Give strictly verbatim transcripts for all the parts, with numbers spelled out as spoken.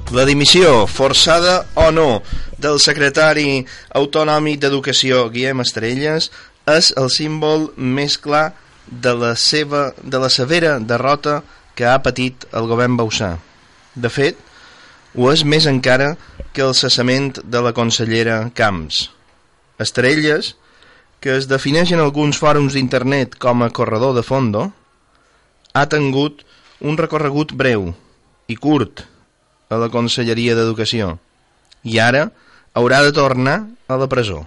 La dimissió, forçada o no, del secretari autonòmic d'Educació, Guillem Estrelles, és el símbol més clar de la, seva, de la severa derrota que ha patit el govern bauçà. De fet, ho és més encara que el cessament de la consellera Camps. Estrelles, que es defineix en alguns fòrums d'internet com a corredor de fondo, ha tingut un recorregut breu i curt a la Conselleria d'Educació i ara haurà de tornar a la presó.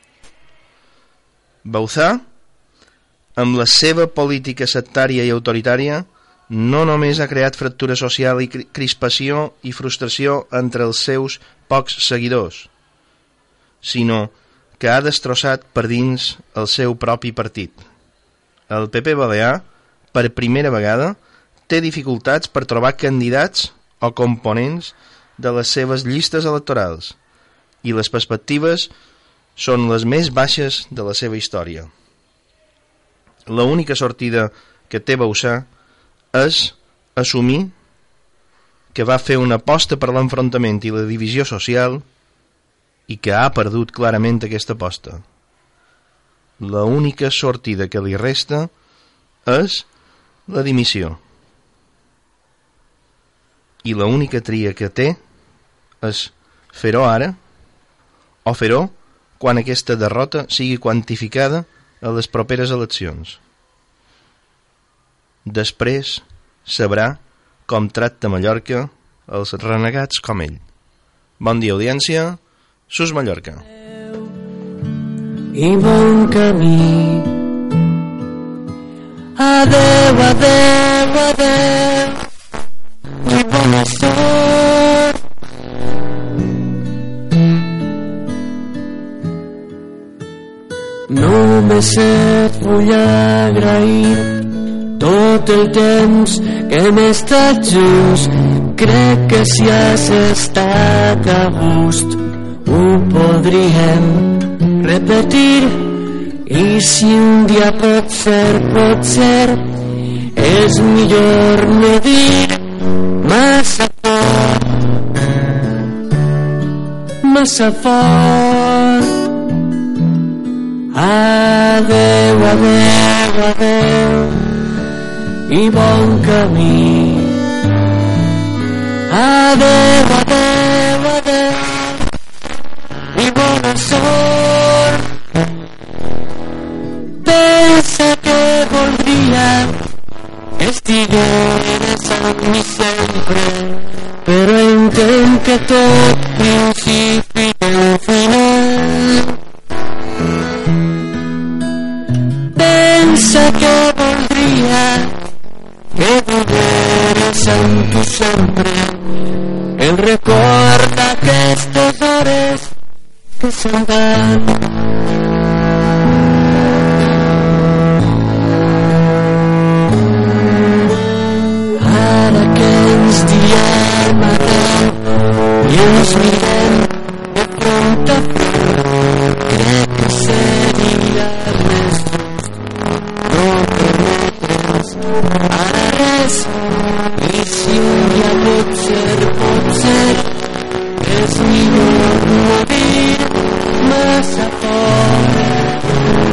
Bauzá, amb la seva política sectària i autoritària, no només ha creat fractura social i crispació i frustració entre els seus pocs seguidors, sinó que ha destrossat per dins el seu propi partit. El P P balear, per primera vegada, té dificultats per trobar candidats o components de les seves llistes electorals i les perspectives són les més baixes de la seva història. L'única sortida que té Bauzá és assumir que va fer una aposta per l'enfrontament i la divisió social i que ha perdut clarament aquesta aposta. L'única sortida que li resta és la dimissió. I l'única tria que té és fer-ho ara o fer-ho quan aquesta derrota sigui quantificada a les properes eleccions. Després sabrà com tracta Mallorca els renegats com ell. Bon dia, audiència. Sus Mallorca. I bon camí. Adeu, adeu, adeu. I bona sort. Només et vull agrair tot el temps que hem estat junts. Crec que si has estat a gust ho podríem repetir. I si un dia pot ser, pot ser, és millor no dir massa fort, massa fort. Adeu, adeu, adeu, i bon camí. Adeu, adeu, adeu, i bona sort. Pensa que voldria estigueres amb mi sempre, però entenc que tot principi té un final. Pensa que voldria que volveres amb tu sempre, el record d'aquestes hores que se'n van. Ara que ens diem adeu i ens mirem de front a front, crec que seria més just no permetre'ns ara res. I si un dia pot ser, pot ser, és millor no dir massa fort,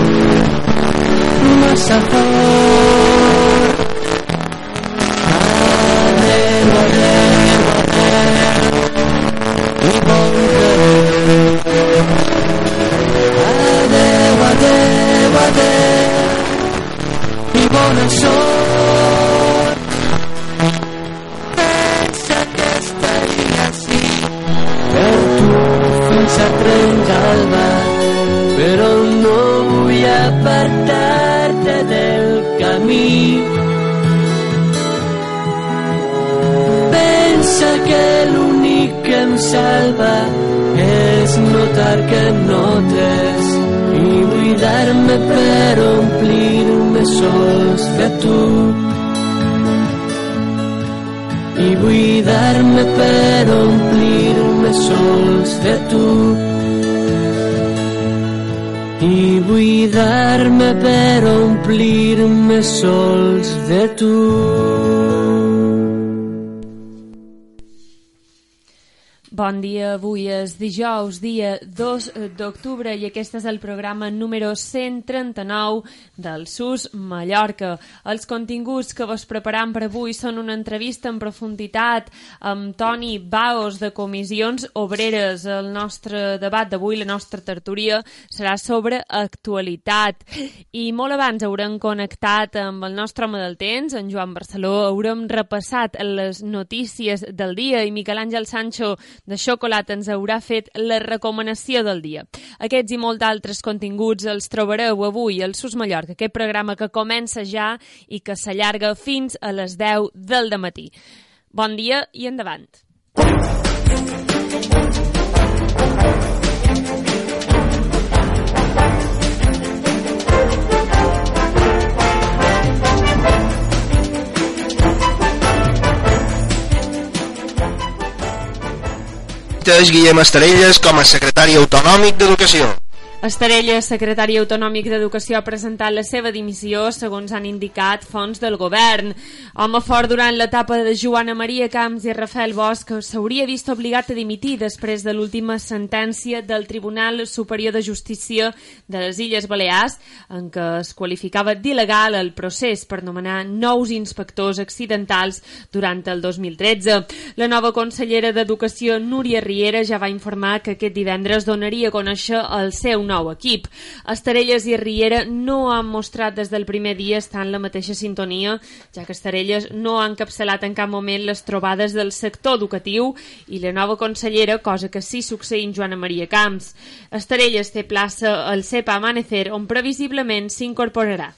massa fort. Adeu, adeu, adeu, i bon camí. Adeu, adeu, adeu, i bona sort. Pensa que estaria així per tu fins a trencar el mar, però no vull apartar-te del camí. Pensa que l'únic que em salva és notar que em notes i buidar-me per omplir-me sols de tu. I buidar-me per omplir-me sols de tu. I buidar-me per omplir-me sols de tu. Bon dia, avui és dijous, dia dos d'octubre, i aquest és el programa número cent trenta-nou del S U S Mallorca. Els continguts que vos preparam per avui són una entrevista en profunditat amb Toni Baos de Comissions Obreres. El nostre debat d'avui, la nostra tertúlia, serà sobre actualitat. I molt abans haurem connectat amb el nostre home del temps, en Joan Barceló, haurem repassat les notícies del dia i Miquel Àngel Sancho de Xocolat ens haurà fet la recomanació del dia. Aquests i molts altres continguts els trobareu avui al S U S Mallorca, aquest programa que comença ja i que s'allarga fins a les deu del dematí. Bon dia i endavant. És Guillem Estarelles com a secretari autonòmic d'Educació. Estarelles, secretari autonòmic d'Educació, ha presentat la seva dimissió, segons han indicat fonts del govern. Home fort durant l'etapa de Joana Maria Camps i Rafael Bosch, s'hauria vist obligat a dimitir després de l'última sentència del Tribunal Superior de Justícia de les Illes Balears, en què es qualificava d'il·legal el procés per nomenar nous inspectors accidentals durant el dos mil tretze. La nova consellera d'Educació, Núria Riera, ja va informar que aquest divendres donaria a conèixer el seu nou equip. Estarelles i Riera no han mostrat des del primer dia estar en la mateixa sintonia, ja que Estarelles no ha encapçalat en cap moment les trobades del sector educatiu i la nova consellera, cosa que sí succeïa en Joana Maria Camps. Estarelles té plaça al C E P Amanecer, on previsiblement s'incorporarà.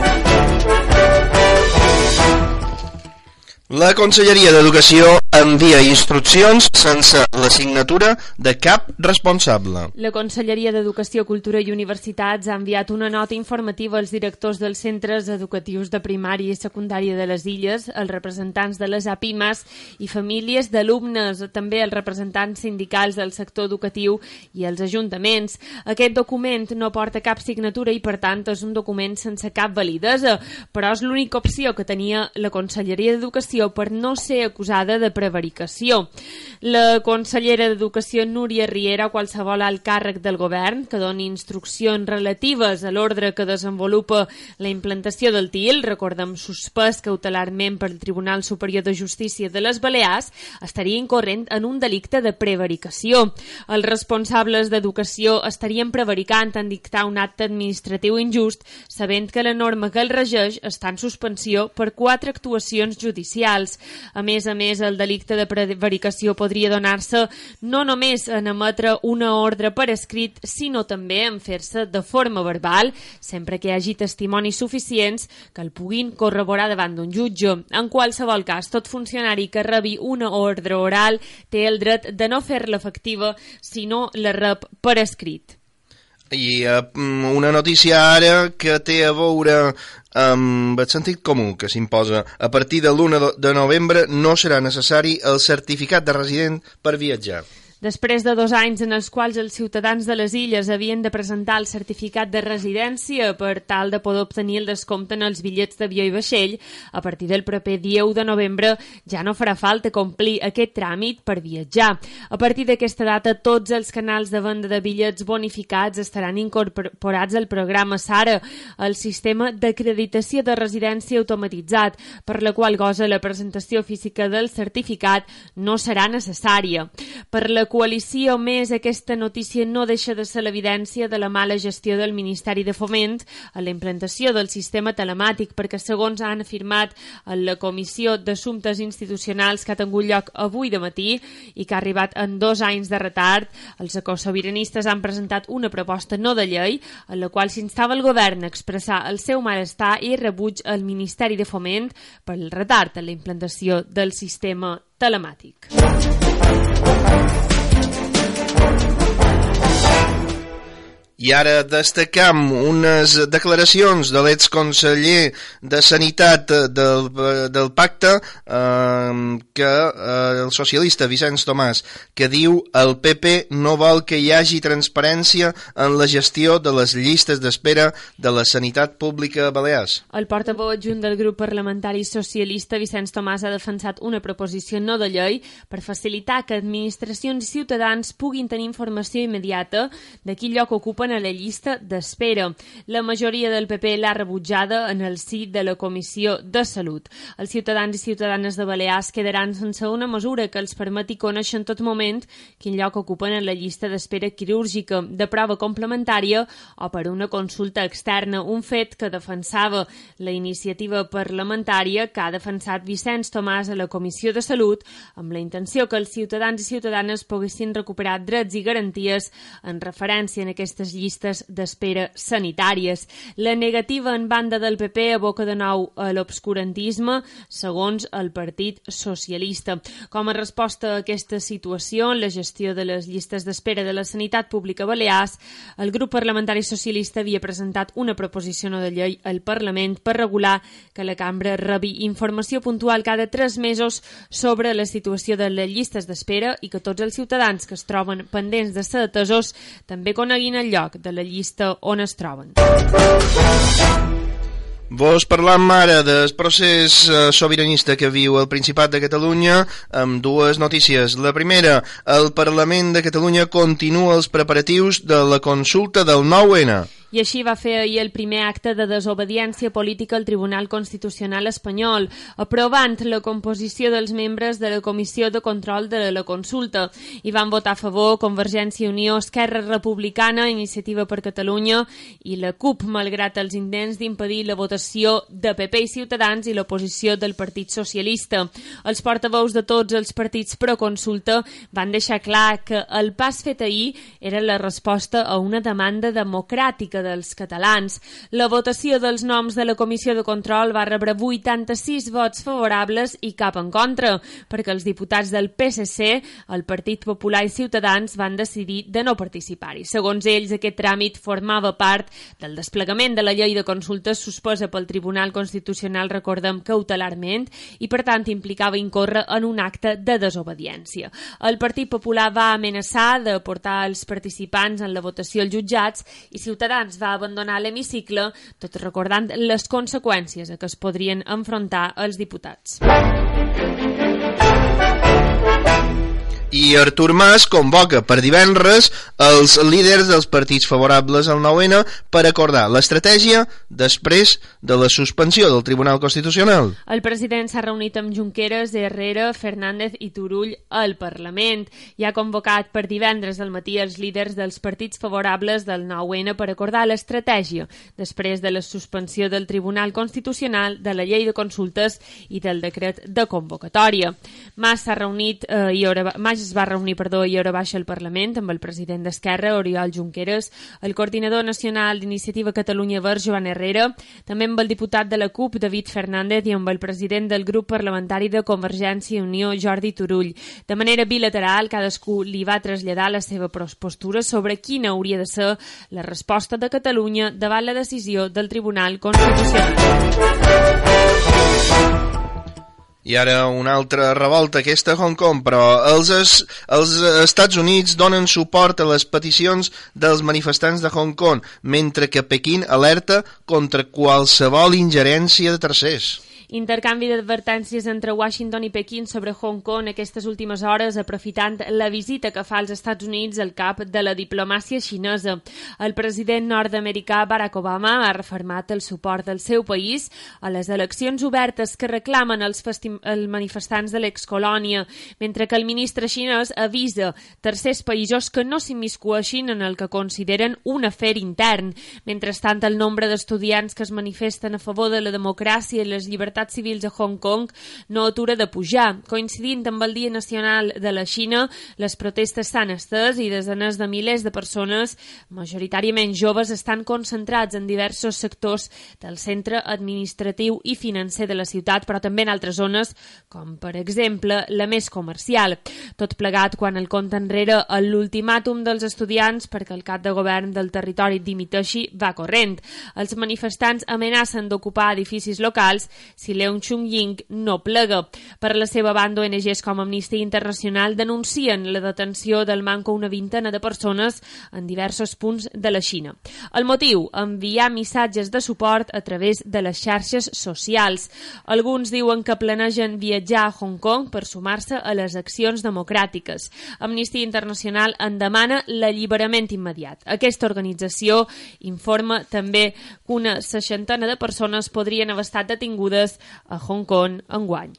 La Conselleria d'Educació envia instruccions sense la signatura de cap responsable. La Conselleria d'Educació, Cultura i Universitats ha enviat una nota informativa als directors dels centres educatius de primària i secundària de les Illes, als representants de les A P I M A S i famílies d'alumnes, també els representants sindicals del sector educatiu i els ajuntaments. Aquest document no porta cap signatura i, per tant, és un document sense cap validesa, però és l'única opció que tenia la Conselleria d'Educació per no ser acusada de prevaricació. La consellera d'Educació, Núria Riera, qualsevol alt càrrec del govern que doni instruccions relatives a l'ordre que desenvolupa la implantació del T I L, recordem suspès cautelarment pel Tribunal Superior de Justícia de les Balears, estaria incorrent en un delicte de prevaricació. Els responsables d'educació estarien prevaricant en dictar un acte administratiu injust, sabent que la norma que el regeix està en suspensió per quatre actuacions judicials. A més a més, el delicte de prevaricació podria donar-se no només en emetre una ordre per escrit, sinó també en fer-se de forma verbal, sempre que hi hagi testimonis suficients que el puguin corroborar davant d'un jutge. En qualsevol cas, tot funcionari que rebi una ordre oral té el dret de no fer-la efectiva si no la rep per escrit. I uh, una notícia ara que té a veure amb el sentit comú que s'imposa. A partir de l'u de novembre no serà necessari el certificat de resident per viatjar. Després de dos anys en els quals els ciutadans de les illes havien de presentar el certificat de residència per tal de poder obtenir el descompte en els bitllets d'avió i vaixell, a partir del proper dia u de novembre ja no farà falta complir aquest tràmit per viatjar. A partir d'aquesta data, tots els canals de venda de bitllets bonificats estaran incorporats al programa SARA, el sistema d'acreditació de residència automatitzat, per la qual cosa la presentació física del certificat no serà necessària. Per la coalició més, aquesta notícia no deixa de ser l'evidència de la mala gestió del Ministeri de Foment a la implantació del sistema telemàtic, perquè segons han afirmat en la Comissió d'Assumptes Institucionals que ha tingut lloc avui de matí i que ha arribat en dos anys de retard, els ecosobiranistes han presentat una proposta no de llei en la qual s'instava el govern a expressar el seu malestar i rebuig al Ministeri de Foment per el retard en la implantació del sistema telemàtic. I ara destacam unes declaracions de l'exconseller de Sanitat del, del pacte eh, que eh, el socialista Vicenç Tomàs, que diu el P P no vol que hi hagi transparència en la gestió de les llistes d'espera de la sanitat pública a Balears. El portaveu adjunt del grup parlamentari socialista Vicenç Tomàs ha defensat una proposició no de llei per facilitar que administracions i ciutadans puguin tenir informació immediata de quin lloc ocupen a la llista d'espera. La majoria del P P l'ha rebutjada en el si de la Comissió de Salut. Els ciutadans i ciutadanes de Balears quedaran sense una mesura que els permeti conèixer en tot moment quin lloc ocupen en la llista d'espera quirúrgica, de prova complementària o per una consulta externa, un fet que defensava la iniciativa parlamentària que ha defensat Vicenç Tomàs a la Comissió de Salut amb la intenció que els ciutadans i ciutadanes poguessin recuperar drets i garanties en referència en aquestes llistes d'espera sanitàries. La negativa en banda del P P aboca de nou a l'obscurantisme, segons el Partit Socialista. Com a resposta a aquesta situació, en la gestió de les llistes d'espera de la sanitat pública a Balears, el grup parlamentari socialista havia presentat una proposició no de llei al Parlament per regular que la cambra rebi informació puntual cada tres mesos sobre la situació de les llistes d'espera i que tots els ciutadans que es troben pendents de ser atesos també coneguin el lloc de la llista on es troben. Vos parlam ara del procés sobiranista que viu el Principat de Catalunya amb dues notícies. La primera, el Parlament de Catalunya continua els preparatius de la consulta del nou ene. I així va fer ahir el primer acte de desobediència política al Tribunal Constitucional espanyol, aprovant la composició dels membres de la Comissió de Control de la Consulta. Hi van votar a favor Convergència i Unió, Esquerra Republicana, Iniciativa per Catalunya i la CUP, malgrat els intents d'impedir la votació de P P i Ciutadans i l'oposició del Partit Socialista. Els portaveus de tots els partits pro-consulta van deixar clar que el pas fet ahir era la resposta a una demanda democràtica dels catalans. La votació dels noms de la Comissió de Control va rebre vuitanta-sis vots favorables i cap en contra, perquè els diputats del P S C, el Partit Popular i Ciutadans van decidir de no participar-hi. Segons ells, aquest tràmit formava part del desplegament de la llei de consultes suspesa pel Tribunal Constitucional, recordem, cautelarment, i per tant implicava incórrer en un acte de desobediència. El Partit Popular va amenaçar de portar els participants en la votació als jutjats i Ciutadans va abandonar l'hemicicle, tot recordant les conseqüències a què es podrien enfrontar els diputats. I Artur Mas convoca per divendres els líders dels partits favorables al nou ene per acordar l'estratègia després de la suspensió del Tribunal Constitucional. El president s'ha reunit amb Junqueras, Herrera, Fernández i Turull al Parlament i ha convocat per divendres al matí els líders dels partits favorables del nou ene per acordar l'estratègia després de la suspensió del Tribunal Constitucional, de la llei de consultes i del decret de convocatòria. Mas s'ha reunit eh, i hora, Mas es va reunir perdó, i hora baixa al Parlament amb el president d'Esquerra, Oriol Junqueras, el coordinador nacional d'Iniciativa Catalunya Verds, Joan Herrera, també amb el diputat de la CUP, David Fernández, i amb el president del grup parlamentari de Convergència i Unió, Jordi Turull. De manera bilateral, cadascú li va traslladar la seva postura sobre quina hauria de ser la resposta de Catalunya davant la decisió del Tribunal Constitucional. I ara una altra revolta, aquesta a Hong Kong, però els, es, els Estats Units donen suport a les peticions dels manifestants de Hong Kong, mentre que Pequín alerta contra qualsevol ingerència de tercers. Intercanvi d'advertències entre Washington i Pequín sobre Hong Kong aquestes últimes hores, aprofitant la visita que fa als Estats Units al cap de la diplomàcia xinesa. El president nord-americà Barack Obama ha refermat el suport del seu país a les eleccions obertes que reclamen els, els manifestants de l'excolònia, mentre que el ministre xinès avisa tercers països que no s'immiscueixin en el que consideren un afer intern. Mentrestant, el nombre d'estudiants que es manifesten a favor de la democràcia i les llibertats llibertats civils a Hong Kong no atura de pujar. Coincidint amb el Dia Nacional de la Xina, les protestes s'han estès i desenes de milers de persones, majoritàriament joves, estan concentrats en diversos sectors del centre administratiu i financer de la ciutat, però també en altres zones, com per exemple la més comercial. Tot plegat quan el compte enrere a l'ultimàtum dels estudiants perquè el cap de govern del territori dimiteixi va corrent. Els manifestants amenacen d'ocupar edificis locals si Leung Chun-ying no plega. Per la seva banda, O N Ges com Amnistia Internacional denuncien la detenció del manco una vintena de persones en diversos punts de la Xina. El motiu? Enviar missatges de suport a través de les xarxes socials. Alguns diuen que planegen viatjar a Hong Kong per sumar-se a les accions democràtiques. Amnistia Internacional en demana l'alliberament immediat. Aquesta organització informa també que una seixantena de persones podrien haver estat detingudes a Hong Kong enguany.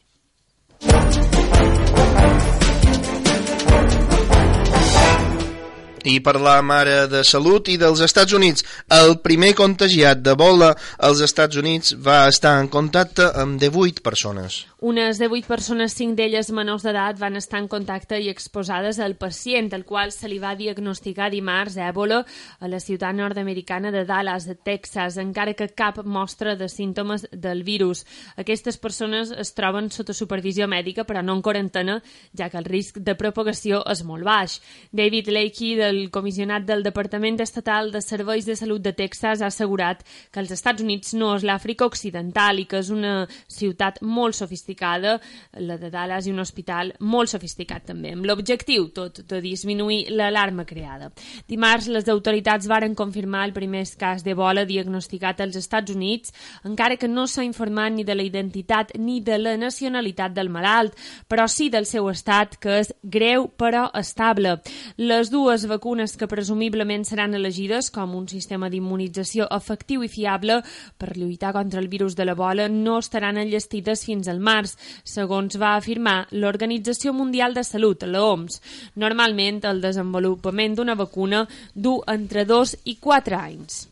I parlam ara de salut i dels Estats Units. El primer contagiat d'Ebola als Estats Units va estar en contacte amb divuit persones. Unes divuit persones, cinc d'elles menors d'edat, van estar en contacte i exposades al pacient, al qual se li va diagnosticar dimarts èbola a la ciutat nord-americana de Dallas, a Texas, encara que cap mostra de símptomes del virus. Aquestes persones es troben sota supervisió mèdica, però no en quarantena, ja que el risc de propagació és molt baix. David Leakey, del comissionat del Departament Estatal de Serveis de Salut de Texas, ha assegurat que els Estats Units no és l'Àfrica Occidental i que és una ciutat molt sofisticada, la de Dallas, i un hospital molt sofisticat també, amb l'objectiu tot de disminuir l'alarma creada. Dimarts les autoritats varen confirmar el primer cas d'Ebola diagnosticat als Estats Units, encara que no s'ha informat ni de la identitat ni de la nacionalitat del malalt, però sí del seu estat, que és greu però estable. Les dues vacunes que presumiblement seran elegides com un sistema d'immunització efectiu i fiable per lluitar contra el virus de l'Ebola no estaran enllestides fins al març, segons va afirmar l'Organització Mundial de Salut, la O M S. Normalment, el desenvolupament d'una vacuna du entre dos i quatre anys.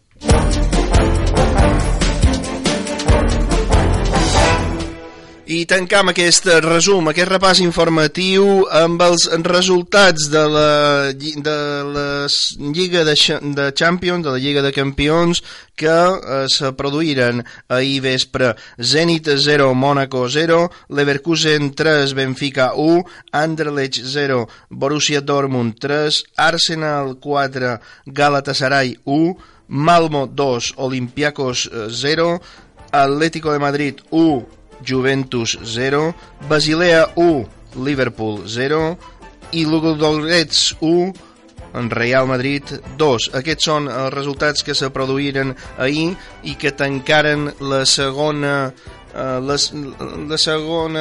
I tancam aquest resum, aquest repàs informatiu amb els resultats de la, de la Lliga de, de Champions, de la Lliga de Campions, que eh, se produïren ahir vespre. Zenit zero, Mónaco zero, Leverkusen tres, Benfica u, Anderlecht zero, Borussia Dortmund tres, Arsenal quatre, Galatasaray u, Malmo dos, Olympiacos zero, Atlético de Madrid u, Juventus zero, Basilea u, Liverpool zero i Ludogorets u, en Real Madrid dos. Aquests són els resultats que se produïren ahir i que tancaren la segona eh, la, la segona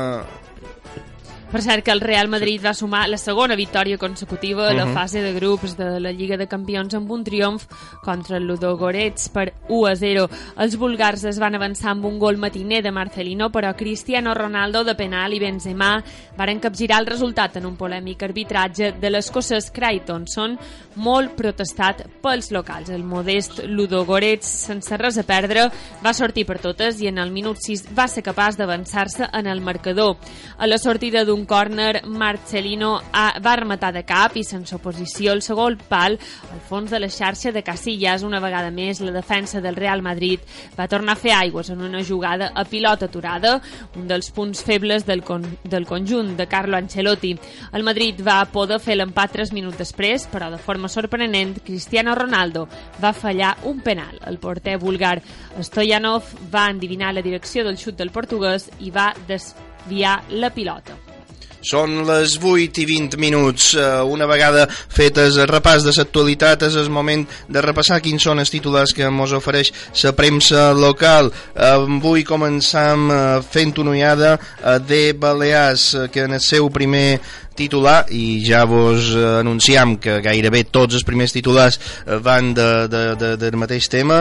Per cert, que el Real Madrid va sumar la segona victòria consecutiva a la fase de grups de la Lliga de Campions amb un triomf contra el Ludogorets per u a zero. Els búlgars es van avançar amb un gol matiner de Marcelino, però Cristiano Ronaldo de penal i Benzema varen capgirar el resultat en un polèmic arbitratge de l'escocès Craig Thompson, molt protestat pels locals. El modest Ludogorets, sense res a perdre, va sortir per totes i en el minut sis va ser capaç d'avançar-se en el marcador. A la sortida d'un córner, Marcelino va rematar de cap i sense oposició el segon pal al fons de la xarxa de Casillas. Una vegada més, la defensa del Real Madrid va tornar a fer aigües en una jugada a pilota aturada, un dels punts febles del, con del conjunt de Carlo Ancelotti. El Madrid va poder fer l'empat tres minuts després, però de forma sorprenent, Cristiano Ronaldo va fallar un penal. El porter búlgar Stoyanov va endivinar la direcció del xut del portuguès i va desviar la pilota. Són les vuit i vint minuts. Una vegada fetes el repàs de l'actualitat, és el moment de repassar quins són els titulars que ens ofereix la premsa local. Avui començam fent una ullada de Balears, que en el seu primer titular, i ja vos anunciam que gairebé tots els primers titulars van de, de, de, del mateix tema,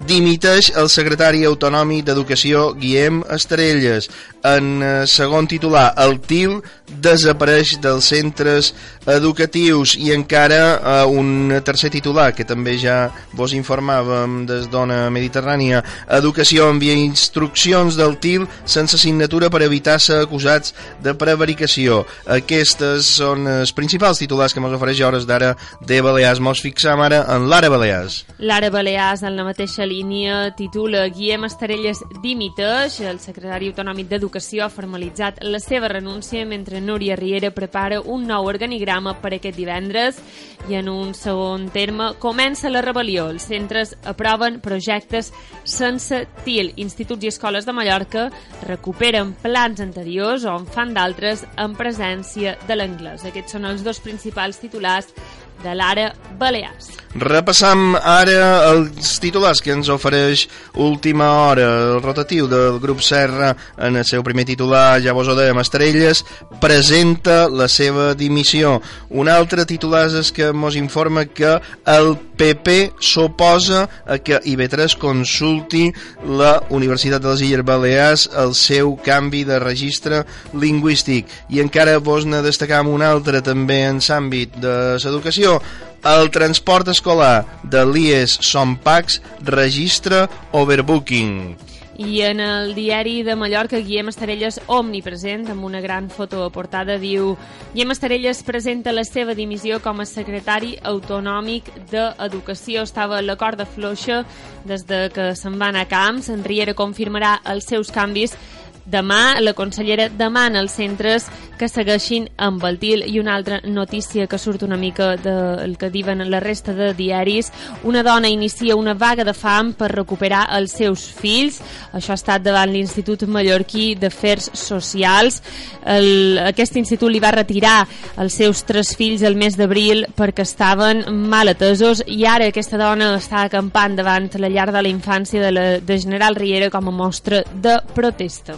dimiteix el secretari autonòmic d'Educació Guillem Esterelles. En segon titular, el T I L desapareix dels centres educatius. I encara eh, un tercer titular, que també ja vos informàvem des d'Ona Mediterrània. Educació envia instruccions del T I L sense signatura per evitar ser acusats de prevaricació. Aquestes són els principals titulars que ens ofereix a hores d'ara de Balears. Mos fixam ara en Lara Balears. Lara Balears, en la mateixa línia, titula Guillem Esterelles dimiteix. El secretari autonòmic d'Educació ha formalitzat la seva renúncia mentre Núria Riera prepara un nou organigrama per aquest divendres. I en un segon terme, comença la rebel·lió. Els centres aproven projectes sense T I L. Instituts i escoles de Mallorca recuperen plans anteriors o en fan d'altres en presència de l'anglès. Aquests són els dos principals titulars de l'Ara Balears. Repassam ara els titulars que ens ofereix Última Hora. El rotatiu del grup Serra, en el seu primer titular, ja vos ho dèiem, Esterelles presenta la seva dimissió. Un altre titular és que mos informa que el P P s'oposa a que I B tres consulti la Universitat de les Illes Balears el seu canvi de registre lingüístic. I encara vos ne destacam un altre també en l'àmbit de l'educació. El transport escolar de l'I E S Sompacs registra overbooking. I en el diari de Mallorca, Guillem Esterelles omnipresent, amb una gran foto a portada, diu: Guillem Esterelles presenta la seva dimissió com a secretari autonòmic d'Educació. Estava a la corda fluixa des de que se'n va anar a Camps. En Riera confirmarà els seus canvis. Demà, la consellera demana als centres que segueixin amb el T I L. I una altra notícia que surt una mica del que diuen la resta de diaris: una dona inicia una vaga de fam per recuperar els seus fills. Això ha estat davant l'Institut Mallorquí d'Afers Socials. El, aquest institut li va retirar els seus tres fills el mes d'abril perquè estaven mal atesos, i ara aquesta dona està acampant davant la llar de la infància de, la, de General Riera com a mostra de protesta.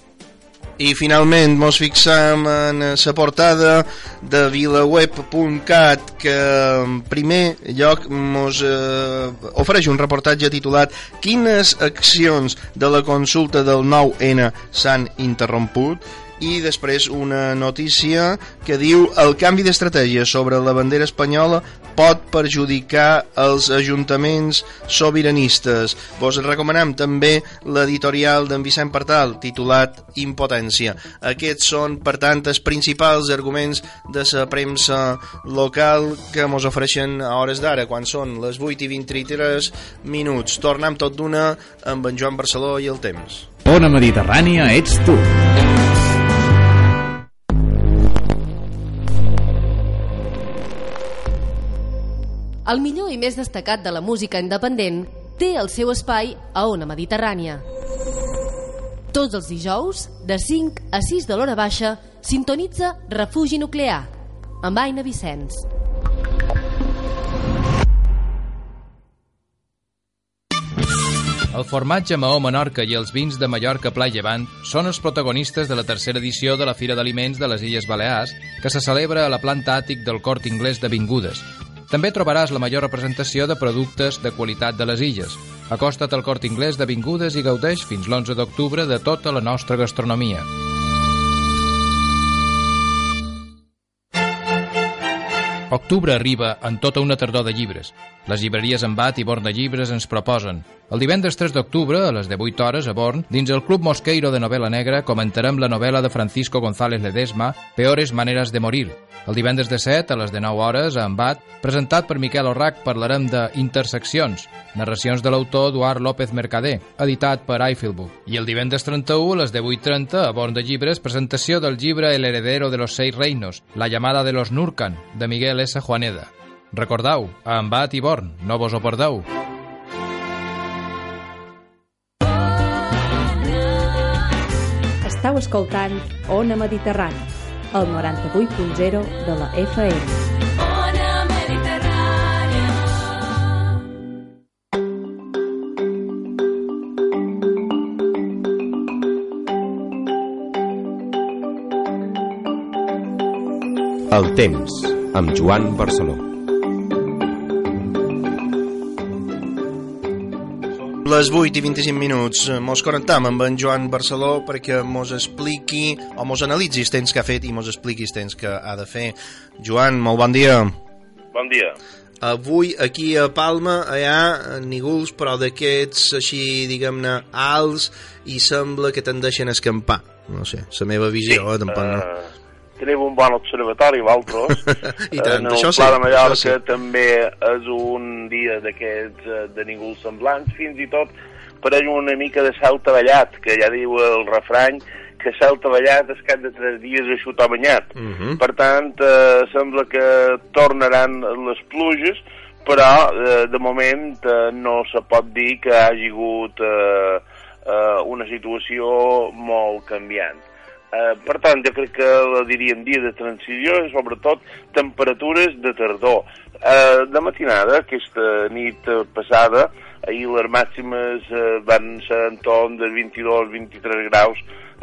I finalment mos fixam en la portada de vilaweb punt cat, que en primer lloc mos eh, ofereix un reportatge titulat Quines accions de la consulta del nou ene s'han interromput? I després una notícia que diu: el canvi d'estratègia sobre la bandera espanyola pot perjudicar els ajuntaments sobiranistes. Vos recomanem també l'editorial d'en Vicent Partal, titulat Impotència. Aquests són, per tant, els principals arguments de la premsa local que mos ofereixen a hores d'ara, quan són les vuit i vint-i-tres minuts. Tornem tot d'una amb en Joan Barceló i el temps. Ona Mediterrània ets tu. El millor i més destacat de la música independent té el seu espai a Ona Mediterrània. Tots els dijous, de cinc a sis de l'hora baixa, sintonitza Refugi Nuclear, amb Aina Vicenç. El formatge Maó Menorca i els vins de Mallorca Pla i Llevant són els protagonistes de la tercera edició de la Fira d'Aliments de les Illes Balears, que se celebra a la planta àtic del Corte Inglés d'Avingudes. També trobaràs la major representació de productes de qualitat de les illes. Acosta't al Corte Inglés d'Avingudes i gaudeix fins l'onze d'octubre de tota la nostra gastronomia. Octubre arriba en tota una tardor de llibres. Les llibreries en Bat i Born de Llibres ens proposen. El divendres tres d'octubre, a les divuit hores, a Born, dins el Club Mosqueiro de Novel·la Negra, comentarem la novel·la de Francisco González Ledesma, Peores maneras de morir. El divendres de set, a les dinou hores, a Embat, presentat per Miquel Orrac, parlarem de Interseccions, narracions de l'autor Eduard López Mercader, editat per Eifelbook. I el divendres trenta-u, a les divuit trenta, a Born de Llibres, presentació del llibre El heredero de los seis reinos, La llamada de los Nurcan, de Miguel S. Juaneda. Recordeu, a Embat i Born, no vos ho perdeu. Estau escoltant Ona Mediterrània, el noranta-vuit punt zero de la F M. Ona Mediterrània. El temps, amb Joan Barceló. les vuit i vint-i-cinc minuts. Mos connectam amb en Joan Barceló perquè mos expliqui, o mos analitzi els temps que ha fet i mos expliqui els temps que ha de fer. Joan, molt bon dia. Bon dia. Avui aquí a Palma hi ha nígols, però d'aquests així, diguem-ne, alts, i sembla que tendeixen a escampar. No sé, la meva visió, sí, eh, tampoc no. Uh... Tenim un bon observatori, vosaltres. I tant, en el això sí. Pla de Mallorca sí. també és un dia d'aquests de nígols semblants, fins i tot pareix una mica de cel treballat, que ja diu el refrany que cel treballat es cap de tres dies a xutar banyat. Uh -huh. Per tant, eh, sembla que tornaran les pluges, però eh, de moment eh, no se pot dir que hagi hagut eh, eh, una situació molt canviant. Uh, per tant, jo crec que la diríem dia de transició i sobretot temperatures de tardor. Uh, de matinada, aquesta nit passada, ahir les màximes uh, van ser en torn de vint-i-dos a vint-i-tres graus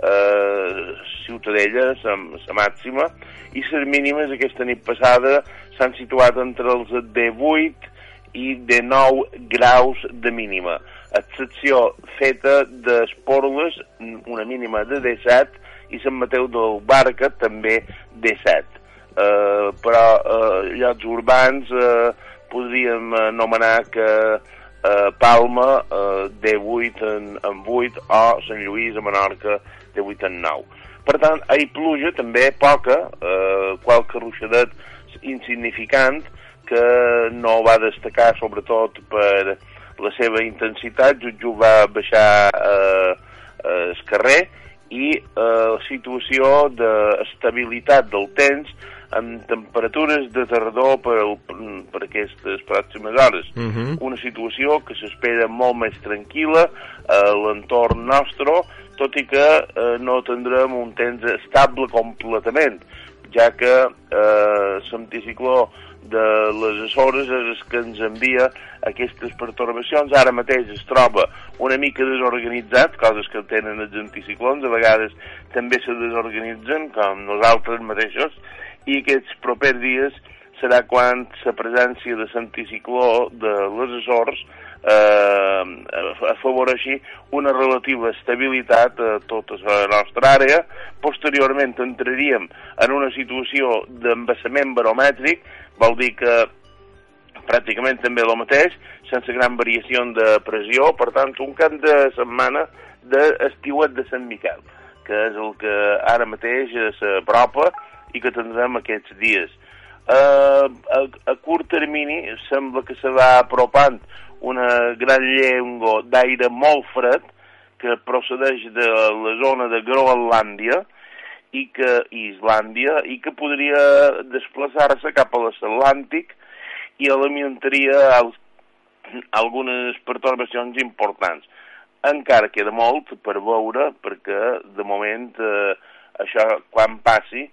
uh, Ciutadella, la màxima, i les mínimes aquesta nit passada s'han situat entre els divuit i dinou graus de mínima, excepció feta d'Esporles, una mínima de disset, i Sant Mateu del Barca també disset. Uh, però uh, llocs urbans uh, podríem anomenar que uh, Palma uh, divuit en, en vuit o Sant Lluís a Menorca divuit en nou. Per tant, hi pluja també poca, uh, qualque ruixadet insignificant que no va destacar sobretot per la seva intensitat, just va baixar uh, uh, el carrer, i eh, situació d'estabilitat del temps amb temperatures de tardor per, el, per aquestes pròximes hores. Uh-huh. Una situació que s'espera molt més tranquil·la a l'entorn nostre, tot i que eh, no tindrem un temps estable completament, ja que eh, l'anticicló de les Açores és el que ens envia aquestes pertorbacions. Ara mateix es troba una mica desorganitzat, coses que tenen els anticiclons, a vegades també se desorganitzen, com nosaltres mateixos, i aquests propers dies serà quan la presència de l'anticicló de les Açores eh, afavoreixi una relativa estabilitat a tota la nostra àrea. Posteriorment entraríem en una situació d'embassament baromètric, vol dir que pràcticament també el mateix, sense gran variació de pressió, per tant, un cap de setmana d'estiuet de Sant Miquel, que és el que ara mateix s'apropa i que tindrem aquests dies. Uh, a, a curt termini sembla que se va apropant una gran llengua d'aire molt fred que procedeix de la zona de Groenlàndia i que Islàndia i que podria desplaçar-se cap a l'Atlàntic i alimentaria algunes pertorbacions importants. Encara queda molt per veure, perquè de moment eh, això quan passi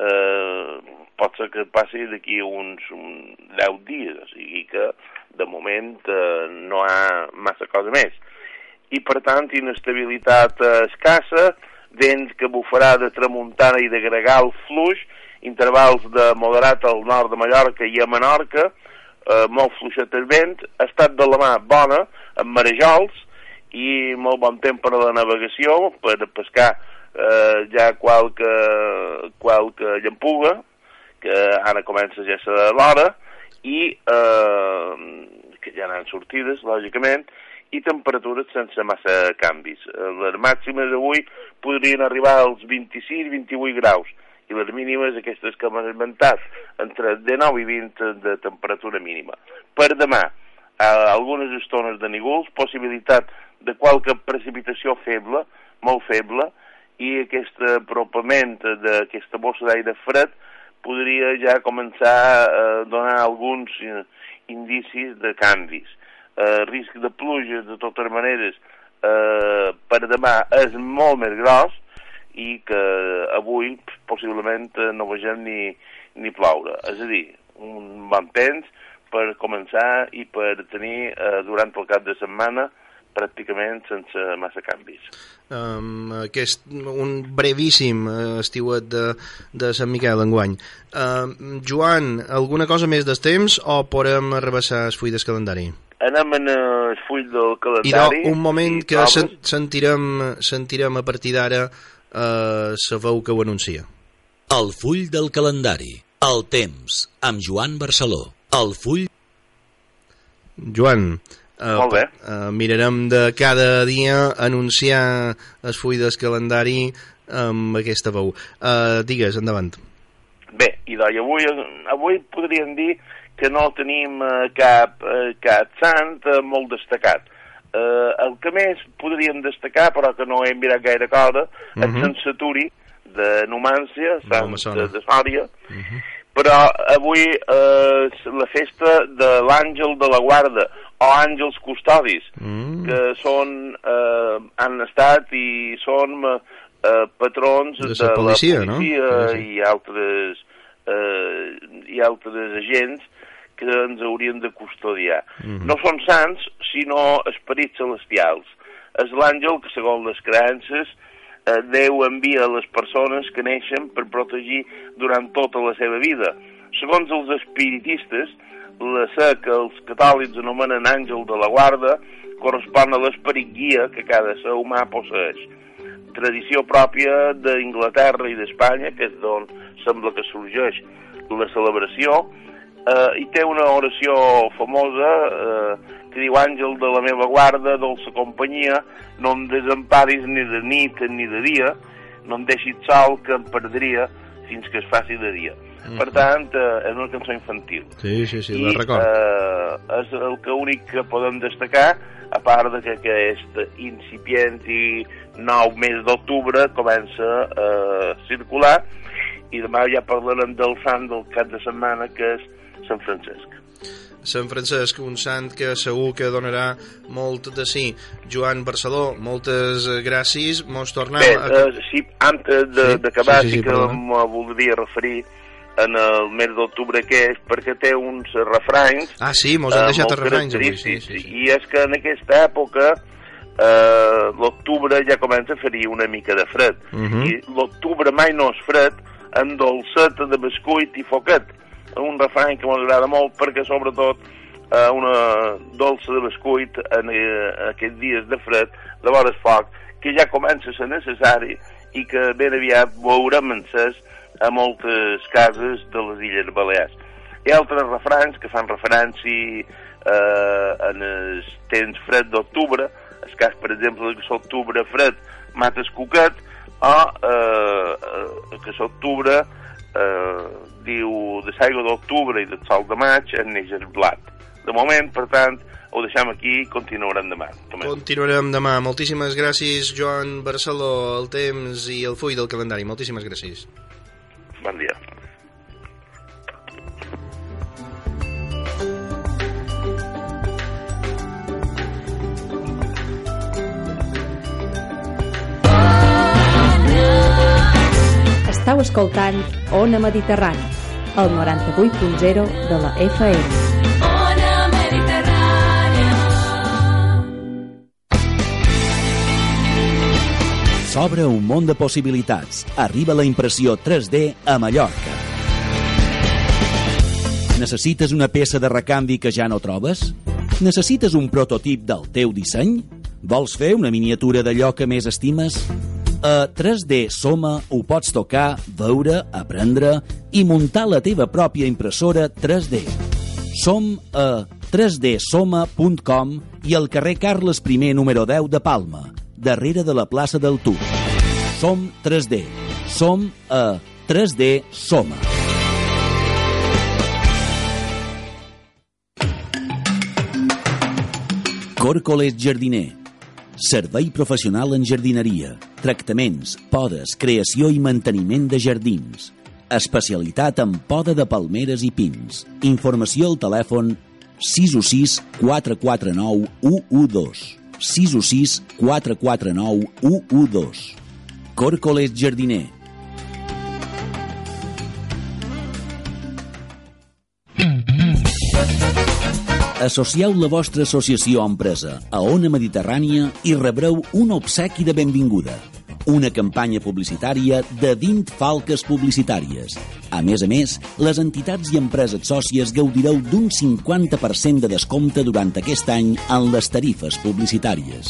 eh, pot ser que passi d'aquí uns un, deu dies, o sigui que de moment eh, no hi ha massa cosa més. I per tant, inestabilitat eh, escassa, vent que bufarà de tramuntana i de gregal fluix, intervals de moderat al nord de Mallorca i a Menorca, eh, molt fluixet el vent, estat de la mà bona, amb marejols, i molt bon temps per a la navegació, per pescar eh, ja qualque, qualque llampuga, que ara comença ja a ser l'hora, i eh, que ja n'han sortides, lògicament, i temperatures sense massa canvis. Les màximes avui podrien arribar als vint-i-sis a vint-i-vuit graus, i les mínimes, aquestes que m'han inventat, entre dinou i vint de temperatura mínima. Per demà, a algunes estones de nígols, possibilitat de qualque precipitació feble, molt feble, i aquest apropament d'aquesta bossa d'aire fred podria ja començar a donar alguns indicis de canvis. Eh, risc de pluja, de totes maneres, eh, per demà és molt més gros i que avui possiblement no vegem ni, ni ploure. És a dir, un bon temps per començar i per tenir eh, durant el cap de setmana pràcticament sense massa canvis. Um, aquest, un brevíssim uh, estiuet de, de Sant Miquel enguany. Uh, Joan, alguna cosa més del temps o podem arrabassar el full del calendari? anem en el full del calendari. I un moment que sen sentirem, sentirem a partir d'ara eh, la veu que ho anuncia. El full del calendari, el temps, amb Joan Barceló. El full... Joan, eh, Molt bé. Eh, mirarem de cada dia anunciar el full del calendari amb aquesta veu. Eh, digues, endavant. Bé, i doncs avui, avui podríem dir que no tenim eh, cap, eh, cap sant eh, molt destacat. Eh, el que més podríem destacar, però que no hem mirat gaire cosa, uh -huh. és Sant Saturi de Numància, Sant no, de Sòria, uh -huh. però avui eh, la festa de l'Àngel de la Guarda, o Àngels Custodis, mm. que són, eh, han estat i són eh, patrons de, de la policia, la policia no? i altres eh, i altres agents que ens haurien de custodiar. Mm-hmm. No són sants, sinó esperits celestials. És l'àngel que, segons les creences, eh, Déu envia a les persones que neixen per protegir durant tota la seva vida. Segons els espiritistes, la sé que els catòlics anomenen àngel de la guarda correspon a l'esperit guia que cada ser humà posseix. Tradició pròpia d'Inglaterra i d'Espanya, que és d'on sembla que sorgeix la celebració, eh, i té una oració famosa eh, que diu: àngel de la meva guarda, dolça companyia, no em desemparis ni de nit ni de dia, no em deixis sol que em perdria fins que es faci de dia. Mm-hmm. Per tant, eh, és una cançó infantil. Sí, sí, sí, I, la record. Eh, és el que únic que podem destacar, a part de que aquest incipient i nou mes d'octubre comença a circular, i demà ja parlarem del sant del cap de setmana, que és Sant Francesc. Sant Francesc, un sant que segur que donarà molt de sí. Joan Barceló, moltes gràcies. Mos tornem Bé, a... eh, sí, antes d'acabar, sí, sí, sí, sí que me voldria referir en el mes d'octubre, que és perquè té uns refranys... Ah, sí, mos han eh, deixat els refranys avui, sí, sí, sí. I és que en aquesta època eh, l'octubre ja comença a fer una mica de fred. Uh-huh. I l'octubre mai no és fred, amb dolceta de bescuit i foquet. Un refrany que m'agrada molt perquè, sobretot, eh, una dolça de bescuit en eh, aquests dies de fred, de vores foc, que ja comença a ser necessari i que ben aviat veurem encès a moltes cases de les Illes Balears. Hi ha altres refranys que fan referència eh, en el temps fred d'octubre, el cas, per exemple, que l'octubre fred mata el cuquet, o eh, que l'octubre eh, diu de l'aigua d'octubre i del sol de maig en neix el blat. De moment, per tant, ho deixem aquí i continuarem demà. També. Continuarem demà. Moltíssimes gràcies, Joan Barceló, el temps i el full del calendari. Moltíssimes gràcies. Bon dia. Estau escoltant Ona Mediterrani, el noranta-vuit punt zero de la F M. Ona Mediterrània. S'obre un món de possibilitats. Arriba la impressió tres D a Mallorca. Necessites una peça de recanvi que ja no trobes? Necessites un prototip del teu disseny? Vols fer una miniatura d'allò que més estimes? A tres D Soma ho pots tocar, veure, aprendre i muntar la teva pròpia impressora tres D. Som a tres D soma punt com i al carrer Carles I número deu de Palma, darrere de la plaça del Tur. Som tres D. Som a tres D Soma. Còrcoles Jardiner. Servei professional en jardineria, tractaments, podes, creació i manteniment de jardins. Especialitat en poda de palmeres i pins. Informació al telèfon sis u sis quatre quatre nou u u dos. sis u sis quatre quatre nou u u dos. Còrcoles Jardiner. Associeu la vostra associació o empresa a Ona Mediterrània i rebreu un obsequi de benvinguda. una campanya publicitària de vint falques publicitàries. A més a més, les entitats i empreses sòcies gaudireu d'un cinquanta per cent de descompte durant aquest any en les tarifes publicitàries.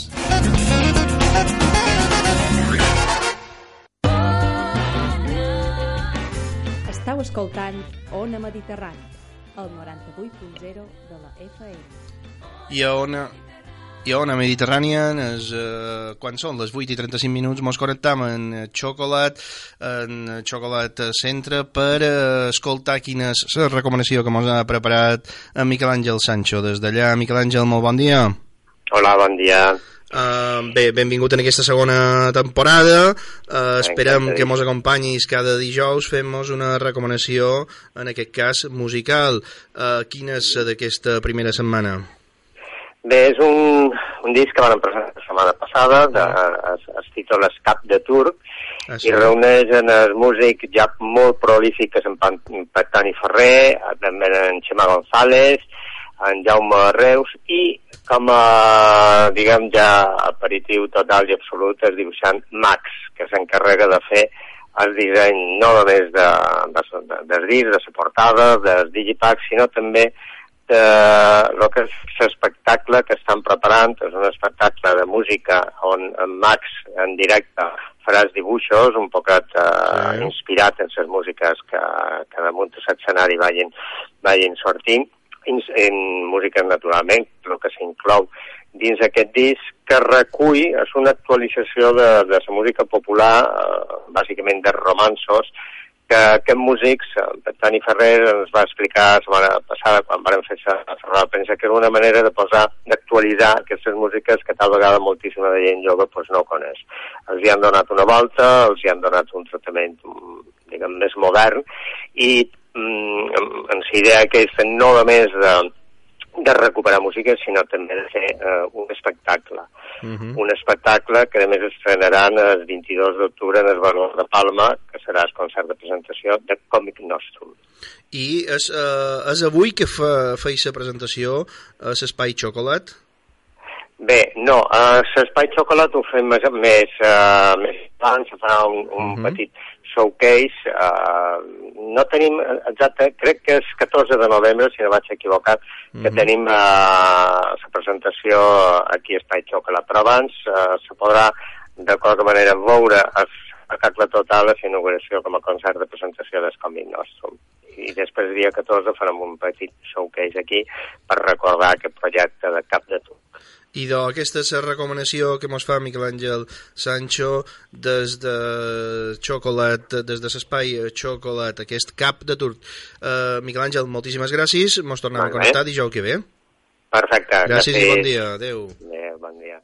Estau escoltant Ona Mediterrani, el noranta-vuit punt zero de la F M. I a Ona... I a Ona Mediterrània, és, eh, quan són les vuit i trenta-cinc minuts, mos connectam en Xocolat, en Xocolat Centre, per eh, escoltar quina és la recomanació que mos ha preparat en Miquel Àngel Sancho. Des d'allà, Miquel Àngel, molt bon dia. Hola, bon dia. Uh, bé, benvingut en aquesta segona temporada. Uh, esperem que mos acompanyis cada dijous, fem-nos una recomanació, en aquest cas musical. Uh, quina és d'aquesta primera setmana? Bé, és un, un disc que van presentar la setmana passada, de, es, es titula Cap de Turc, ah, sí. I reuneix en el músic ja molt prolífic que és en, en Tani Ferrer, també en Xema González, en Jaume Reus, i com a, diguem, ja aperitiu total i absolut, el dibuixant Max, que s'encarrega de fer el disseny no només de, de, de, del disc, de la portada, del digipack, sinó també de el que és l'espectacle que estan preparant. És un espectacle de música on en Max en directe farà els dibuixos un poquet eh, sí. inspirat en les músiques que, que damunt de l'escenari vagin, vagin sortint, en, en música naturalment, el que s'inclou dins aquest disc, que recull, és una actualització de, de la música popular, eh, bàsicament de romanços, que aquests músics, Tani Ferrer ens va explicar la setmana passada quan vam fer la roda de premsa, que era una manera de posar, d'actualitzar aquestes músiques que tal vegada moltíssima de gent jove pues, no coneix. Els hi han donat una volta, els hi han donat un tractament, diguem, més modern, i mm, en la idea que és no només de, de recuperar música, sinó també de fer uh, un espectacle. Uh-huh. Un espectacle que a més estrenaran el vint-i-dos d'octubre en el Valor de Palma, que serà el concert de presentació de Còmic Nostrum. I és, uh, és avui que fa, feis la presentació a l'Espai Xocolat? Bé, no, a l'Espai Xocolat ho fem més, més, uh, més abans, se farà un, un uh-huh. petit showcase. Uh, no tenim exacte, crec que és catorze de novembre, si no vaig equivocat, que uh-huh. tenim uh, la presentació aquí a Espai Xocolat, però abans uh, se podrà de qualque manera veure el espectacle total a la inauguració com a concert de presentació del Còmic Nostrum. I després, el dia catorze, farem un petit showcase aquí per recordar aquest projecte de Cap de Turc. I doncs aquesta és la recomanació que mos fa Miquel Àngel Sancho des de Xocolat, des de l'espai Xocolat, aquest Cap de Turc. Uh, Miquel Àngel, moltíssimes gràcies, mos tornem a connectar dijous que ve. Perfecte. Gràcies, gràcies i bon dia. Adéu. Adéu, bon dia.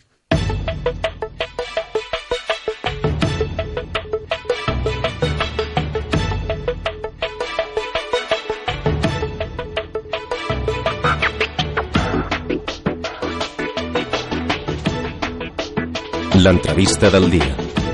L'entrevista del dia.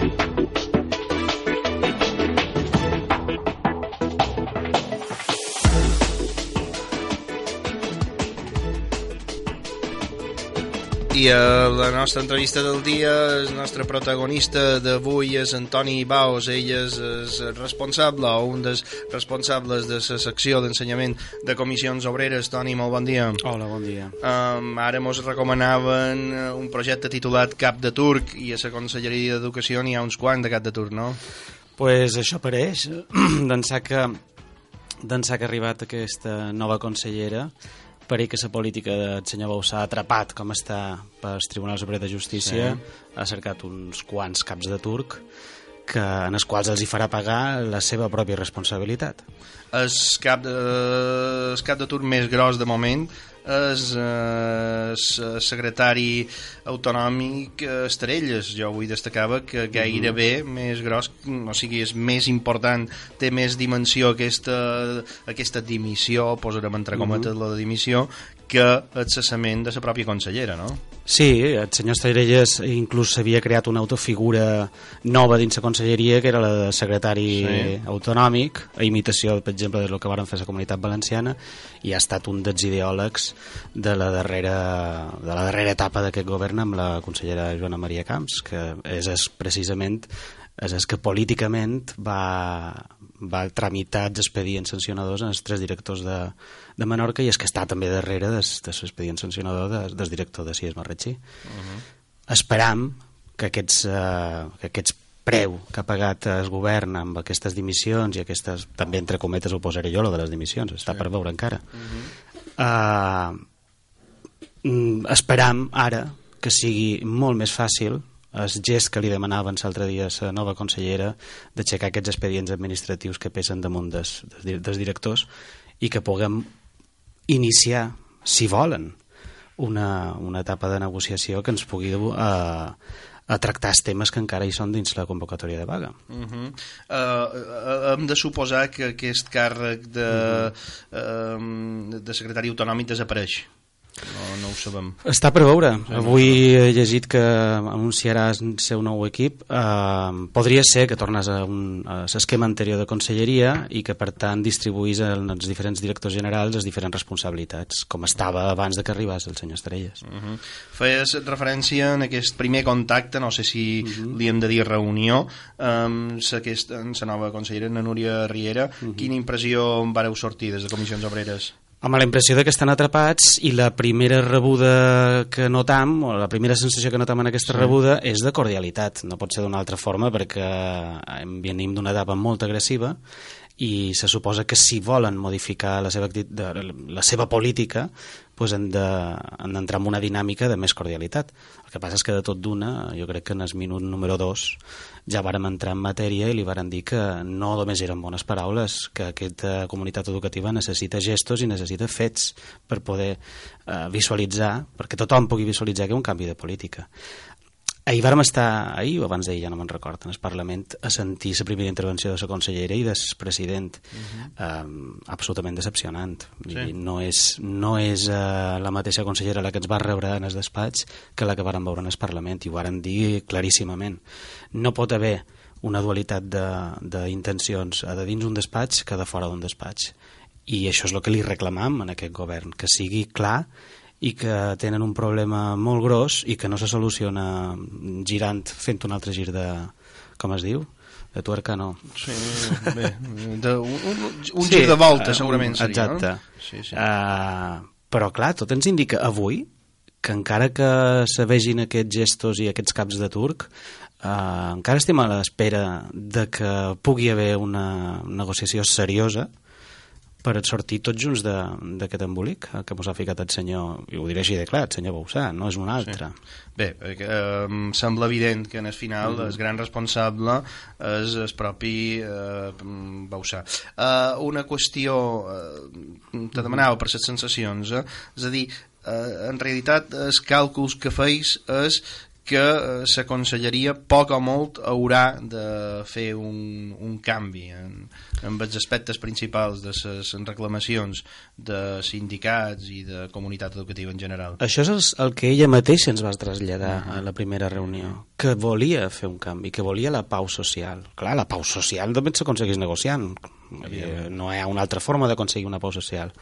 I a la nostra entrevista del dia, el nostre protagonista d'avui és Antoni Baus. Ell és el responsable o un dels responsables de la secció d'ensenyament de Comissions Obreres. Toni, molt bon dia. Hola, bon dia. Um, ara mos recomanaven un projecte titulat Cap de Turc, i a la Conselleria d'Educació n'hi ha uns quants de Cap de Turc, no? Pues això pareix. D'ençà que, d'ençà que ha arribat aquesta nova consellera, per que la política del senyor Bou s'ha atrapat com està pels Tribunals Superiors de Justícia, sí. Ha cercat uns quants caps de turc que, en els quals els hi farà pagar la seva pròpia responsabilitat. El cap de, el cap de turc més gros de moment és el eh, secretari autonòmic Estrelles. Jo avui destacava que gairebé mm-hmm. més gros, o sigui, és més important, té més dimensió aquesta, aquesta dimissió, posarem entre cometes mm-hmm. la dimissió, que el cessament de la pròpia consellera, no? Sí, el senyor Estrelles inclús s'havia creat una autofigura nova dins la conselleria, que era la de secretari sí. autonòmic, a imitació, per exemple, del que varen fer la Comunitat Valenciana, i ha estat un dels ideòlegs de la darrera, de la darrera etapa d'aquest govern amb la consellera Joana Maria Camps, que és es, precisament és es que políticament va, va tramitar els expedients sancionadors en els tres directors de, de Menorca, i és que està també darrere de, de l'expedient sancionador de, del director de C I E S Marratxí. Uh-huh. Esperam que aquests, uh, que aquests preu que ha pagat el govern amb aquestes dimissions i aquestes, també entre cometes ho posaré jo, lo de les dimissions, està sí. per veure encara. Uh-huh. uh, esperam ara que sigui molt més fàcil el gest que li demanaven l'altre dia a la nova consellera d'aixecar aquests expedients administratius que pesen damunt des, des, dels directors, i que puguem iniciar, si volen, una, una etapa de negociació que ens pugui a, a tractar els temes que encara hi són dins la convocatòria de vaga. Uh-huh. uh, hem de suposar que aquest càrrec de, uh-huh. uh, de secretari autonòmic desapareix. No, no ho sabem. Està per veure. Avui he llegit que anunciarà el seu nou equip. Uh, podria ser que tornés a, un, a l'esquema anterior de conselleria i que, per tant, distribuís en els diferents directors generals les diferents responsabilitats, com estava abans de que arribés el senyor Estrelles. Uh-huh. Feies referència en aquest primer contacte, no sé si uh-huh. li hem de dir reunió, amb la nova consellera, la Núria Riera. Uh-huh. Quina impressió en vareu sortir des de Comissions Obreres? Amb la impressió de que estan atrapats, i la primera rebuda que notam, o la primera sensació que notam en aquesta sí. rebuda, és de cordialitat. No pot ser d'una altra forma, perquè venim d'una etapa molt agressiva, i se suposa que si volen modificar la seva, la seva política, doncs han d'entrar en una dinàmica de més cordialitat. El que passa és que de tot d'una, jo crec que en el minut número dos ja vàrem entrar en matèria i li vàrem dir que no només eren bones paraules, que aquesta comunitat educativa necessita gestos i necessita fets per poder eh, visualitzar, perquè tothom pugui visualitzar que hi ha un canvi de política. Ahir vàrem estar, ahir o abans d'ahir, ja no me'n recordo, en el Parlament, a sentir la primera intervenció de la consellera i del president. Uh-huh. um, absolutament decepcionant. Sí. No és, no és uh, la mateixa consellera la que ens va rebre en el despatx que la que vàrem veure en el Parlament, i ho vàrem dir claríssimament. No pot haver una dualitat d'intencions de dins un despatx que de fora d'un despatx. I això és el que li reclamam en aquest govern, que sigui clar i que tenen un problema molt gros i que no se soluciona girant, fent un altre gir de, com es diu? De tuerca, no. Sí, bé, de, un, un sí, gir de volta segurament seria, exacte. No? Sí, sí. Uh, però clar, tot ens indica avui que encara que se vegin aquests gestos i aquests caps de turc, uh, encara estem a l'espera de que pugui haver una negociació seriosa per sortir tots junts d'aquest embolic que mos ha ficat el senyor, i ho diré així de clar, el senyor Bauzá, no és un altre. Sí. Bé, eh, em sembla evident que en el final mm. el gran responsable és el propi eh, Bauzá. Eh, una qüestió, eh, te demanava per les sensacions, eh? És a dir, eh, en realitat els càlculs que feis és que la conselleria poc o molt haurà de fer un, un canvi en, en els aspectes principals de les reclamacions de sindicats i de comunitat educativa en general. Això és el que ella mateixa ens va traslladar uh-huh. a la primera reunió, que volia fer un canvi, que volia la pau social. Clar, la pau social només s'aconsegueix negociant. No hi ha una altra forma d'aconseguir una pau social.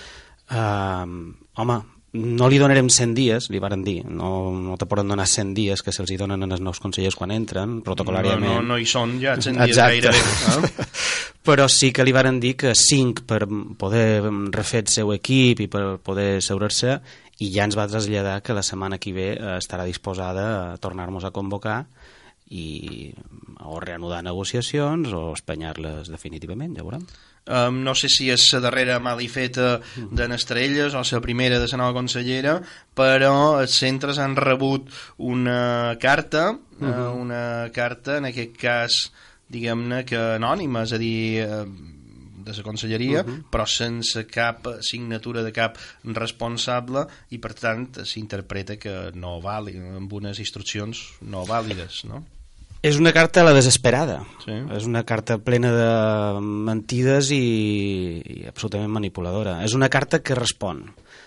Uh, home, no li donarem cent dies, li varen dir, no, no te poden donar cent dies que se'ls donen als nous consellers quan entren, protocolàriament. No, no, no hi són ja cent dies gairebé. Eh? Però sí que li varen dir que cinc per poder refer el seu equip i per poder asseure-se, i ja ens va traslladar que la setmana que ve estarà disposada a tornar-nos a convocar i o reanudar negociacions o espanyar-les definitivament, ja veurem. Um, no sé si és la darrera malifeta de Estrelles o la primera de la nova consellera, però els centres han rebut una carta, uh-huh. uh, una carta, en aquest cas, diguem-ne que anònima, és a dir, uh, de la conselleria, uh-huh. però sense cap signatura de cap responsable, i per tant s'interpreta que no vàlid, amb unes instruccions no vàlides, no? És una carta a la desesperada. Sí. És una carta plena de mentides i, i absolutament manipuladora. És una carta que respon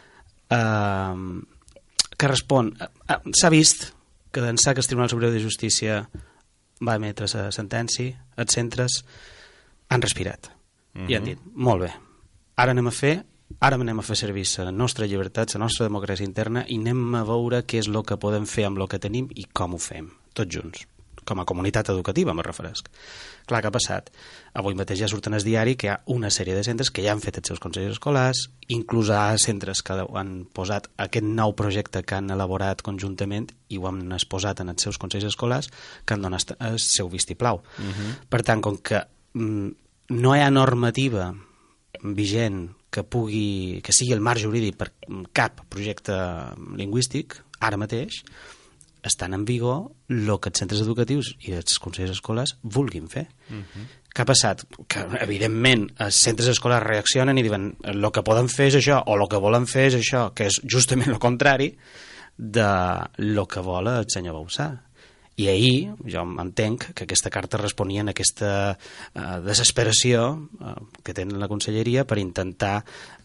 eh, que respon... Eh, s'ha vist que d'ençà que el Tribunal Superior de Justícia va emetre la sentència, els centres han respirat uh-huh. i han dit, molt bé, ara anem a fer ara anem a fer servir la nostra llibertat, la nostra democràcia interna i anem a veure què és el que podem fer amb el que tenim i com ho fem, tots junts, com a comunitat educativa, me referesc. Clar, què ha passat? Avui mateix ja surten al diari que hi ha una sèrie de centres que ja han fet els seus consells escolars, inclús hi ha centres que han posat aquest nou projecte que han elaborat conjuntament i ho han exposat en els seus consells escolars, que han donat el seu vistiplau. Uh-huh. Per tant, com que mm, no hi ha normativa vigent que pugui, que sigui el marc jurídic per cap projecte lingüístic, ara mateix estan en vigor el que els centres educatius i els consells escolars vulguin fer. Uh-huh. Què ha passat? Que, evidentment, els centres escolars reaccionen i diuen el que poden fer és això, o el que volen fer és això, que és justament el contrari de lo que vol el senyor Bauzá. I ahir jo entenc que aquesta carta responia a aquesta uh, desesperació uh, que tenen la conselleria per intentar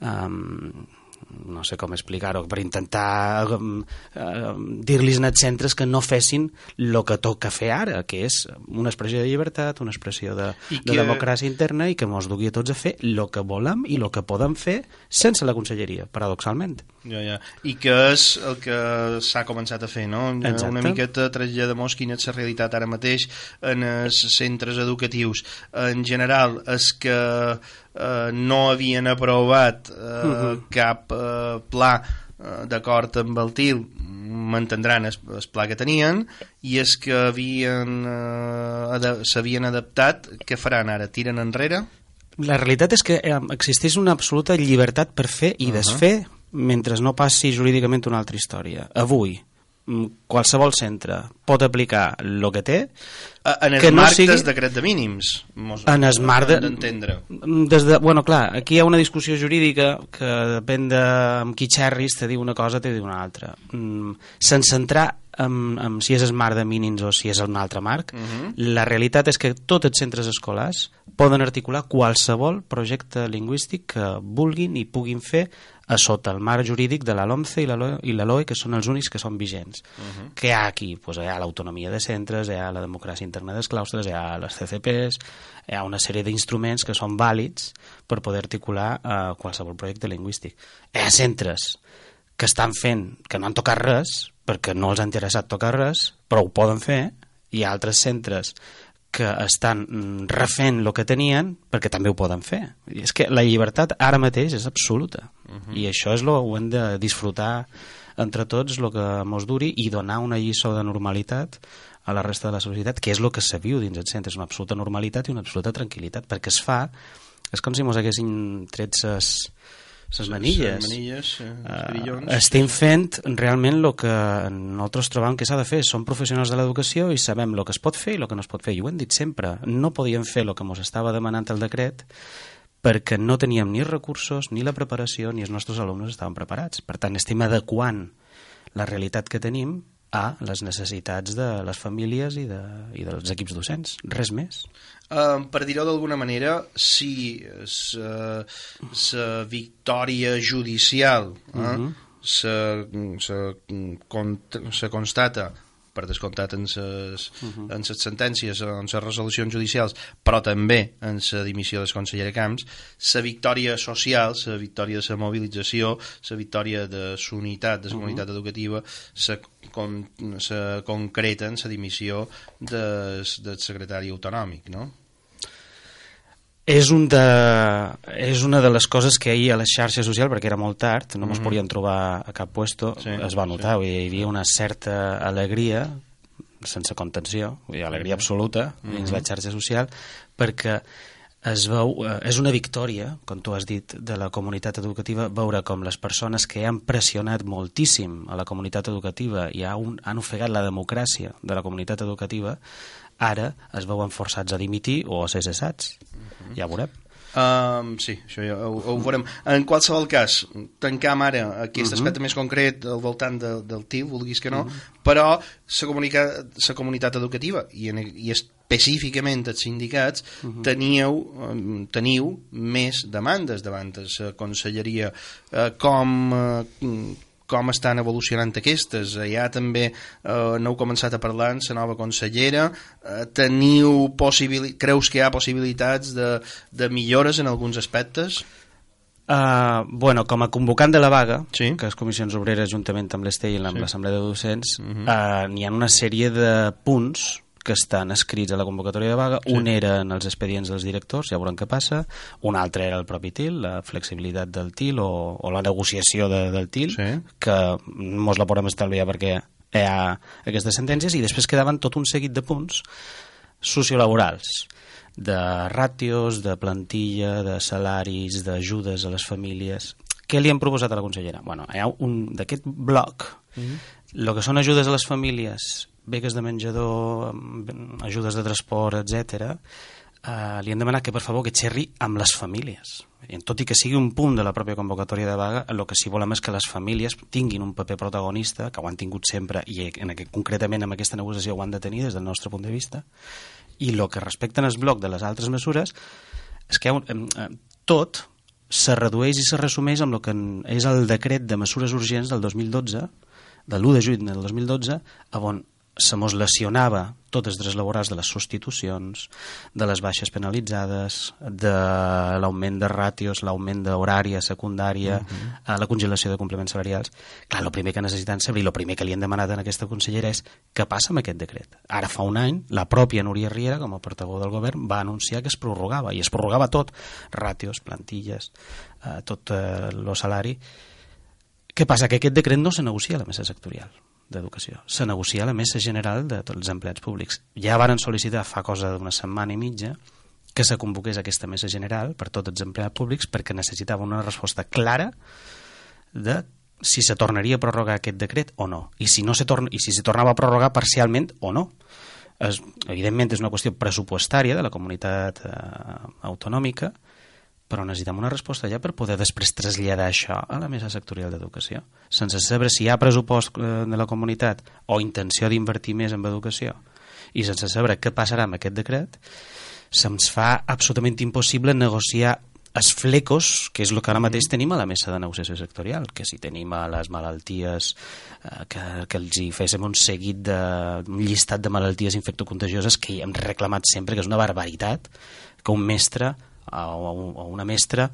um, no sé com explicar-ho, per intentar um, uh, dir-los als centres que no fessin el que toca fer ara, que és una expressió de llibertat, una expressió de, que... de democràcia interna i que mos dugui a tots a fer el que volem i el que podem fer sense la conselleria, paradoxalment. Ja, ja. I que és el que s'ha començat a fer, no? Exacte. Una miqueta traslladamos quina és la realitat ara mateix en els centres educatius. En general, és que eh, no havien aprovat eh, uh-huh. cap eh, pla eh, d'acord amb el T I L, mantindran el, el pla que tenien, i és que havien eh, ad- s'havien adaptat. Què faran ara? Tiren enrere? La realitat és que eh, existeix una absoluta llibertat per fer i uh-huh. desfer mentre no passi jurídicament una altra història. Avui, qualsevol centre pot aplicar el que té, en el que no marc sigui... del decret de mínims, mos en el marc de... d'entendre. Des de... Bueno, clar, aquí hi ha una discussió jurídica que depèn de amb qui xerris, te diu una cosa, te diu una altra. Mm, sense entrar en, en si és el marc de mínims o si és un altre marc, uh-huh. la realitat és que tots els centres escolars poden articular qualsevol projecte lingüístic que vulguin i puguin fer a sota el marc jurídic de la LOMCE i la L O E, que són els únics que són vigents. Uh-huh. Que hi ha aquí? Pues hi ha l'autonomia de centres, hi ha la democràcia interna dels claustres, hi ha les C C Ps, hi ha una sèrie d'instruments que són vàlids per poder articular uh, qualsevol projecte lingüístic. Hi ha centres que estan fent, que no han tocat res, perquè no els ha interessat tocar res, però ho poden fer. Hi ha altres centres que estan refent el que tenien perquè també ho poden fer. I és que la llibertat ara mateix és absoluta. Uh-huh. I això és lo, ho hem de disfrutar entre tots, el que mos duri, i donar una lliçó de normalitat a la resta de la societat, que és el que se viu dins els centres, una absoluta normalitat i una absoluta tranquil·litat, perquè es fa, és com si mos haguessin tret ses les manilles, les manilles uh, estem fent realment el que nosaltres trobam que s'ha de fer. Som professionals de l'educació i sabem el que es pot fer i el que no es pot fer, i ho hem dit sempre. No podíem fer el que ens estava demanant el decret perquè no teníem ni recursos, ni la preparació, ni els nostres alumnes estaven preparats. Per tant, estem adequant la realitat que tenim a les necessitats de les famílies i, de, i dels equips docents, res més. Uh, per dir-ho d'alguna manera, si la victòria judicial eh, uh-huh. se, se, se constata per descomptat en les uh-huh. en les sentències, en les resolucions judicials, però també en la dimissió del conseller Camps, la victòria social, la victòria de la mobilització, la victòria de la unitat, de la comunitat uh-huh. educativa, se, con, se concreta en la dimissió del, del secretari autonòmic, no? És, un de, és una de les coses que ahir a les xarxes socials, perquè era molt tard, no ens mm-hmm. podien trobar a cap puesto, sí, es va notar, sí. Hi havia una certa alegria, sense contenció, vull dir, alegria absoluta mm-hmm. dins la xarxa social, perquè es veu, és una victòria, com tu has dit, de la comunitat educativa, veure com les persones que han pressionat moltíssim a la comunitat educativa i han, han ofegat la democràcia de la comunitat educativa, ara es veuen forçats a dimitir o a ser cessats. Uh-huh. Ja ho veurem. Um, sí, això ja ho, ho veurem. En qualsevol cas, tancam ara aquest aspecte uh -huh. més concret al voltant de, del T I L, vulguis que no, uh -huh. però la comunitat, la comunitat educativa i, en, i específicament els sindicats uh -huh. teniu, teniu més demandes davant de la conselleria. Uh, com... Uh, com estan evolucionant aquestes. Ja també eh, n'heu començat a parlar amb la nova consellera. Eh, teniu possibili... Creus que hi ha possibilitats de, de millores en alguns aspectes? Uh, bueno, com a convocant de la vaga, sí? que és Comissions Obreres juntament amb l'E S T E i amb sí. l'Assemblea de Docents, uh -huh. uh, n'hi ha una sèrie de punts que estan escrits a la convocatòria de vaga. Sí. Un era en els expedients dels directors, ja veurem què passa. Un altre era el propi T I L, la flexibilitat del T I L o, o la negociació de, del T I L, sí. que mos la podem estalviar perquè hi ha aquestes sentències, i després quedaven tot un seguit de punts sociolaborals, de ràtios, de plantilla, de salaris, d'ajudes a les famílies. Què li han proposat a la consellera? Bueno, hi ha un d'aquest bloc, mm-hmm. el que són ajudes a les famílies, beques de menjador, ajudes de transport, etcètera, eh, li han demanat que, per favor, que xerri amb les famílies. I tot i que sigui un punt de la pròpia convocatòria de vaga, el que sí volem és que les famílies tinguin un paper protagonista, que ho han tingut sempre, i en aquest, concretament amb aquesta negociació ho han de tenir des del nostre punt de vista. I el que respecta en el bloc de les altres mesures és que eh, tot se redueix i se resumeix amb el que és el decret de mesures urgents del dos mil dotze, de l'u de juny del dos mil dotze, on se mos lesionava tots els drets laborals de les substitucions, de les baixes penalitzades, de l'augment de ràtios, l'augment d'horària secundària, uh-huh. la congelació de complements salarials. Clar, el primer que necessiten saber i el primer que li han demanat a aquesta consellera és què passa amb aquest decret. Ara fa un any, la pròpia Núria Riera, com a portaveu del govern, va anunciar que es prorrogava, i es prorrogava tot, ràtios, plantilles, eh, tot el eh, salari. Què passa? Que aquest decret no se negocia a la mesa sectorial d'Educació, se negocia a la mesa general de tots els empleats públics. Ja varen sol·licitar fa cosa d'una setmana i mitja que se convoqués aquesta mesa general per tots els empleats públics perquè necessitava una resposta clara de si se tornaria a prorrogar aquest decret o no, i si no se torna, i si se tornava a prorrogar parcialment o no. És, evidentment és una qüestió pressupostària de la comunitat eh, autonòmica, però necessitem una resposta ja per poder després traslladar això a la mesa sectorial d'Educació. Sense saber si hi ha pressupost de la comunitat o intenció d'invertir més en educació i sense saber què passarà amb aquest decret, se'ns fa absolutament impossible negociar els flecos, que és el que ara mateix tenim a la mesa de negociació sectorial, que si tenim a les malalties, eh, que, que els hi féssim un seguit de, un llistat de malalties infectocontagioses que hem reclamat sempre, que és una barbaritat, que un mestre o una mestra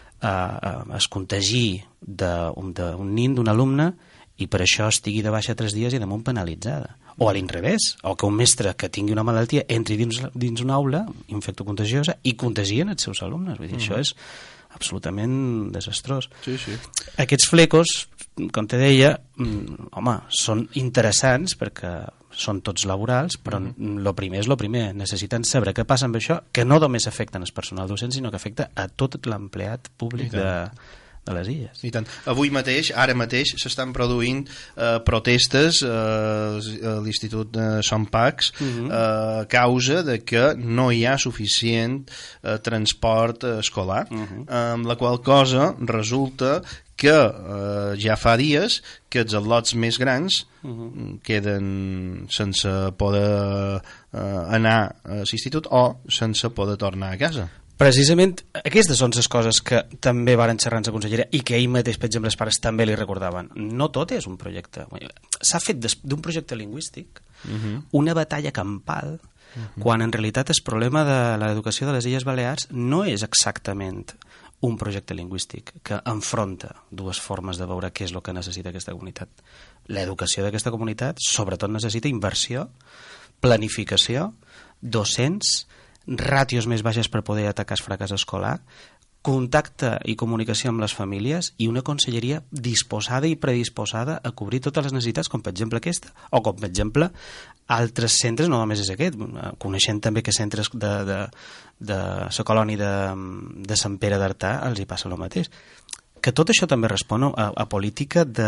eh, es contagi d'un nin, d'un alumne, i per això estigui de baixa tres dies i damunt penalitzada. O a l'inrevés, o que un mestre que tingui una malaltia entri dins, dins una aula infectocontagiosa i contagien els seus alumnes. Vull dir, mm. això és absolutament desastrós. Sí, sí. Aquests flecos, com te deia, home, són interessants perquè són tots laborals, però el mm. primer és el primer. Necessiten saber què passa amb això, que no només afecta el personal docent, sinó que afecta a tot l'empleat públic de, de les illes. I tant. Avui mateix, ara mateix, s'estan produint eh, protestes eh, a l'Institut de Sant Pacs mm-hmm. eh, a causa de que no hi ha suficient eh, transport escolar, mm-hmm. amb la qual cosa resulta que eh, ja fa dies que els al·lots més grans uh-huh. queden sense poder eh, anar a l'institut o sense poder tornar a casa. Precisament aquestes són les coses que també varen xerrar amb la consellera i que ell mateix, per exemple, els pares també li recordaven. No tot és un projecte. S'ha fet d'un projecte lingüístic uh-huh. una batalla campal uh-huh. quan en realitat el problema de l'educació de les Illes Balears no és exactament un projecte lingüístic que enfronta dues formes de veure què és el que necessita aquesta comunitat. L'educació d'aquesta comunitat sobretot necessita inversió, planificació, docents, ràtios més baixes per poder atacar el fracàs escolar, contacte i comunicació amb les famílies i una conselleria disposada i predisposada a cobrir totes les necessitats, com per exemple aquesta, o com per exemple altres centres, no només és aquest, coneixent també que centres de, de, de la colònia de, de Sant Pere d'Artà els hi passa el mateix. que tot això també respon a, a política de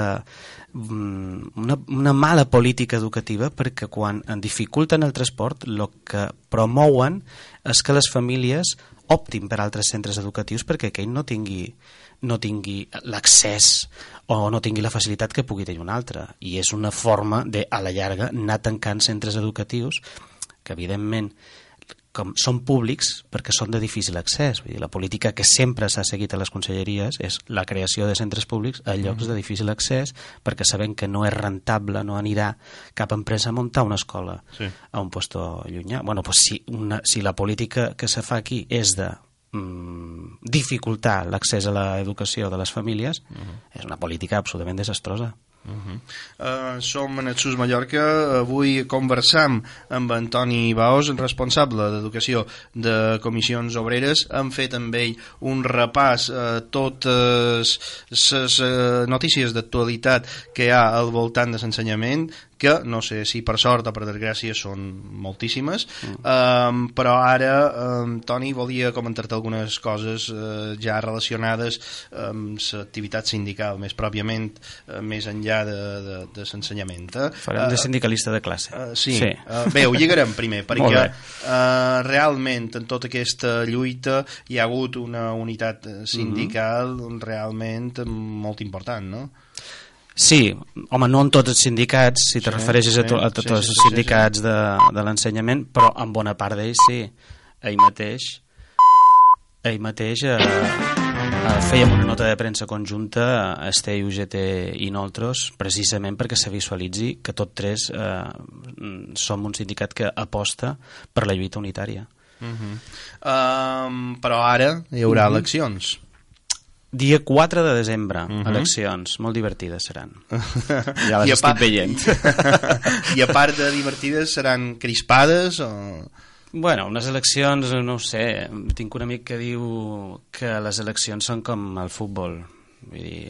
una, una mala política educativa, perquè quan en dificulten el transport el que promouen és que les famílies optin per altres centres educatius perquè aquell no tingui, no tingui l'accés o no tingui la facilitat que pugui tenir un altre, i és una forma de, a la llarga, anar tancant centres educatius que evidentment com són públics perquè són de difícil accés. Vull dir, la política que sempre s'ha seguit a les conselleries és la creació de centres públics a llocs de difícil accés, perquè sabem que no és rentable, no anirà cap empresa a muntar una escola sí. a un puesto llunyà. Bueno, pues si, una, si la política que se fa aquí és de mm, dificultar l'accés a l'educació de les famílies, uh-huh. és una política absolutament desastrosa. Uh-huh. Uh, som en el Sus Mallorca. Avui conversam amb Antoni Baos, responsable d'Educació de Comissions Obreres. Hem fet amb ell un repàs a totes les uh, notícies d'actualitat que hi ha al voltant de l'ensenyament, que no sé si per sort o per desgràcia són moltíssimes, mm. um, però ara um, Toni volia comentar-te algunes coses uh, ja relacionades amb l'activitat sindical, més pròpiament uh, més enllà de, de, de l'ensenyament. Eh? Farem de sindicalista de classe. Uh, sí, sí. Uh, bé, ho lligarem primer, perquè uh, realment en tota aquesta lluita hi ha hagut una unitat sindical mm-hmm. realment molt important, no? Sí, home, no en tots els sindicats, si te sí, refereixes sí, a, to, a tots sí, sí, els sindicats sí, sí. de, de l'ensenyament, però en bona part d'ells sí. Ell mateix, ell mateix eh, eh, fèiem una nota de premsa conjunta, Este, U G T i nosaltres, precisament perquè se visualitzi que tots tres eh, som un sindicat que aposta per la lluita unitària. Uh-huh. um, però ara hi haurà uh-huh. eleccions. Dia quatre de desembre, uh-huh. eleccions, molt divertides seran. Ja les estic veient. I a part de divertides, seran crispades o...? Bueno, unes eleccions, no ho sé, tinc un amic que diu que les eleccions són com el futbol. Vull dir,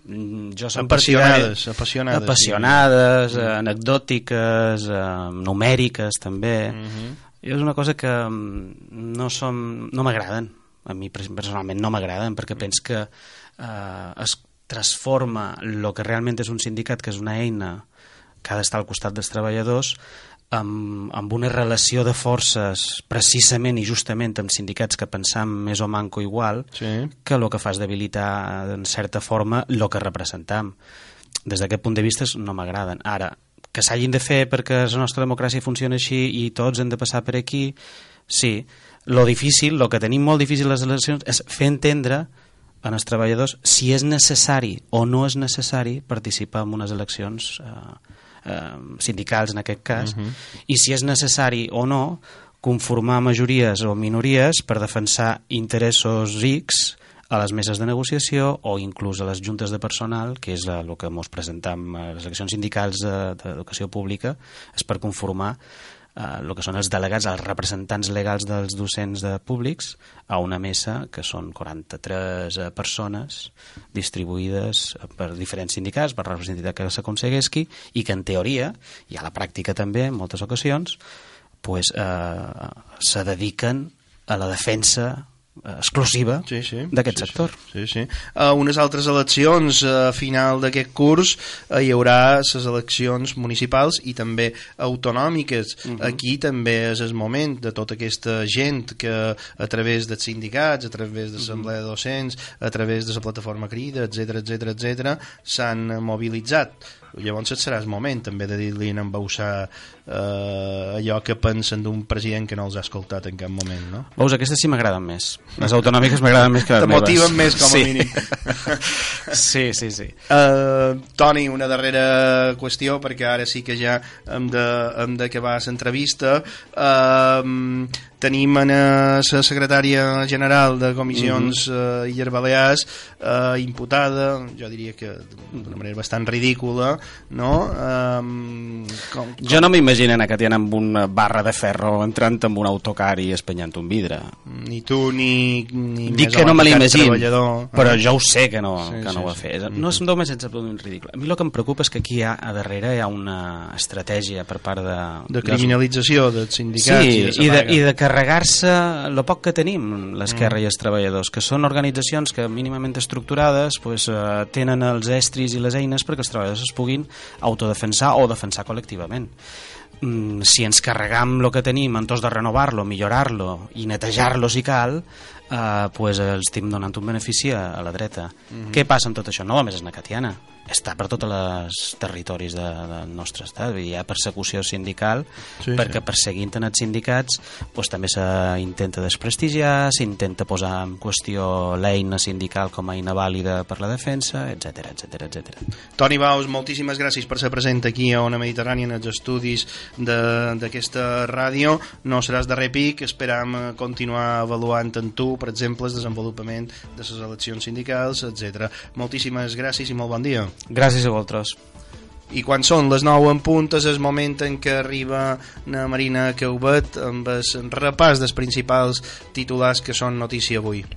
jo som apassionades, apassionades, apassionades sí. anecdòtiques, numèriques també. Uh-huh. I és una cosa que no, som, no m'agraden. A mi personalment no m'agraden, perquè penso que eh, es transforma el que realment és un sindicat, que és una eina que ha d'estar al costat dels treballadors, amb, amb una relació de forces precisament i justament amb sindicats que pensam més o manco igual, sí. que el que fa és debilitar en certa forma el que representam. Des d'aquest punt de vista no m'agraden. Ara, que s'hagin de fer perquè la nostra democràcia funciona així i tots hem de passar per aquí, sí. Lo difícil, lo que tenim molt difícil les eleccions és fer entendre als treballadors si és necessari o no és necessari participar en unes eleccions eh, eh, sindicals en aquest cas, uh-huh. i si és necessari o no conformar majories o minories per defensar interessos rics a les meses de negociació o inclús a les juntes de personal, que és el que ens presentam a les eleccions sindicals d'educació pública, és per conformar el uh, que són els delegats, els representants legals dels docents de públics a una mesa que són quaranta-tres uh, persones distribuïdes per diferents sindicats, per representativitat que s'aconseguesqui, i que en teoria, i a la pràctica també en moltes ocasions, pues, uh, se dediquen a la defensa exclusiva sí, sí, d'aquest sí, sector. Sí, sí. Uh, unes altres eleccions a final d'aquest curs uh, hi haurà les eleccions municipals i també autonòmiques. Uh-huh. Aquí també és el moment de tota aquesta gent que a través dels sindicats, a través de l'assemblea de docents, a través de la plataforma Crida, etcètera, etcètera, etcètera, s'han mobilitzat. Llavors serà el moment també de dir-li en embausar eh, allò que pensen d'un president que no els ha escoltat en cap moment, no? Veus, aquestes sí m'agraden més. Les autonòmiques m'agraden més que les meves. Te motiven més, com a sí. mínim. Sí, sí, sí. Uh, Toni, una darrera qüestió, perquè ara sí que ja hem de, hem d'acabar l'entrevista. Uh, tenim a la secretària general de Comissions mm-hmm. uh, Illes Balears uh, imputada, jo diria que d'una manera bastant ridícula, no? Um, com, com... Jo no m'imagino anar catiant amb una barra de ferro entrant amb un autocar i espanyant un vidre. Ni tu ni, ni dic més que no me l'imagino, però ah. jo ho sé que no, sí, que no sí, ho va fer. sí. No és un dogma sense produir ridícul. A mi el que em preocupa és que aquí hi ha, a darrere hi ha una estratègia per part de... De criminalització dels sindicats sí, i de, i de, i de que carregar-se el poc que tenim, l'esquerra mm. i els treballadors, que són organitzacions que mínimament estructurades pues, eh, tenen els estris i les eines perquè els treballadors es puguin autodefensar o defensar col·lectivament. Mm, si ens carregam el que tenim en tos de renovar-lo, millorar-lo i netejar-lo si cal, eh, pues, els estem donant un benefici a, a la dreta. Mm-hmm. Què passa amb tot això? No només és Nakatiana, està per tots els territoris de, del nostre estat. Hi ha persecució sindical sí, perquè sí. perseguint en els sindicats pues, també s'intenta desprestigiar, s'intenta posar en qüestió l'eina sindical com a eina vàlida per la defensa, etcètera, etcètera, etcètera. Toni Baus, moltíssimes gràcies per ser present aquí a Ona Mediterrània en els estudis d'aquesta ràdio. No seràs darrer pic, esperam continuar avaluant en tu, per exemple, el desenvolupament de les eleccions sindicals, etcètera. Moltíssimes gràcies i molt bon dia. Gràcies a vosaltres. I quan són les nou en punt és el moment en què arriba na Marina Caubet amb el repàs dels principals titulars que són notícia avui.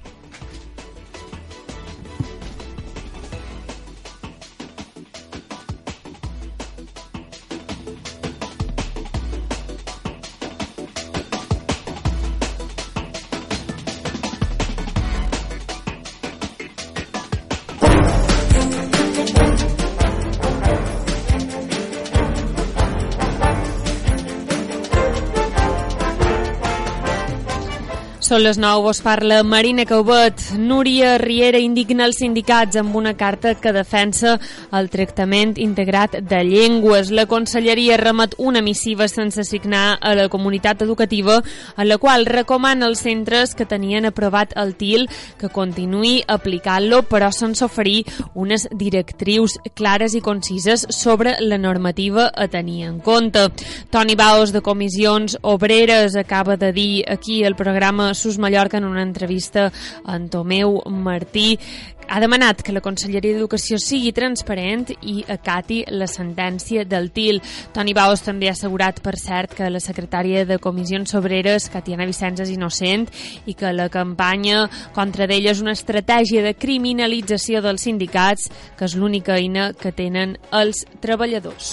Són les nou, us parla Marina Caubet. Núria Riera indigna els sindicats amb una carta que defensa el tractament integrat de llengües. La Conselleria remet una missiva sense signar a la comunitat educativa en la qual recomana als centres que tenien aprovat el T I L que continuï aplicant-lo però sense oferir unes directrius clares i concises sobre la normativa a tenir en compte. Toni Baus de Comissions Obreres acaba de dir aquí al programa Sus Mallorca en una entrevista a en Tomeu Martí. Ha demanat que la Conselleria d'Educació sigui transparent i acati la sentència del T I L. Toni Baus també ha assegurat, per cert, que la secretària de Comissions Obreres, Catiana Vicenç, és innocent i que la campanya contra d'ella és una estratègia de criminalització dels sindicats, que és l'única eina que tenen els treballadors.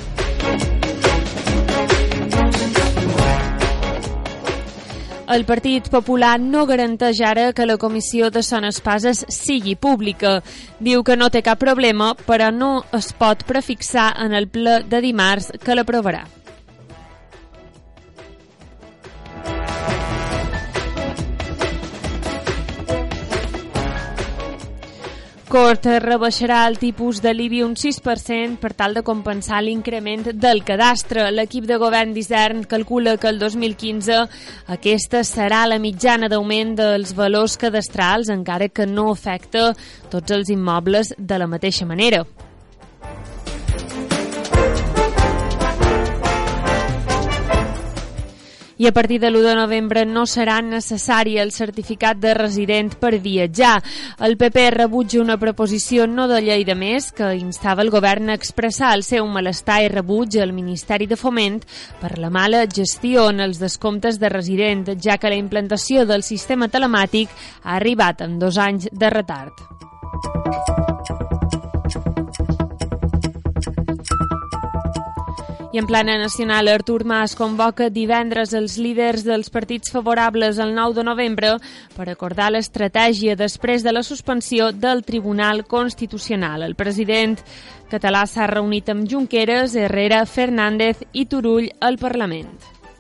El Partit Popular no garanteix ara que la comissió de Son Espases sigui pública. Diu que no té cap problema, però no es pot prefixar en el ple de dimarts que l'aprovarà. Cort rebaixarà el tipus de l'I B I un sis per cent per tal de compensar l'increment del cadastre. L'equip de govern d'Isern calcula que el dos mil quinze aquesta serà la mitjana d'augment dels valors cadastrals, encara que no afecta tots els immobles de la mateixa manera. I a partir de l'u de novembre no serà necessari el certificat de resident per viatjar. El P P rebutja una proposició no de llei de més que instava el govern a expressar el seu malestar i rebuig al Ministeri de Foment per la mala gestió en els descomptes de resident, ja que la implantació del sistema telemàtic ha arribat amb dos anys de retard. I en plana nacional, Artur Mas convoca divendres els líders dels partits favorables al nou de novembre per acordar l'estratègia després de la suspensió del Tribunal Constitucional. El president català s'ha reunit amb Junqueras, Herrera, Fernández i Turull al Parlament.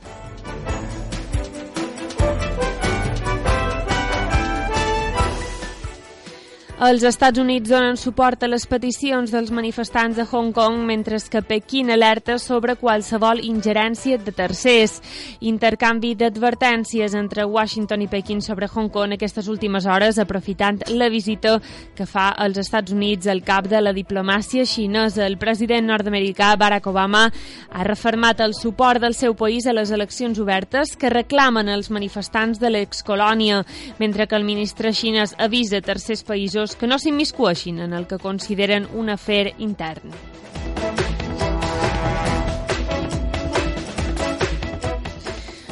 Els Estats Units donen suport a les peticions dels manifestants a Hong Kong, mentre que Pequín alerta sobre qualsevol ingerència de tercers. Intercanvi d'advertències entre Washington i Pequín sobre Hong Kong aquestes últimes hores, aprofitant la visita que fa als Estats Units el cap de la diplomàcia xinesa. El president nord-americà Barack Obama ha refermat el suport del seu país a les eleccions obertes que reclamen els manifestants de l'excolònia, mentre que el ministre xinès avisa tercers països que no s'immiscueixin en el que consideren un afer intern.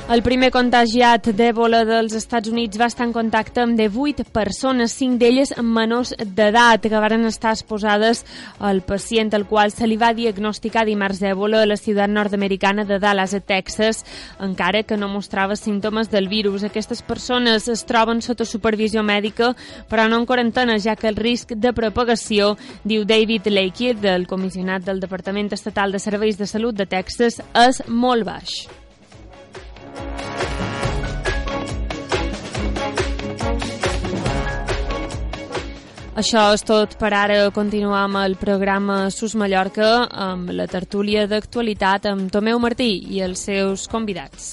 El primer contagiat d'èbola dels Estats Units va estar en contacte amb divuit persones, cinc d'elles menors d'edat, que varen estar exposades al pacient al qual se li va diagnosticar dimarts d'èbola a la ciutat nord-americana de Dallas, a Texas, encara que no mostrava símptomes del virus. Aquestes persones es troben sota supervisió mèdica, però no en quarantena, ja que el risc de propagació, diu David Lakey, del comissionat del Departament Estatal de Serveis de Salut de Texas, és molt baix. Això és tot per ara. Continuam el programa Sus Mallorca amb la tertúlia d'actualitat amb Tomeu Martí i els seus convidats.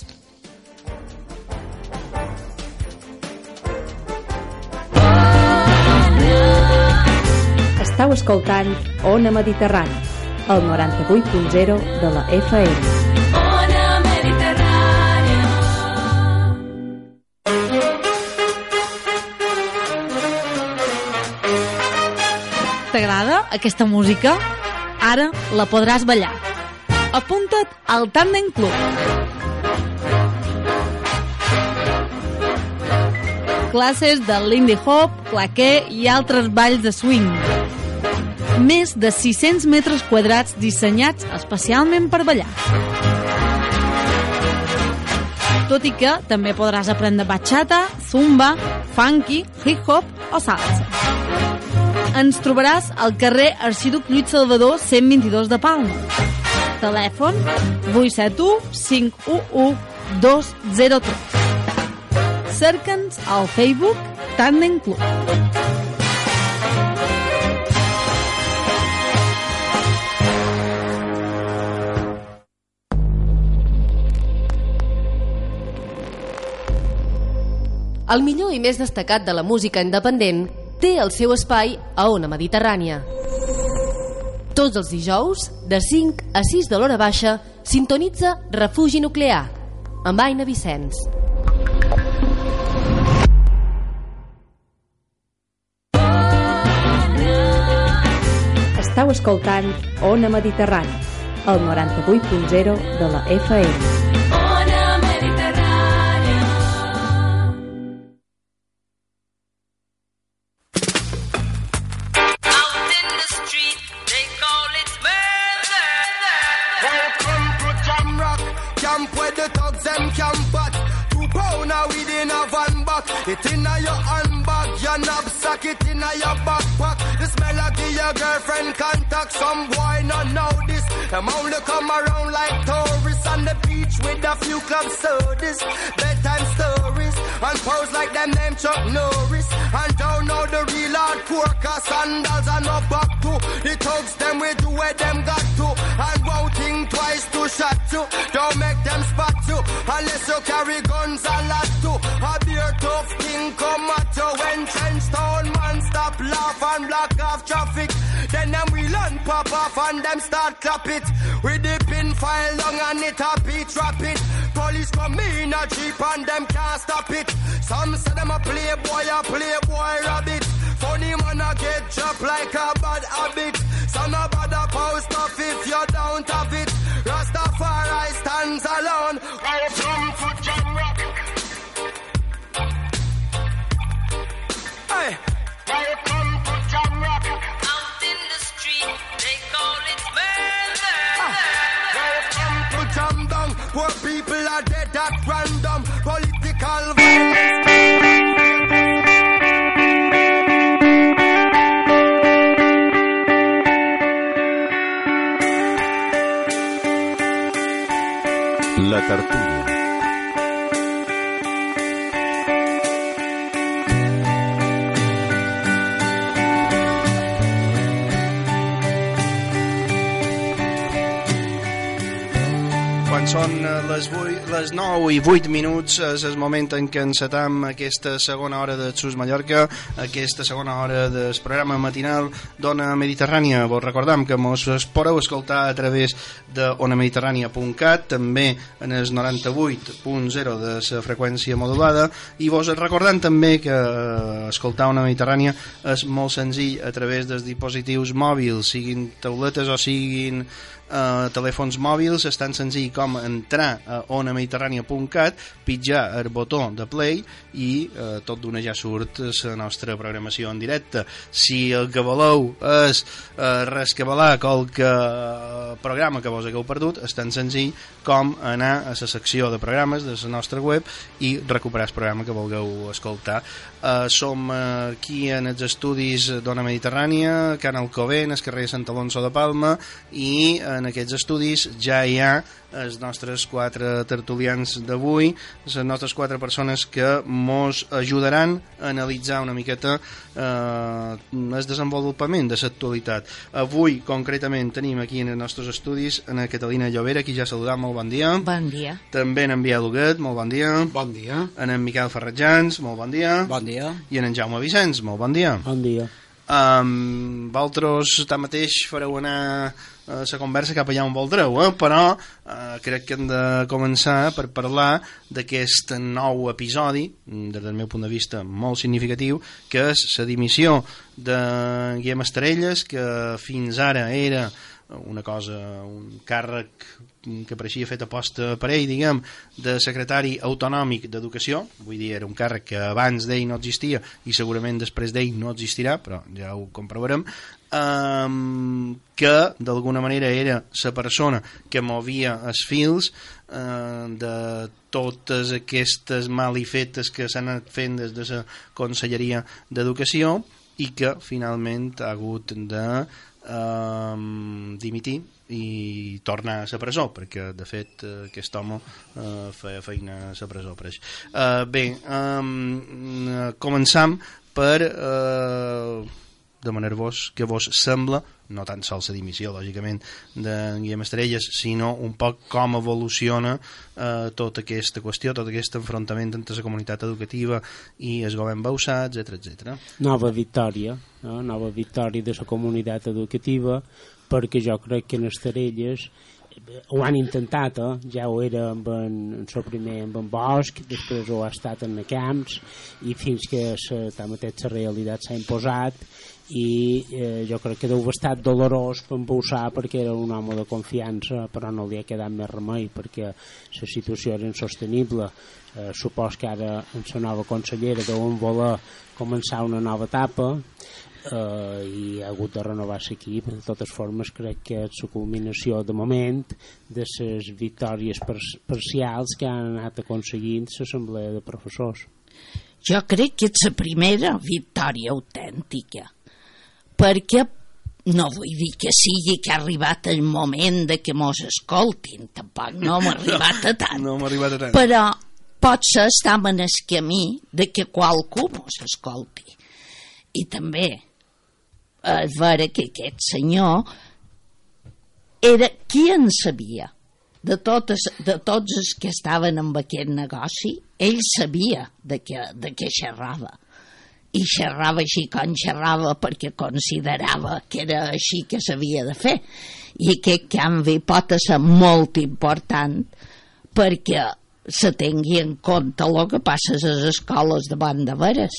Estau escoltant Ona Mediterrani, el noranta-vuit punt zero de la F M. T'agrada aquesta música? Ara la podràs ballar. Apunta't al Tandem Club. Classes de Lindy Hop, claqué i altres balls de swing. Més de sis-cents metres quadrats dissenyats especialment per ballar. Tot i que també podràs aprendre bachata, zumba, funky, hip-hop o salsa. Ens trobaràs al carrer Arxiduc Lluís Salvador cent vint-i-dos de Palma. Telèfon vuit set u cinc u u dos zero tres. Cerca'ns al Facebook Tandem Club. El millor i més destacat de la música independent té el seu espai a Ona Mediterrània. Tots els dijous, de cinc a sis de l'hora baixa, sintonitza Refugi Nuclear, amb Aina Vicenç. Estau escoltant Ona Mediterrània, el noranta-vuit punt zero de la F M. It inna your handbag, your knapsack, it inna your backpack. The smell of your girlfriend contact. Some boy not know this. Them only come around like tourists on the beach with a few club sodas, bedtime stories, and pose like them name Chuck Norris. And don't know the real hardcore, cause sandals are no back to. The thugs them we do where them got to. And won't think twice to shot you. Don't make them spot you, unless you carry guns a lot too. A beer tough king come at you when trench town man stop laugh and block off traffic. Then them we learn pop off and them start clap it. With the pin file long and it a beat rapid. Police come in a jeep and them can't stop it. Some say them a playboy, a playboy rabbit. Funny man a get dropped like a bad habit. Some a bother post off if you don't have it. Rastafari stands alone. I come to Jam Rock. Hey, welcome to Jam Rock. Out in the street, they call it murder. Ah, welcome to Jam Down, where people are dead at random. Political violence. La tertúlia. Quan són les, vuit, les nou i vuit minuts és el moment en què encetam aquesta segona hora de Sus Mallorca, aquesta segona hora del programa matinal d'Ona Mediterrània. Vos recordam que mos podeu escoltar a través de ona mediterrània punt cat, també en el noranta-vuit punt zero de la freqüència modulada, i vos recordam també que escoltar Ona Mediterrània és molt senzill a través dels dispositius mòbils, siguin tauletes o siguin eh, telèfons mòbils, és tan senzill com entrar a ona mediterrània punt cat, pitjar el botó de play i eh, tot d'una ja surt la nostra programació en directe. Si el que voleu és eh, rescabalar qualque programa que vos hagueu perdut, és tan senzill com anar a la secció de programes de la nostra web i recuperar el programa que vulgueu escoltar. Uh, som uh, aquí en els estudis d'Ona Mediterrània, Can Alcover, al carrer Sant Alonso de Palma, i en aquests estudis ja hi ha els nostres quatre tertulians d'avui, les nostres quatre persones que mos ajudaran a analitzar una miqueta eh, el desenvolupament de l'actualitat. Avui, concretament, tenim aquí en els nostres estudis en Catalina Llovera, qui ja saludam, molt bon dia. Bon dia. També en Biel Huguet, molt bon dia. Bon dia. En en Miquel Ferratjans, molt bon dia. Bon dia. I en en Jaume Vicenç, molt bon dia. Bon dia. Um, vosaltres tanmateix fareu anar uh, la conversa cap allà on voldreu, eh? Però uh, crec que hem de començar per parlar d'aquest nou episodi, des del meu punt de vista molt significatiu, que és la dimissió de Guillem Estarelles, que fins ara era una cosa, un càrrec que pareixia fet aposta per ell, diguem, de secretari autonòmic d'Educació. Vull dir, era un càrrec que abans d'ell no existia i segurament després d'ell no existirà, però ja ho comprovarem, um, que d'alguna manera era la persona que movia els fils uh, de totes aquestes malifetes que s'han anat fent des de la Conselleria d'Educació i que finalment ha hagut de um, dimitir i tornar a la presó, perquè de fet aquest home uh, feia feina a la presó per això. Uh, bé, um, començam per uh, demanar-vos què vos sembla, no tan sols la dimissió, lògicament, de Guillem Estarelles, sinó un poc com evoluciona eh, tota aquesta qüestió, tot aquest enfrontament entre la comunitat educativa i el govern Bausà, etcètera, etcètera. Nova victòria, no? Nova victòria de la comunitat educativa, perquè jo crec que en Estarelles ho han intentat, eh? Ja ho era amb en, en el primer amb en Bosch, després ho ha estat en Camps, i fins que sa, tanmateix la realitat s'ha imposat, i eh, jo crec que deu haver estat dolorós per Bausà, perquè era un home de confiança, però no li ha quedat més remei, perquè la situació era insostenible. Eh, supos que ara en la nova consellera deuen voler començar una nova etapa, Uh, i ha hagut de renovar l'equip. De totes formes, crec que és la culminació de moment de les victòries par parcials que han anat aconseguint l'assemblea de professors. Jo crec que és la primera victòria autèntica, perquè no vull dir que sigui que ha arribat el moment de que mos escoltin, tampoc no m'ha arribat a tant, no m'ha arribat a tant, però potser estem en el camí de que qualcú mos escolti. I també a veure que aquest senyor era qui en sabia de, totes, de tots els que estaven amb aquest negoci. Ell sabia de què, de què xerrava, i xerrava així com xerrava perquè considerava que era així que s'havia de fer, i aquest canvi pot ser molt important perquè se tingui en compte el que passa a les escoles de Bandaveres.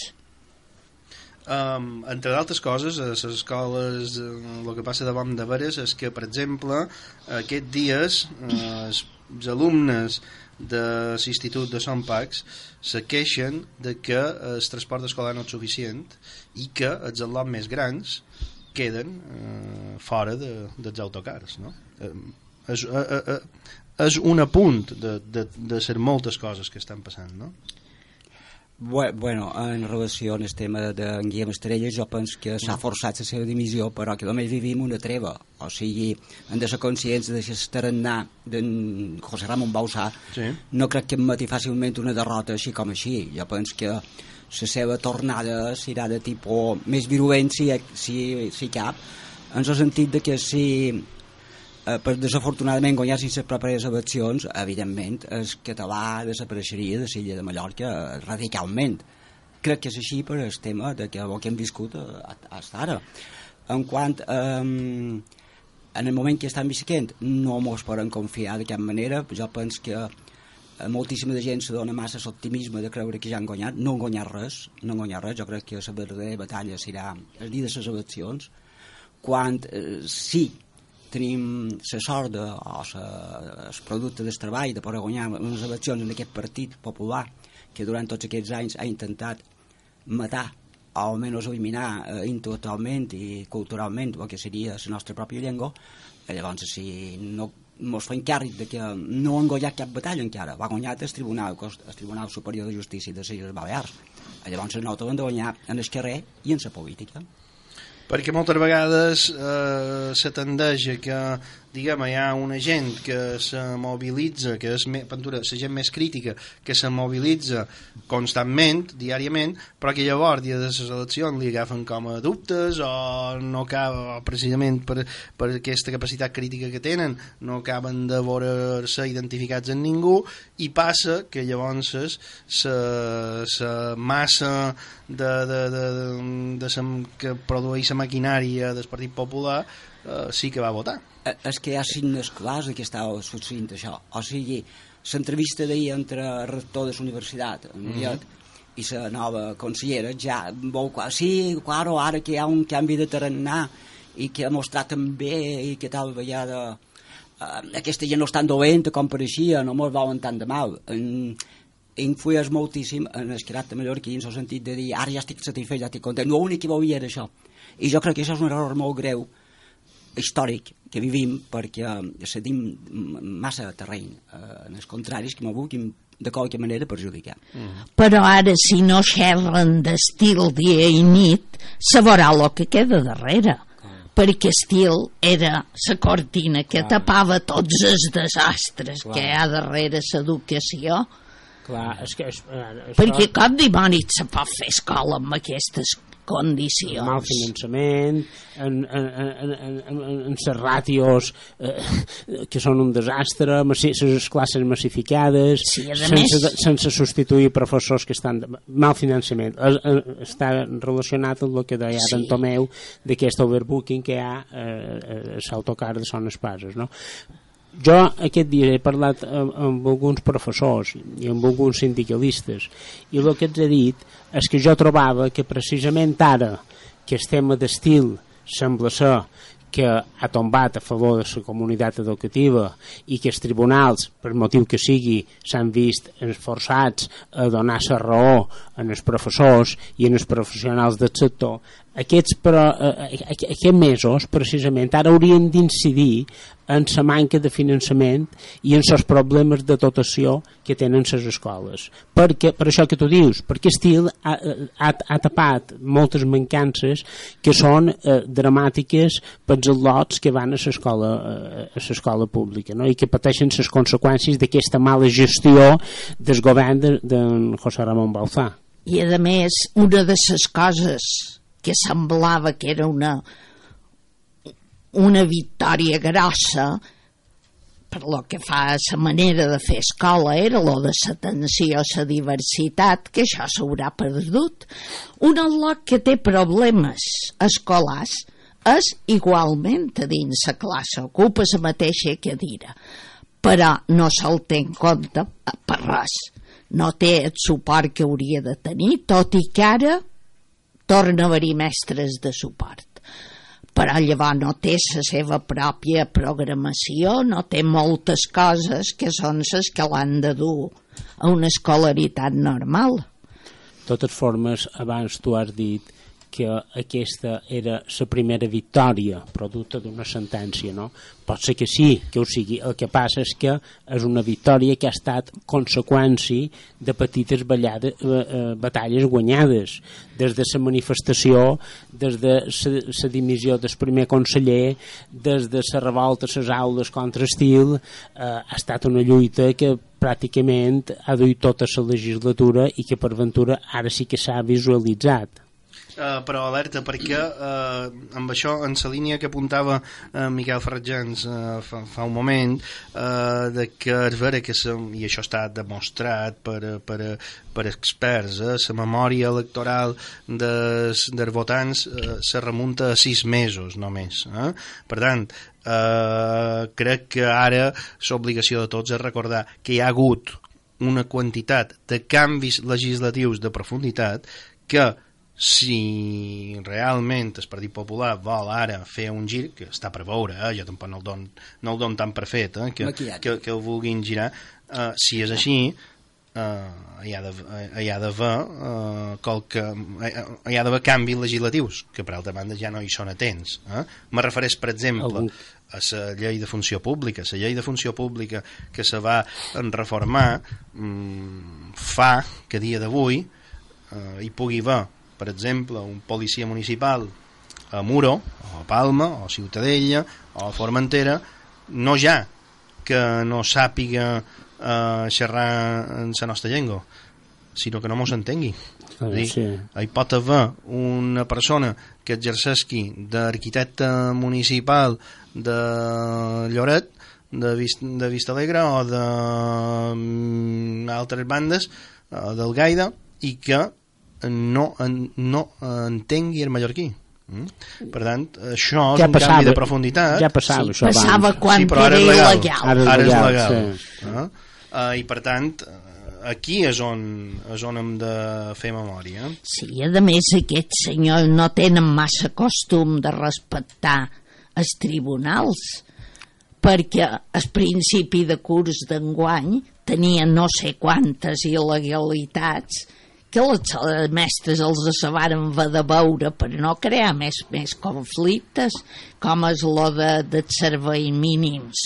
Um, entre d'altres coses, a les escoles el que passa davant de veres és que, per exemple, aquests dies eh, els, els alumnes de l'institut de Sant Pacs se queixen de que el transport escolar no és suficient i que els alumnes més grans queden eh, fora de, dels autocars, no? Eh, és, eh, eh, és un apunt de, de, de ser moltes coses que estan passant, no? Bueno, en relació amb el tema de Guillem Estarelles, jo penso que s'ha forçat la seva dimissió, però que només vivim una treva. O sigui, hem de ser conscients de aquest tarannà d'en José Ramon Bausà. Sí. No crec que em mati fàcilment una derrota així com així. Jo penso que la seva tornada serà de tipus més virulent, si, si, si cap, en el sentit de que si eh, per desafortunadament guanyassin les properes eleccions, evidentment el català desapareixeria de l'illa de Mallorca radicalment. Crec que és així per el tema de que, que hem viscut fins ara. En quant eh, en el moment que estan visquent no mos poden confiar de cap manera. Jo penso que a moltíssima de gent se dona massa l'optimisme de creure que ja han guanyat. No han guanyat res, no han guanyat res. Jo crec que la verdadera batalla serà el dia de les eleccions, quan eh, sí tenim la sort de, o la, el producte del treball de poder guanyar unes eleccions en aquest partit popular que durant tots aquests anys ha intentat matar o almenys eliminar eh, intel·lectualment i culturalment el que seria la nostra pròpia llengua. Llavors, si no mos fem càrrec de que no han guanyat cap batalla encara, va guanyar el Tribunal, el Tribunal Superior de Justícia de les Illes Balears. Llavors nosaltres hem de guanyar en el carrer i en la política. Perquè moltes vegades eh, se tendeix a que, diguem, hi ha una gent que se mobilitza, que és me, pintura, la gent més crítica, que se mobilitza constantment, diàriament, però que llavors, dia de les eleccions, li agafen com a dubtes o no acaba, precisament per, per aquesta capacitat crítica que tenen, no acaben de veure-se identificats en ningú, i passa que llavors la massa de, de, de, de, de sa, que produeix la maquinària del Partit Popular eh, sí que va votar. És que hi ha signes clars que estava succeint això. O sigui, l'entrevista d'ahir entre el rector de la universitat, en Millet, mm-hmm. i la nova consellera, ja vol... Sí, claro, ara que hi ha un canvi de tarannà i que ha mostrat també i que tal vegada eh, aquesta gent no és tan dolenta com pareixia, no mos volen tant de mal. En, influeix moltíssim en el caràcter mallorquí en el sentit de dir ara ja estic satisfet, ja estic content. L'únic que volia era això. I jo crec que això és un error molt greu històric que vivim perquè cedim massa terreny eh, en els contraris que m'ho vulguin de qualque manera perjudicar. Mm. Però ara si no xerren d'estil dia i nit se veurà el que queda darrere. Perquè estil era la cortina que clar. Tapava tots els desastres clar. Que hi ha darrere l'educació. Clar, és que... És, això... Perquè cap dimonis se pot fer escola amb aquestes condicions. Mal finançament, en, en, en, en, en, en les ràtios eh, que són un desastre, les classes massificades, sí, sense, més... sense substituir professors que estan... De, mal finançament. Es, està relacionat amb el que deia sí. en Tomeu d'aquest overbooking que hi ha eh, a l'autocar de Son Espases, no? Jo aquest dia he parlat amb, amb alguns professors i amb alguns sindicalistes i el que els he dit és que jo trobava que precisament ara que el tema d'estil sembla ser que ha tombat a favor de la comunitat educativa i que els tribunals, per motiu que sigui, s'han vist esforçats a donar la raó en els professors i en els professionals del sector, aquests, però, eh, aquests mesos precisament ara haurien d'incidir en la manca de finançament i en els problemes de dotació que tenen les escoles. Perquè, per això que tu dius, perquè Estil ha, ha, ha tapat moltes mancances que són eh, dramàtiques pels al·lots que van a l'escola a l'escola pública, no? I que pateixen les conseqüències d'aquesta mala gestió del govern de, de José Ramón Bauzá. I a més, una de les coses que semblava que era una una victòria grossa per lo que fa a la manera de fer escola era lo de l'atenció a la diversitat, que això s'haurà perdut. Un al·lot que té problemes escolars és igualment a dins la classe, ocupa la mateixa cadira, però no se'l té en compte per res. No té el suport que hauria de tenir, tot i que ara torna a haver-hi mestres de suport. Però llavors no té la seva pròpia programació, no té moltes coses que són les que l'han de dur a una escolaritat normal. De totes formes, abans tu has dit que aquesta era la primera victòria producte d'una sentència, no? Pot ser que sí, que ho sigui. El que passa és que és una victòria que ha estat conseqüència de petites ballades, eh, eh, batalles guanyades, des de la manifestació, des de la dimissió del primer conseller, des de la revolta a les aules contra Estil, eh, ha estat una lluita que pràcticament ha duit tota la legislatura i que per ventura ara sí que s'ha visualitzat. Uh, però alerta, perquè uh, amb això, en la línia que apuntava uh, Miquel Ferratjans uh, fa, fa un moment, uh, de que és vera que se, i això està demostrat per, per, per experts, eh, la memòria electoral dels, dels votants uh, se remunta a sis mesos només, eh? Per tant, uh, crec que ara l'obligació de tots és recordar que hi ha hagut una quantitat de canvis legislatius de profunditat que si realment el Partit Popular vol ara fer un gir, que està per veure, eh? Jo tampoc no el don, no el don tan per fet, eh? que, que, que el vulguin girar, uh, si és així, uh, hi ha d'haver uh, qualque, hi ha d'haver canvis legislatius, que per altra banda ja no hi són atents. Eh? Me refereix, per exemple, a la llei de funció pública. La llei de funció pública que se va reformar um, fa que dia d'avui uh, hi pugui haver, per exemple, un policia municipal a Muro, o a Palma, o a Ciutadella, o a Formentera, no ja que no sàpiga eh, xerrar en la nostra llengua, sinó que no mos entengui. Ah, dir, sí. Hi pot haver una persona que exerceixi d'arquitecte municipal de Lloret, de, Vist de Vistalegre o d'altres bandes, eh, del Gaida, i que no, no entengui el mallorquí. Mm? Per tant, això és ja un passava, canvi de profunditat. Ja passava, sí, això passava quan sí, era il·legal. Ara és legal. Ara és legal. Sí. Uh, uh, I per tant, aquí és on, és on hem de fer memòria. Sí, a més aquests senyors no tenen massa costum de respectar els tribunals, perquè al principi de curs d'enguany tenien no sé quantes il·legalitats que els mestres els sabaren de veure per no crear més, més conflictes, com és lo de, de serveis mínims,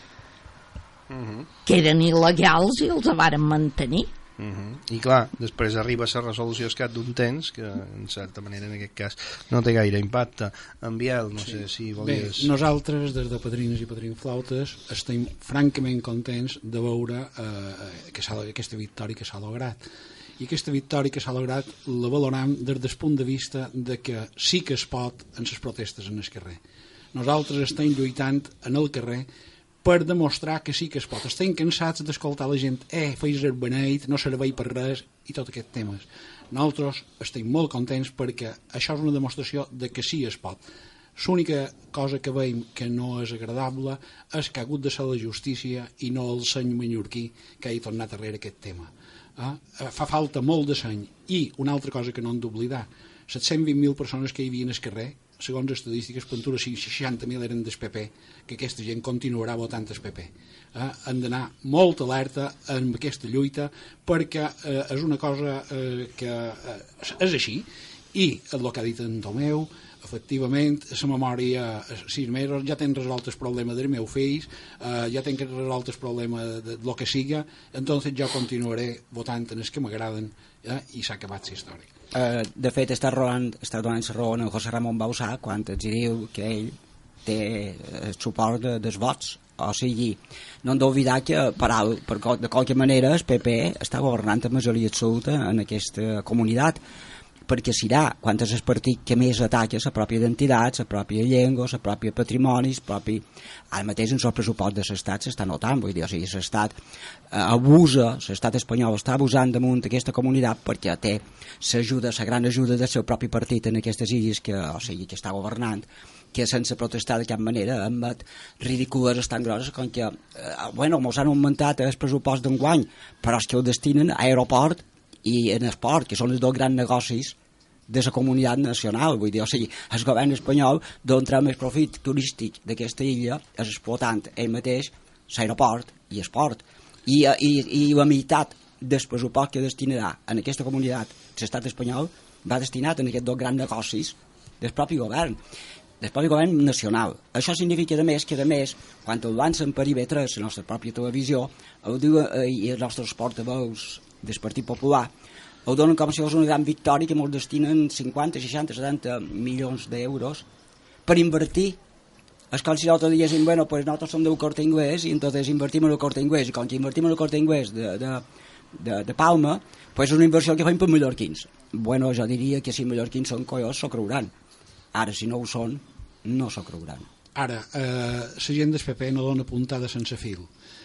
uh-huh. que eren il·legals i els varen mantenir. Uh-huh. I clar, després arriba la resolució al cap d'un temps que en certa manera en aquest cas no té gaire impacte. En Biel, no sí. sé si volies... Bé, nosaltres des de Padrines i Padrinflautes estem francament contents de veure eh, que aquesta victòria que s'ha lograt, i aquesta victòria que s'ha lograt la valorem des del punt de vista de que sí que es pot en les protestes en el carrer. Nosaltres estem lluitant en el carrer per demostrar que sí que es pot. Estem cansats d'escoltar la gent, eh, feis el beneit, no serveix per res, i tot aquests temes. Nosaltres estem molt contents perquè això és una demostració de que sí es pot. L'única cosa que veiem que no és agradable és que ha hagut de ser la justícia i no el seny mallorquí que hagi tornat darrere aquest tema. Eh? Fa falta molt de seny. I una altra cosa que no hem d'oblidar, set-cents vint mil persones que hi havia al carrer, segons estadístiques, Pentura seixanta mil eren del P P, que aquesta gent continuarà votant el P P. Eh? Hem d'anar molt alerta amb aquesta lluita perquè eh, és una cosa eh, que eh, és així, i el que ha dit en Tomeu, efectivament, la memòria, sis mesos, ja tenen resolt el problema dels meus fills, eh, ja tenen resolt el problema de, de lo que siga, entonces jo continuaré votant en els que m'agraden, eh, i s'ha acabat la història. Uh, de fet, està, rodant, està donant la raó en José Ramon Bausà quan ens diu que ell té el suport de, dels vots. O sigui, no hem d'oblidar que per, per, de qualque manera el P P està governant amb majoria absoluta en aquesta comunitat, perquè serà quan és el partit que més ataca la pròpia identitat, la pròpia llengua, la pròpia patrimoni, el propi... Ara mateix en el pressupost de l'estat s'està notant, vull dir, o sigui, l'estat eh, abusa, l'estat espanyol està abusant damunt d'aquesta comunitat perquè té l'ajuda, la gran ajuda del seu propi partit en aquestes illes que, o sigui, que està governant, que sense protestar de cap manera amb ridícules tan grosses com que, eh, bueno, mos han augmentat el pressupost d'enguany, però és que ho destinen a aeroport i en esport, que són els dos grans negocis de la comunitat nacional. Vull dir, o sigui, el govern espanyol d'on treu més profit turístic d'aquesta illa és explotant ell mateix l'aeroport i esport. I, i, i la meitat del pressupost que destinarà en aquesta comunitat l'estat espanyol va destinat en aquests dos grans negocis del propi govern, del propi govern nacional. Això significa, a més, que a més, quan el lancen per I V tres, la nostra pròpia televisió, ho diu, eh, i els nostres portaveus del Partit Popular, ho donen com si fos una gran victòria que ens destinen cinquanta, seixanta, setanta milions d'euros per invertir. És com si nosaltres diguéssim, bueno, pues nosaltres som del Corte Inglés i entonces invertim en el Corte Inglés, i com que invertim en el Corte Inglés de, de, de, de Palma, pues és una inversió que fem per mallorquins. Bueno, jo diria que si mallorquins són collons, s'ho creuran. Ara, si no ho són, no s'ho creuran. Ara, eh, la gent del P P no dona puntada sense fil.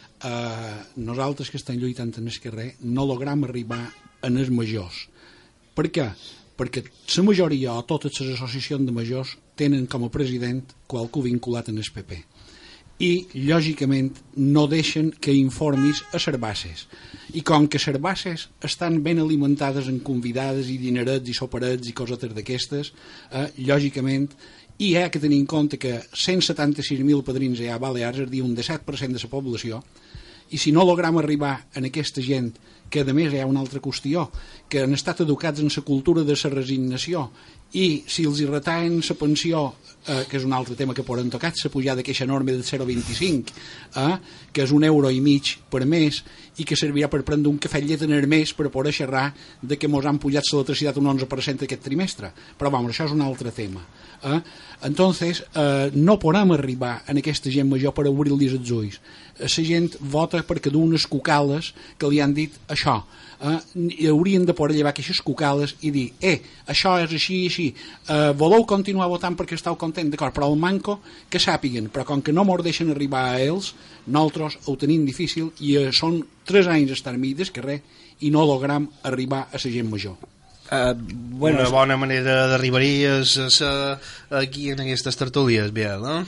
Eh, nosaltres que estem lluitant en el carrer no logrem arribar en els majors. Per què? Perquè la majoria o totes les associacions de majors tenen com a president qualcú vinculat en el P P. i lògicament no deixen que informis a Cerbases, i com que Cerbases estan ben alimentades en convidades i dinerets i soperets i cosetes d'aquestes, eh, lògicament i hi ha que tenir en compte que cent setanta-sis mil padrins hi ha a Balears, és a dir, un disset per cent de la població, i si no logram arribar a aquesta gent, que a més hi ha una altra qüestió, que han estat educats en la cultura de la resignació, i si els hi retallen la pensió, eh, que és un altre tema que poden tocar, la pujada d'aquesta norma del zero coma vint-i-cinc, eh, que és un euro i mig per mes, i que servirà per prendre un cafè llet en el mes per poder xerrar de que mos han pujat l'electricitat un onze per cent aquest trimestre. Però, vamos, això és un altre tema. Eh? Entonces, eh, no podem arribar a aquesta gent major per obrir-los els ulls. La gent vota perquè d'unes cucales que li han dit això. Eh? I haurien de poder llevar aquestes cucales i dir, eh, això és així i així, eh, voleu continuar votant perquè esteu content, d'acord, però el manco que sàpiguen, però com que no mos deixen arribar a ells, nosaltres ho tenim difícil i eh, són tres anys estar mides que res, i no logram arribar a la gent major. Uh, bueno, una bona manera d'arribar-hi és aquí en aquestes tertúlies, Biel, no?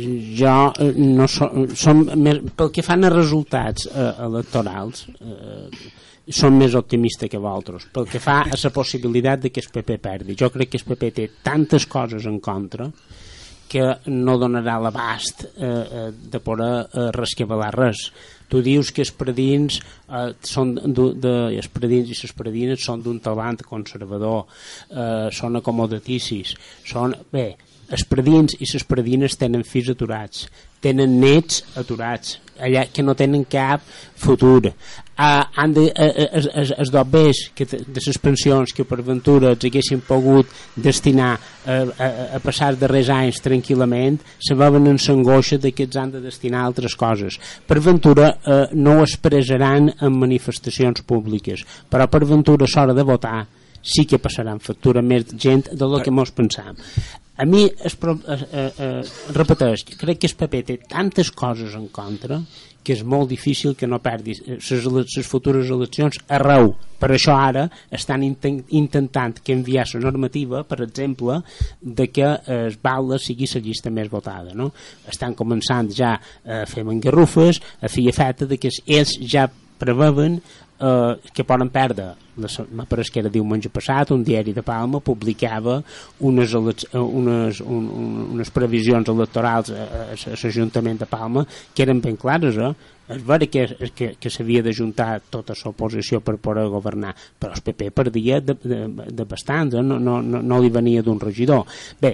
Jo eh, no so, som més, pel que fan a resultats eh, electorals eh, som més optimista que vosaltres. Pel que fa a la possibilitat de que el P P perdi, jo crec que el P P té tantes coses en contra que no donarà l'abast eh, de poder eh, rescabalar res. Tu dius que els predins, eh, són de, de, els predins i les predines són d'un talant conservador, eh, són acomodaticis, són... Bé, els predins i les predines tenen fills aturats, tenen nets aturats, allà que no tenen cap futur. Uh, han de, uh, es, es, es dobbers que de les pensions que per ventura els haguessin pogut destinar uh, a, a passar darrers anys tranquil·lament, se veuen en l'angoixa de que els han de destinar a altres coses. Per ventura uh, no ho expressaran en manifestacions públiques, però per ventura a l'hora de votar sí que passaran factura més gent de lo que mos pensam. A mi, es, es, es, es, repeteix, crec que el P P té tantes coses en contra que és molt difícil que no perdi les futures eleccions arreu. Per això ara estan intent, intentant canviar la normativa, per exemple, de que el Bala sigui la llista més votada. No? Estan començant ja a fer mangarrufes, a fer feta de que ells ja preveuen eh, que poden perdre. Però és que era diumenge passat, un diari de Palma publicava unes, unes, un, unes previsions electorals a, a l'Ajuntament de Palma que eren ben clares, eh? És vera que, que, que s'havia d'ajuntar tota l'oposició per poder governar, però el P P perdia de, de, de bastants, eh? no, no, no, no li venia d'un regidor. Bé,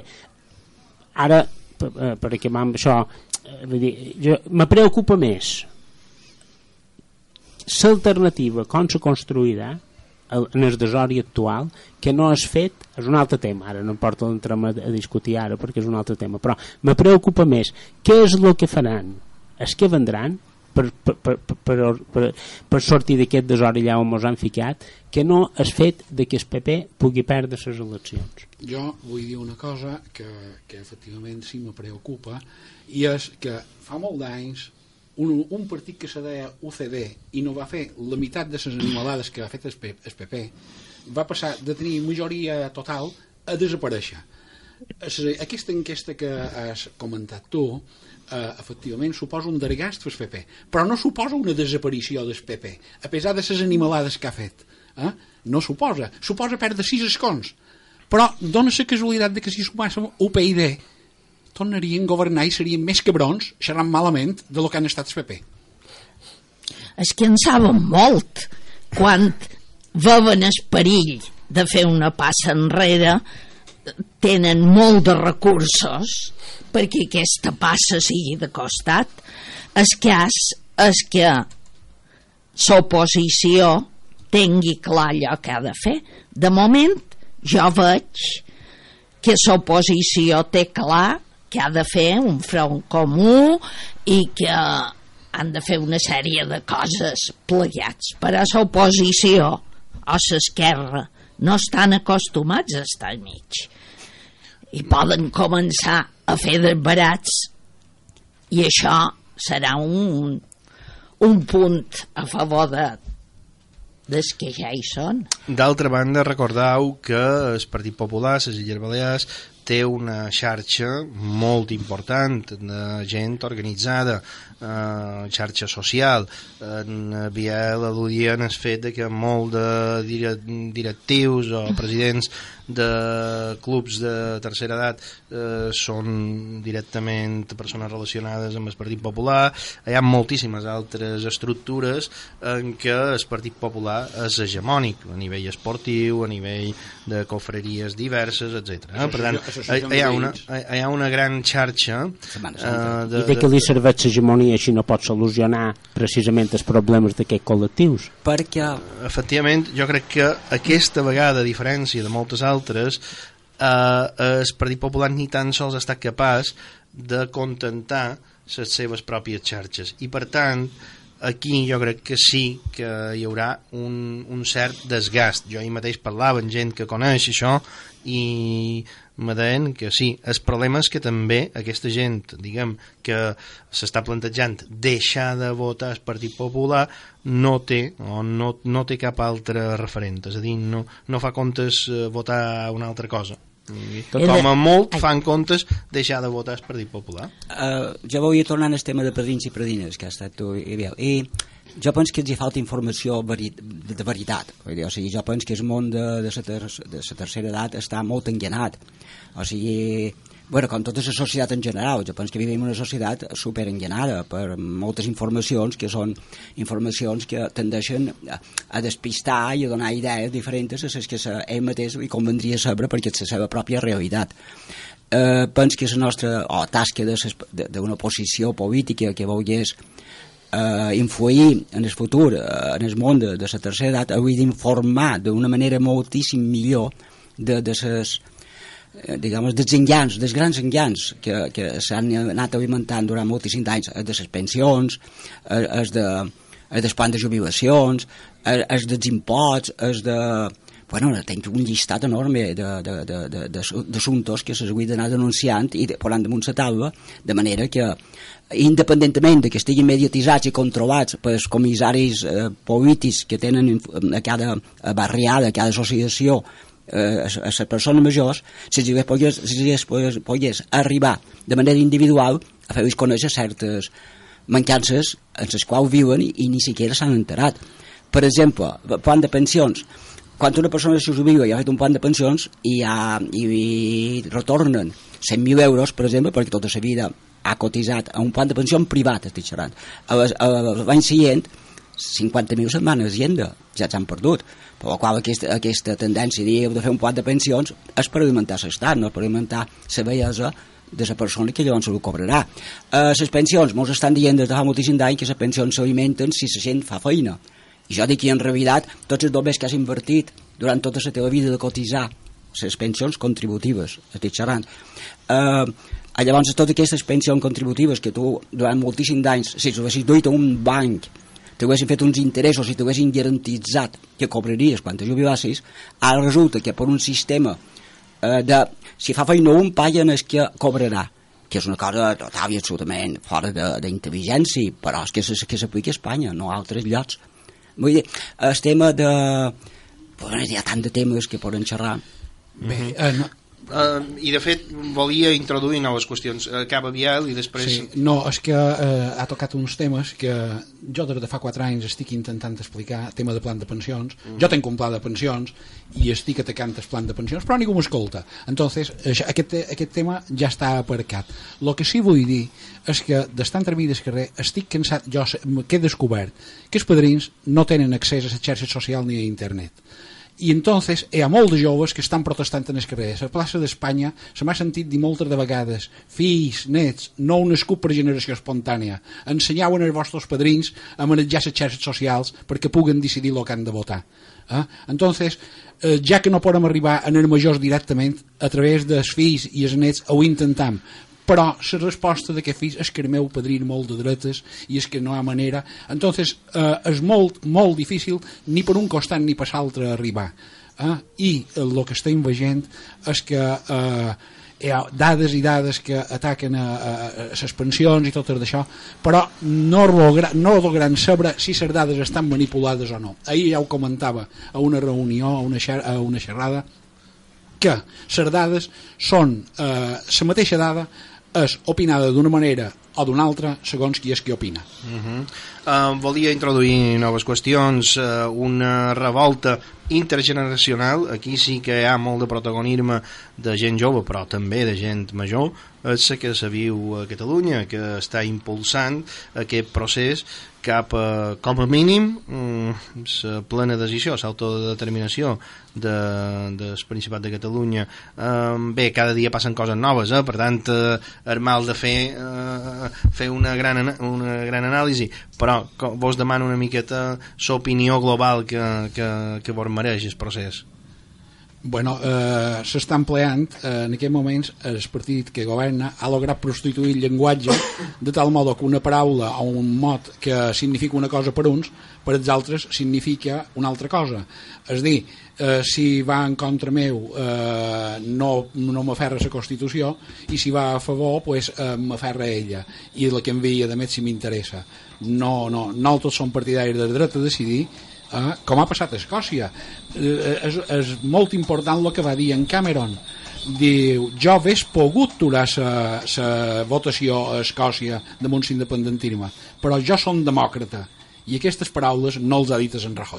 ara, per, per acabar amb això, vull dir, jo, me preocupa més l'alternativa com se construirà en el desori actual, que no és fet, és un altre tema, ara no em porto d'entrar a discutir ara perquè és un altre tema, però me preocupa més què és el que faran els que vendran per, per, per, per, per, per sortir d'aquest desori allà on ens han ficat, que no és fet de que el P P pugui perdre les eleccions. Jo vull dir una cosa que, que efectivament sí me preocupa, i és que fa molt d'anys Un, un partit que se deia U C D i no va fer la meitat de les animalades que ha fet el P P, va passar de tenir majoria total a desaparèixer. Aquesta enquesta que has comentat tu, eh, efectivament suposa un desgast per P P, però no suposa una desaparició del P P, a pesar de les animalades que ha fet. Eh? No suposa. Suposa perdre sis escons. Però dona la casualitat de que si sumàssim U P I D tornarien a governar i serien més cabrons xerrant malament de lo que han estat el P P. És que en saben molt quan veuen el perill de fer una passa enrere, tenen molt de recursos perquè aquesta passa sigui de costat. El cas és que l'oposició tingui clar allò que ha de fer. De moment jo veig que l'oposició té clar que ha de fer un front comú i que han de fer una sèrie de coses plegats. Però l'oposició o l'esquerra no estan acostumats a estar al mig i poden començar a fer desbarats, i això serà un, un punt a favor de des que ja hi són. D'altra banda, recordeu que el Partit Popular, les Illes Balears, té una xarxa molt important de gent organitzada, eh, xarxa social. En Biel al·ludia en el fet de que molt de dire, directius o presidents de clubs de tercera edat eh, són directament persones relacionades amb el Partit Popular. Hi ha moltíssimes altres estructures en què el Partit Popular és hegemònic a nivell esportiu, a nivell de confraries diverses, etcètera. Per tant, hi ha una, hi ha una gran xarxa eh, de, I de què li serveix l'hegemonia si no pot solucionar precisament els problemes d'aquests col·lectius? Perquè... Efectivament, jo crec que aquesta vegada, a diferència de moltes altres, eh, el Partit Popular ni tan sols està capaç de contentar les seves pròpies xarxes. I, per tant, aquí jo crec que sí que hi haurà un, un cert desgast. Jo ahir mateix parlava amb gent que coneix això i me deien que sí. El problema és que també aquesta gent, diguem, que s'està plantejant deixar de votar el Partit Popular no té o no, no té cap altre referent, és a dir, no, no fa comptes eh, votar una altra cosa. Que com a molt fan comptes deixar de votar el Partit Popular. Uh, jo volia tornar al tema de padrins i padrines que ha estat tu i Biel, i jo penso que els hi falta informació veri de, de veritat. O sigui, jo penso que el món de, de, la ter de la tercera edat està molt enganat. O sigui, bueno, com tota la societat en general, jo penso que vivim en una societat super enganada per moltes informacions que són informacions que tendeixen a, a despistar i a donar idees diferents a les que ell mateix li convendria saber perquè és la seva pròpia realitat. Eh, penso que la nostra oh, tasca d'una posició política que volgués Uh, influir en el futur, uh, en el món de, de la tercera edat, hauria d'informar d'una manera moltíssim millor de, de ses, uh, digamos, dels engans, dels grans engans que, que s'han anat alimentant durant moltíssims anys, els de les pensions, els de, els dels plans de jubilacions, els dels imposts, els de... Bueno, tinc un llistat enorme d'assumptes que s'hauria d'anar denunciant i posant damunt la taula, de manera que independentment de que estiguin mediatitzats i controlats pels comissaris eh, polítics que tenen a cada barriada, a cada associació, eh, a les persones majors, si els pogués, si els pogués arribar de manera individual a fer-los conèixer certes mancances en les quals viuen i, i ni siquiera s'han enterat. Per exemple, plan de pensions. Quan una persona se jubila i ha fet un plan de pensions i, ha, i, i retornen cent mil euros, per exemple, perquè tota la vida ha cotitzat a un plan de pensió privat, estic xerrant. L'any següent, cinquanta mil setmanes d'hienda ja s'han perdut. Per la qual aquesta, aquesta tendència de fer un plan de pensions és per alimentar l'estat, no per alimentar la bellesa de la persona que llavors se ho cobrarà. Les uh, pensions, molts estan dient des de fa moltíssim d'any que les pensions s'alimenten si la gent fa feina. I jo dic que en realitat tots els dobles que has invertit durant tota la teva vida de cotitzar les pensions contributives, estic xerrant. Uh, llavors totes aquestes pensions contributives que tu durant moltíssims d'anys, si t'ho haguessis duit a un banc, t'haguessin fet uns interessos i t'haguessin garantitzat que cobraries quan te jubilassis, ara resulta que per un sistema uh, de si fa feina un paguen el que cobrarà, que és una cosa total i absolutament fora d'intel·ligència, però és que, que s'aplica a Espanya, no a altres llocs. Vull dir, el tema de... Bueno, hi ha tant de temes que poden xerrar. Bé, eh, no. Uh, i de fet volia introduir noves qüestions. Acaba Biel i després... Sí, no, és que eh, ha tocat uns temes que jo des de fa quatre anys estic intentant explicar, tema de plan de pensions. Mm. Jo tenc un pla de pensions i estic atacant el plan de pensions, però ningú m'escolta. Entonces, aquest, aquest tema ja està aparcat. El que sí vull dir és que d'estar entre vides que res, estic cansat, jo que he descobert que els padrins no tenen accés a la xarxa social ni a internet. I entonces hi ha molts de joves que estan protestant en el carrer. A la plaça d'Espanya se m'ha sentit dir moltes de vegades: fills, nets, no un escut per generació espontània, ensenyeu als vostres padrins a manejar les xarxes socials perquè puguen decidir el que han de votar. Eh? Entonces, eh, ja que no podem arribar a els majors directament, a través dels fills i els nets ho intentam. Però la resposta de que fills és que el meu padrí molt de dretes i és que no hi ha manera. Entonces eh, és molt, molt difícil ni per un costat ni per l'altre arribar. Eh? I el que estem veient és que eh, hi ha dades i dades que ataquen a, a, a les pensions i tot d'això, però no logran, no logran saber si les dades estan manipulades o no. Ahir ja ho comentava a una reunió, a una, xer a una xerrada, que les dades són eh, la mateixa dada és opinada d'una manera o d'una altra segons qui és qui opina. Uh-huh. uh, volia introduir noves qüestions, uh, una revolta intergeneracional. Aquí sí que hi ha molt de protagonisme de gent jove, però també de gent major, és la que se viu a Catalunya, que està impulsant aquest procés cap a, com a mínim, la plena decisió, l'autodeterminació de, del Principat de Catalunya. Um, bé, cada dia passen coses noves, eh? Per tant, eh, és mal de fer, eh, fer una, gran, una gran anàlisi, però vos demano una miqueta l'opinió global que, que, que vos mereix el procés. Bueno, eh, s'està empleant eh, en aquests moments el partit que governa ha lograt prostituir el llenguatge de tal modo que una paraula o un mot que significa una cosa per uns, per els altres significa una altra cosa. És dir, eh, si va en contra meu eh, no, no m'aferra la Constitució, i si va a favor pues, eh, m'aferra ella, i la que envia de més si m'interessa. No, no, no tots són partidaris del dret a decidir, eh, com ha passat a Escòcia. Eh, és, és molt important el que va dir en Cameron. Diu, jo hagués pogut aturar la votació a Escòcia damunt l'independentisme, però jo som demòcrata, i aquestes paraules no els ha dites en Rajoy.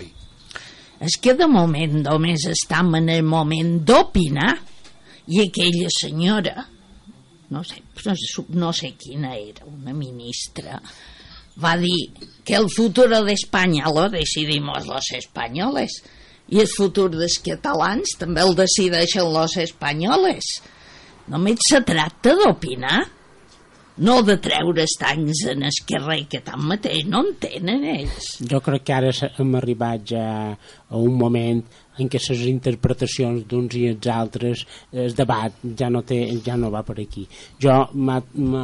És que de moment només estem en el moment d'opinar, i aquella senyora, no sé, no sé quina era, una ministra, va dir que el futur de España lo decidimos los españoles, i el futur dels catalans també el decideixen los espanyoles. Només se tracta d'opinar, no de treure estanys en el carrer, que tanmateix no en tenen ells. Jo crec que ara hem arribat ja a un moment en què les interpretacions d'uns i els altres, el debat ja no, té, ja no va per aquí. Jo m'ha...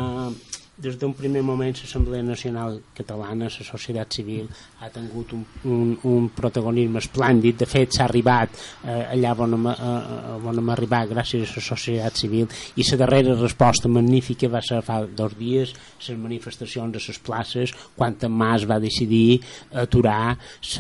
Des d'un primer moment l'Assemblea Nacional Catalana, la societat civil, ha tingut un, un, un protagonisme esplèndid. De fet, s'ha arribat eh, allà on hem, eh, on hem arribat gràcies a la societat civil, i la darrera resposta magnífica va ser fa dos dies les manifestacions a les places, quan en Mas va decidir aturar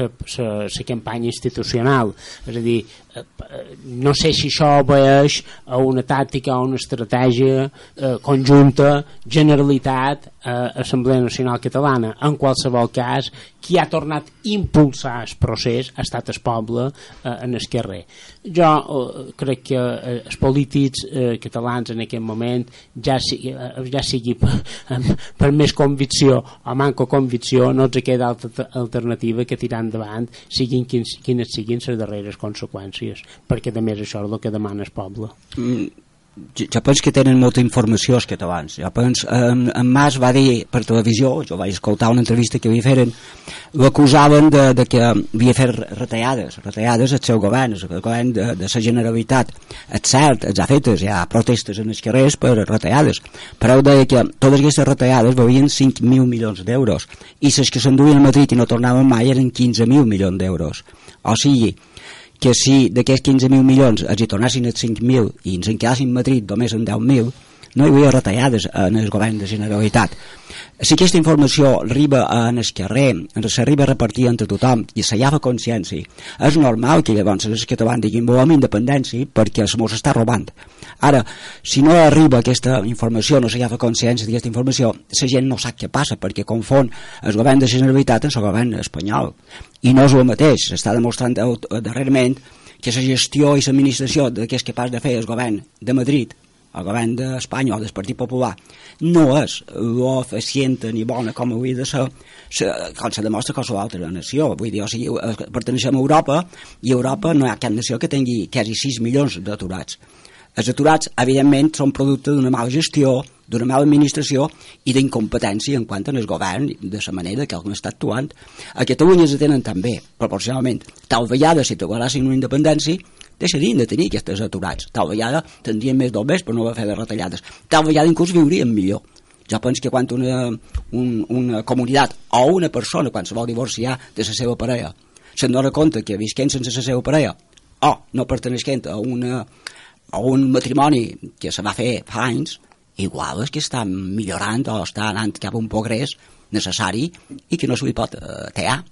la campanya institucional. És a dir, eh, no sé si això obeix a una tàctica o una estratègia eh, conjunta, generalitat, a Assemblea Nacional Catalana. En qualsevol cas, qui ha tornat a impulsar el procés ha estat el poble eh, en el carrer. Jo eh, crec que eh, els polítics eh, catalans en aquest moment, ja sigui, eh, ja sigui per, per més convicció o manco convicció, no els queda altra alternativa que tirar endavant, siguin quins, quines siguin les darreres conseqüències, perquè a més això és el que demana el poble. Mm. Jo, jo penso que tenen molta informació els catalans. Jo penso, en, en Mas va dir per televisió, jo vaig escoltar una entrevista que havia feren, l'acusaven de, de que havia fet retallades, retallades al seu govern, el govern de, de la Generalitat. És cert, els ha fetes, hi ha protestes en els carrers per retallades, però deia que totes aquestes retallades valien cinc mil milions d'euros, i les que s'enduien a Madrid i no tornaven mai eren quinze mil milions d'euros. O sigui, que si d'aquests quinze mil milions els hi tornassin els cinc mil i ens en quedassin a Madrid només en deu mil, no hi havia retallades en el govern de Generalitat. Si aquesta informació arriba en el carrer, s'arriba a repartir entre tothom i se llafa consciència, és normal que llavors els catalans diguin volem independència perquè se mos està robant. Ara, si no arriba aquesta informació, no se llafa consciència d'aquesta informació, la gent no sap què passa, perquè confon el govern de Generalitat amb el govern espanyol. I no és el mateix, s'està demostrant darrerament que la gestió i l'administració que és capaç de fer el govern de Madrid, el govern d'Espanya o del Partit Popular, no és lo eficient ni bona com hauria de ser, com se demostra qualsevol altra nació. Vull dir, o sigui, perteneixem a Europa, i a Europa no hi ha cap nació que tingui quasi sis milions d'aturats. Els aturats, evidentment, són producte d'una mala gestió, d'una mala administració i d'incompetència en quant al govern, de la manera que algun està actuant. A Catalunya se tenen també, proporcionalment. Tal vegada, si t'aguardassin una independència, deixarien de tenir aquests aturats. Tal vegada tindrien més doblers per no haver fet de retallades. Tal vegada inclús viurien millor. Jo penso que quan una, un, una comunitat o una persona, quan se vol divorciar de la seva parella, se'n dona compte que visquent sense la seva parella o no perteneixent a una o un matrimoni que se va fer fa anys, igual és que està millorant o està anant cap a un progrés necessari i que no se li pot eh, tear.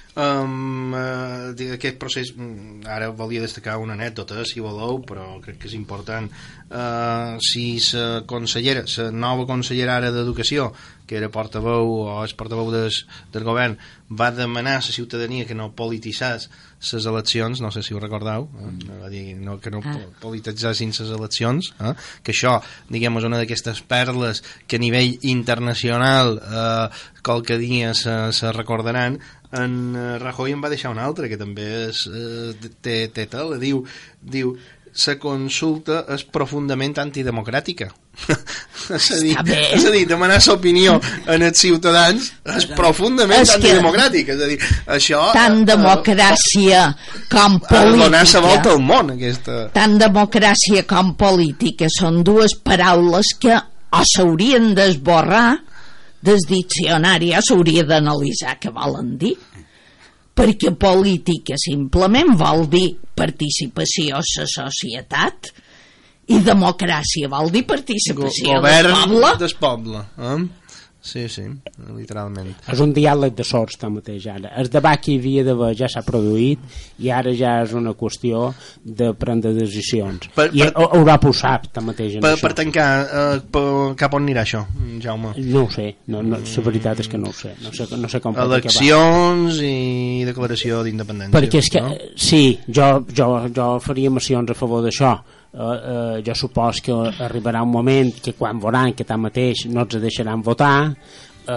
Um, uh, aquest procés, ara volia destacar una anècdota, si voleu, però crec que és important. Uh, si la consellera, la nova consellera ara d'Educació, que era portaveu o és portaveu des, del govern, va demanar a la ciutadania que no polititzés les eleccions, no sé si ho recordeu, eh? Va dir no, que no ah. polititzessin les eleccions, eh? Que això, diguem, és una d'aquestes perles que a nivell internacional eh, qualque dia se, se recordaran. En Rajoy en va deixar una altra que també és, eh, té, té tela, diu, diu la consulta és profundament antidemocràtica. és, a dir, és a dir, demanar l'opinió en els ciutadans és profundament és antidemocràtic, és a dir, això tant eh, democràcia eh, com política, donar la volta al món, aquesta. Tant democràcia com política són dues paraules que o s'haurien d'esborrar del diccionari, o s'hauria d'analitzar què volen dir, perquè política simplement vol dir participació a la societat i democràcia vol dir participació del poble. Del poble, eh? Sí, sí, literalment. És un diàleg de sorts, tanmateix, ara. El debat que hi havia d'haver ja s'ha produït i ara ja és una qüestió de prendre decisions. Per, I per, Europa ho sap, tanmateix, en per, això. Per tancar, eh, per, cap on anirà això, Jaume? No ho sé, no, no, la veritat és que no ho sé. No sé, no sé com Eleccions i declaració d'independència. Perquè és que, no? Sí, jo, jo, jo faria mocions a favor d'això. Uh, uh, jo supos que arribarà un moment que quan veuran que tanmateix no ens deixaran votar uh,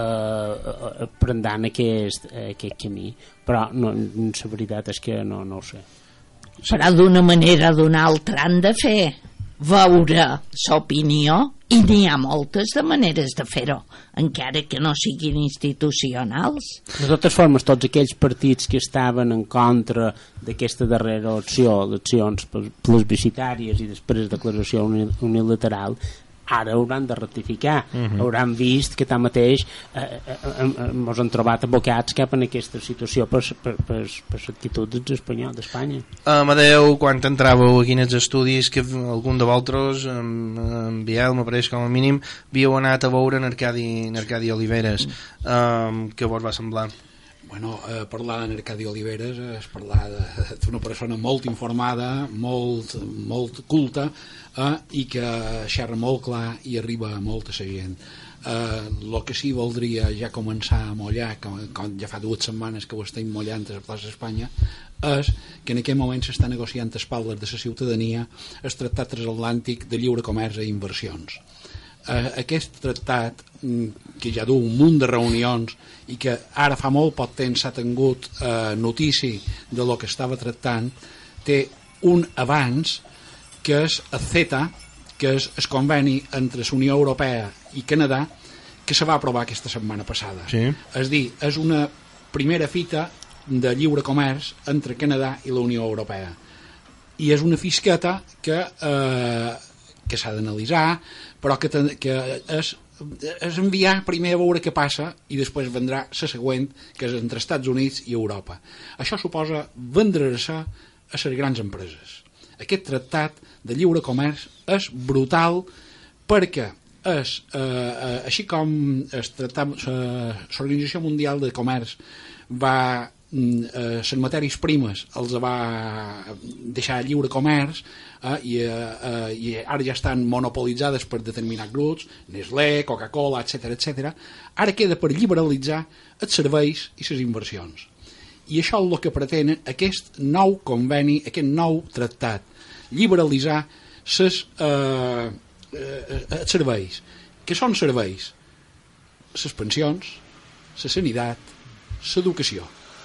uh, prendran aquest, aquest camí, però no, la veritat és que no, no ho sé. Però d'una manera o d'una altra han de fer veure l'opinió i n'hi ha moltes de maneres de fer-ho, encara que no siguin institucionals. De totes formes, tots aquells partits que estaven en contra d'aquesta darrera opció, eleccions plebiscitàries i després declaració unilateral, ara hauran de rectificar, uh-huh. Hauran vist que tanmateix eh, eh, eh, ens han trobat abocats cap en aquesta situació per, per, per, per l'actitud d'Espanya, d'Espanya. Amadeu, quan entràveu aquí en els estudis, que algun de vosaltres, en Biel, m'apareix com a mínim, havíeu anat a veure en Arcadi, en Arcadi Oliveres. Um, què vos va semblar? Bueno, eh, parlar en Arcadi Oliveres és parlar d'una persona molt informada, molt, molt culta, eh, i que xerra molt clar i arriba a molta gent. El eh, que sí voldria ja començar a mollar, com, com ja fa dues setmanes que ho estem mollant a la plaça d'Espanya, és que en aquest moment s'està negociant a espatlles de la ciutadania el Tractat Transatlàntic de Lliure Comerç i Inversions. Uh, aquest tractat, que ja du un munt de reunions i que ara fa molt poc temps s'ha tingut uh, notícia de lo que estava tractant, té un abans que és el CETA, que és el conveni entre la Unió Europea i Canadà, que se va aprovar aquesta setmana passada. Sí. És dir, és una primera fita de lliure comerç entre Canadà i la Unió Europea, i és una fisqueta que eh, que s'ha d'analitzar, però que, ten, que és, és enviar primer a veure què passa i després vendrà la següent, que és entre Estats Units i Europa. Això suposa vendre-se a les grans empreses. Aquest tractat de lliure comerç és brutal perquè és, eh, així com l'Organització Mundial de Comerç va les eh, matèries primes els va deixar lliure comerç, eh, i, eh, i ara ja estan monopolitzades per determinats grups, Nestlé, Coca-Cola, etcètera, etcètera. Ara queda per liberalitzar els serveis i les inversions. I això és el que pretén aquest nou conveni, aquest nou tractat, liberalitzar ses, eh, eh, els serveis. Què són serveis? Les pensions, la sanitat, l'educació.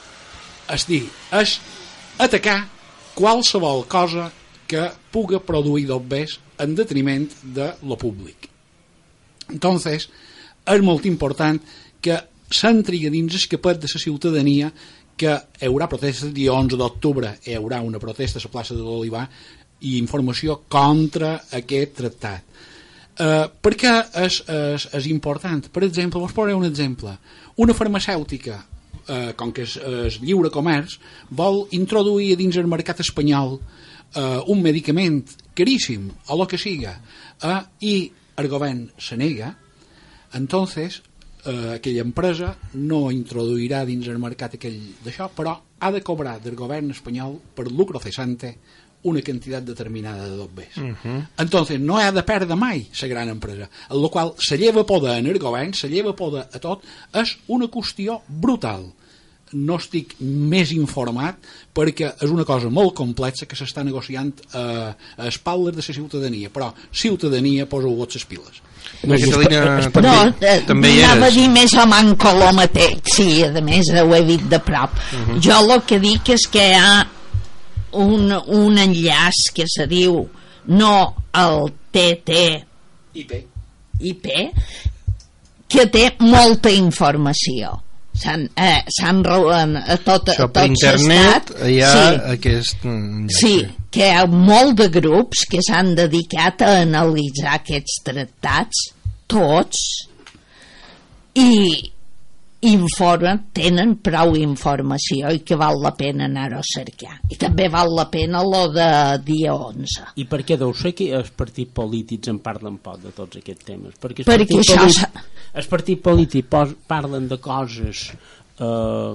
És dir, és atacar qualsevol cosa que puga produir dobbers en detriment de lo públic. Entonces, és molt important que s'entri dins el capet de la ciutadania que hi haurà protestes el dia onze d'octubre, hi haurà una protesta a la plaça de l'Olivar i informació contra aquest tractat. Uh, per què és, és, és important? Per exemple, vos posaré un exemple. Una farmacèutica, uh, com que és, és lliure comerç, vol introduir dins el mercat espanyol uh, un medicament caríssim, o el que siga, uh, i el govern se nega. Entonces, eh, aquella empresa no introduirà dins el mercat aquell d'això, però ha de cobrar del govern espanyol per lucro cesante una quantitat determinada de dobbers. Uh -huh. Entonces no ha de perdre mai la gran empresa, en la qual se lleva poder en el govern, se lleva poder a tot, és una qüestió brutal. No estic més informat perquè és una cosa molt complexa que s'està negociant a, a espatlles de la ciutadania, però ciutadania posa-ho les piles. No, no eh, anava a dir més a Man Coloma mateix, sí, a més ho he dit de prop. Uh -huh. Jo el que dic és que hi ha un, un enllaç que se diu no el T T I P I P que té molta informació. S'han eh, a tot, això a per tot internet hi ha sí. aquest sí, que hi ha molt de grups que s'han dedicat a analitzar aquests tractats tots i informen, tenen prou informació i que val la pena anar-ho a cercar, i també val la pena lo de dia onze. I per què deu ser que els partits polítics en parlen poc de tots aquests temes? Perquè els perquè partits això polítics, els partits polítics parlen de coses eh,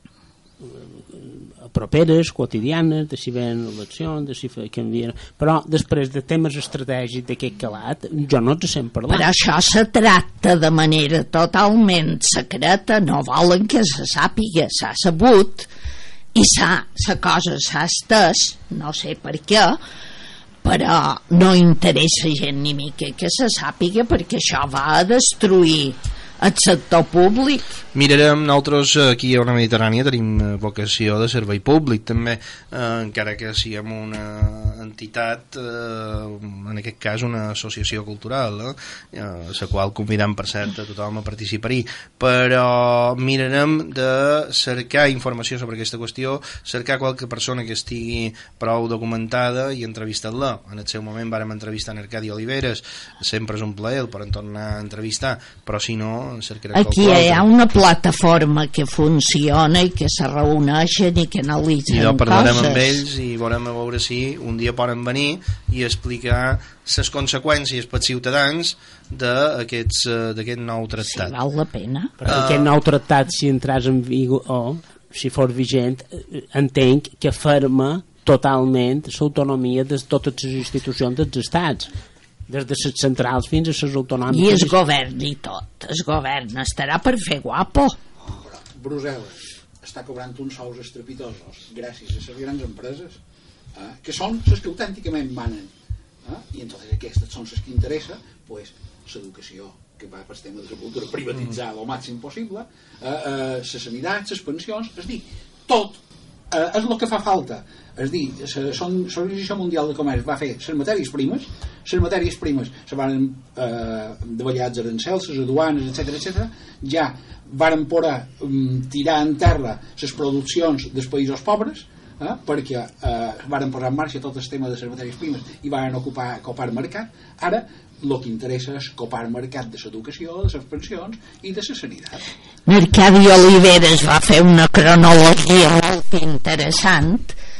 properes, quotidianes, de si ven eleccions, de si canvien, però després de temes estratègics d'aquest calat jo no els sent parlar. Però això se tracta de manera totalment secreta, no volen que se sàpiga, s'ha sabut i s'ha, la cosa s'ha estès, no sé per què, però no interessa gent ni mica que se sàpiga, perquè això va a destruir el sector públic. Mirarem, nosaltres aquí a Ona Mediterrània tenim vocació de servei públic també, eh, encara que siguem una entitat, eh, en aquest cas una associació cultural, eh, la qual convidam per cert a tothom a participar-hi, però mirarem de cercar informació sobre aquesta qüestió, cercar qualque persona que estigui prou documentada i entrevistar-la. En el seu moment vàrem entrevistar en Arcadi Oliveres, sempre és un plaer, el podem tornar a entrevistar, però si no aquí hi ha una plataforma que funciona i que se reuneixen i que analitzen coses. I no parlarem coses. amb ells i veurem a veure si un dia poden venir i explicar les conseqüències pels ciutadans d'aquest nou tractat. Sí, val la pena. Perquè uh, aquest nou tractat, si entràs en vigor o si fos vigent, entenc que ferma totalment l'autonomia de totes les institucions dels estats, des de les centrals fins a les autonòmiques. I es govern i tot, es govern estarà per fer guapo. Brussel·les està cobrant uns sous estrepitosos gràcies a les grans empreses, eh, que són les que autènticament manen, eh, i entonces aquestes són les que interessa pues, l'educació, que va per tema de la cultura, privatitzar mm. el màxim possible, eh, eh, les sanitats, les pensions, és dir, tot eh, és el que fa falta. És dir, l'Organització Mundial de Comerç va fer les matèries primes, les matèries primes se van eh, davallar els arancels, les aduanes, etcètera, etcètera, ja varen poder um, tirar en terra les produccions dels països pobres, eh, perquè eh, varen posar en marxa tot el tema de les matèries primes i varen ocupar, copar mercat. Ara el que interessa és copar mercat de l'educació, de les pensions i de la sanitat. Arcadi Oliveres va fer una cronologia molt interessant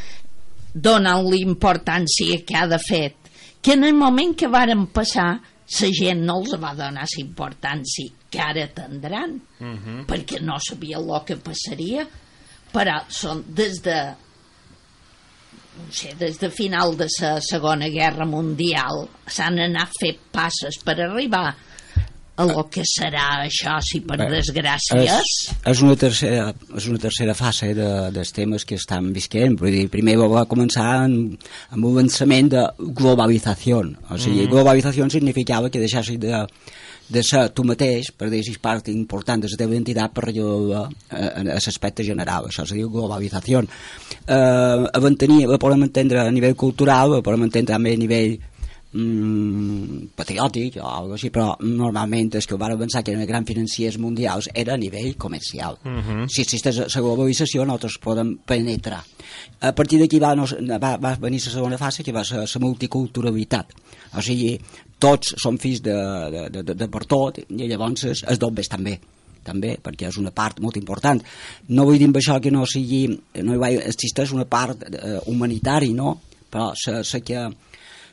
donant l'importància que ha de fet, que en el moment que varen passar la gent no els va donar la importància que ara tindran, uh-huh. perquè no sabia el que passaria, però són des de no sé, des de final de la Segona Guerra Mundial s'han anat fet passes per arribar a lo que serà això, si per Bé, desgràcia és, és, una tercera, és una tercera fase de, dels temes que estan visquent. Vull dir, primer va començar en, amb un pensament de globalització, o sigui, mm. globalització significava que deixassis de, de ser tu mateix, per dir si part important de la teva identitat per rellevar a l'aspecte general, això se diu globalització. Eh, mantenir, la podem entendre a nivell cultural, la podem entendre també a nivell Mm, patriòtic o alguna cosa així, però normalment és que van pensar que eren grans financiers mundials era a nivell comercial. Uh-huh. Si existeix la globalització nosaltres podem penetrar. A partir d'aquí va, no, va, va venir la segona fase, que va ser la multiculturalitat, o sigui, tots som fills de, de, de, de, de per tot, i llavors els, els dobles també també, perquè és una part molt important. No vull dir amb això que no sigui, no hi va, existeix una part eh, humanitari, no? Però sé que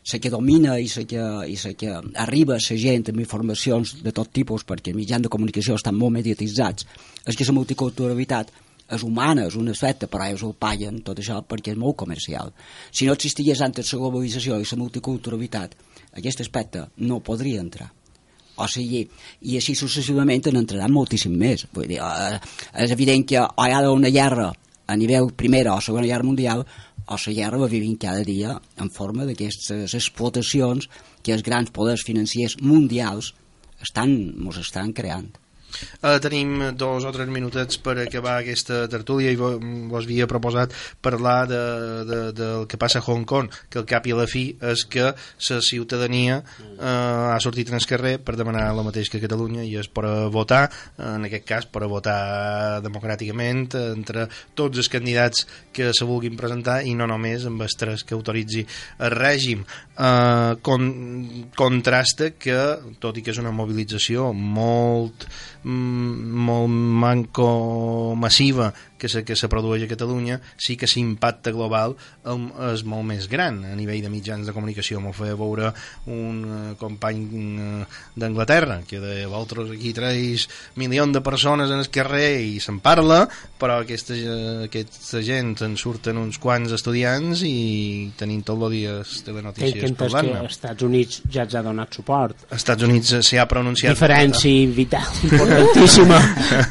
la que domina i la que, i la que arriba a la gent amb informacions de tot tipus, perquè els mitjans de comunicació estan molt mediatitzats, és que la multiculturalitat és humana, és un aspecte, però ells ho paguen tot això perquè és molt comercial. Si no existís antes la globalització i la multiculturalitat, aquest aspecte no podria entrar. O sigui, i així successivament en entraran moltíssim més. Vull dir, eh, és evident que o hi ha una guerra a nivell Primera o Segona Guerra Mundial, o la guerra va vivint cada dia en forma d'aquestes explotacions que els grans poders financiers mundials estan, mos estan creant. Uh, tenim dos o tres minutets per acabar aquesta tertúlia i vos, vos havia proposat parlar de, de, del que passa a Hong Kong, que al cap i a la fi és que la ciutadania uh, ha sortit en el carrer per demanar el mateix que a Catalunya, i és per a votar, en aquest cas per a votar democràticament entre tots els candidats que se vulguin presentar i no només amb els tres que autoritzi el règim. Uh, con, contrasta que, tot i que és una mobilització molt molt manco massiva que se, que se produeix a Catalunya, sí que l'impacte global és molt més gran a nivell de mitjans de comunicació. M'ho feia veure un uh, company uh, d'Anglaterra que de vosaltres aquí tres milions de persones en el carrer i se'n parla, però aquesta, uh, aquesta gent en surten uns quants estudiants i tenim tot el dia les telenotícies parlant-ne. Que als Estats Units ja els ha donat suport. Als Estats Units s'hi ha pronunciat diferència vital importantíssima.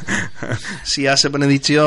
Si hi ha la benedicció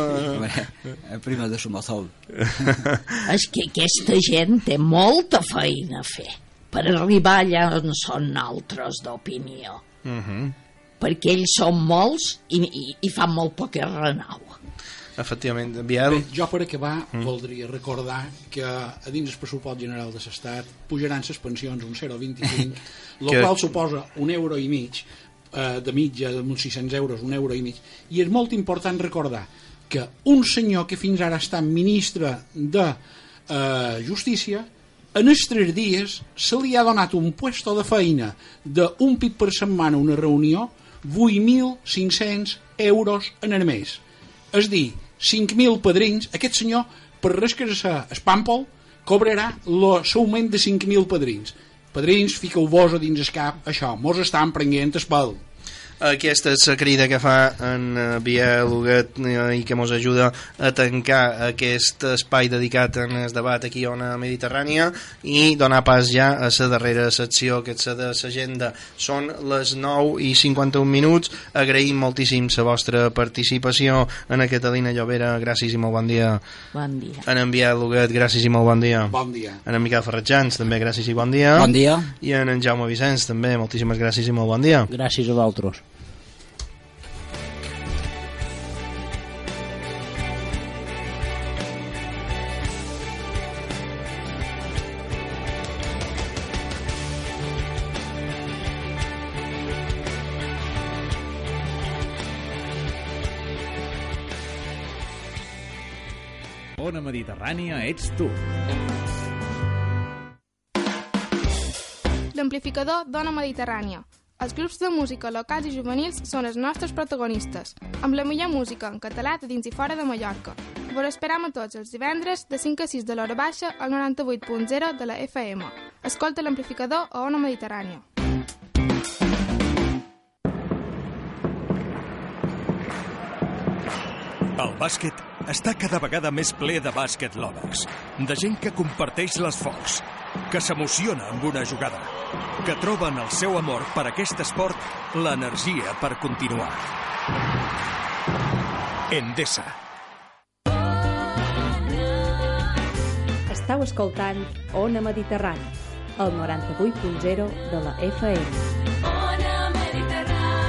el primer de Somazol. És que aquesta gent té molta feina a fer per arribar allà on són altres d'opinió. Uh-huh. Perquè ells són molts i, i, i fan molt poca renau. Efectivament, Biel. Bé, jo per acabar mm. voldria recordar que a dins el pressupost general de l'Estat pujaran les pensions un zero coma vint-i-cinc, el que... qual suposa un euro i mig, eh, de mitja, d'uns sis-cents euros, un euro i mig. I és molt important recordar que un senyor que fins ara ha estat ministre de eh, Justícia, en els tres dies se li ha donat un puesto de feina d'un pit per setmana, una reunió, vuit mil cinc-cents euros en el mes. És dir, cinc mil padrins. Aquest senyor, per rascar-se espàmpol, cobrarà l'augment de cinc mil padrins. Padrins, fiqueu-vos a dins el cap, això, mos estan prenent el pèl. Aquesta és la crida que fa en Biel Huguet i que ens ajuda a tancar aquest espai dedicat en el debat aquí a Ona Mediterrània i donar pas ja a la darrera secció, que és la de l'agenda. Són les nou i cinquanta-un minuts. Agraïm moltíssim la vostra participació. En Catalina Llobera, gràcies i molt bon dia. Bon dia. En Biel Huguet, gràcies i molt bon dia. Bon dia. En Miquel Ferratjans, també gràcies i bon dia. Bon dia. I en Jaume Vicenç, també moltíssimes gràcies i molt bon dia. Gràcies a vosaltres. Ona Mediterrània ets tu. L'amplificador d'Ona Mediterrània. Els grups de música locals i juvenils són els nostres protagonistes, amb la millor música en català de dins i fora de Mallorca. Vos esperam a tots els divendres de cinc a sis de l'hora baixa al noranta-vuit punt zero de la F M. Escolta l'amplificador a Ona Mediterrània. El bàsquet està cada vegada més ple de bàsquet lovers, de gent que comparteix l'esforç, que s'emociona amb una jugada, que troben el seu amor per aquest esport l'energia per continuar. Endesa. Estau escoltant Ona Mediterrània, el noranta-vuit punt zero de la F M. Ona Mediterrània.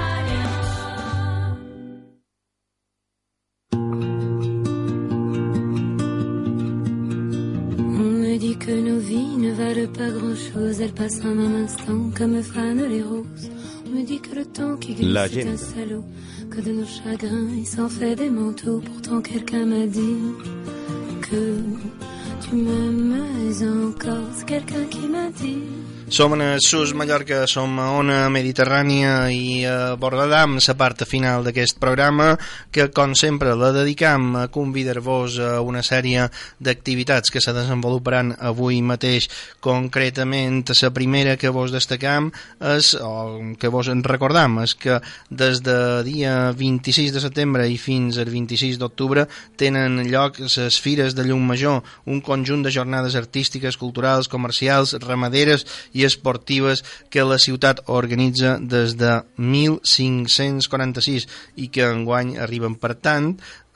Que nos vies ne valent pas grand-chose, elles passent en un instant comme fanent les roses. On me dit que le temps qui glisse est un salaud, que de nos chagrins il s'en fait des manteaux. Pourtant quelqu'un m'a dit que tu m'aimes encore, c'est quelqu'un qui m'a dit. Som a Sus Mallorca, som a Ona Mediterrània i abordam la part final d'aquest programa que, com sempre, la dedicam a convidar-vos a una sèrie d'activitats que se desenvoluparan avui mateix. Concretament, la primera que vos destacam és, o que vos en recordam, és que des de dia vint-i-sis de setembre i fins al vint-i-sis d'octubre tenen lloc les Fires de Llum Major, un conjunt de jornades artístiques, culturals, comercials, ramaderes i esportives que la ciutat organitza des de mil cinc-cents quaranta-sis i que enguany arriben, per tant,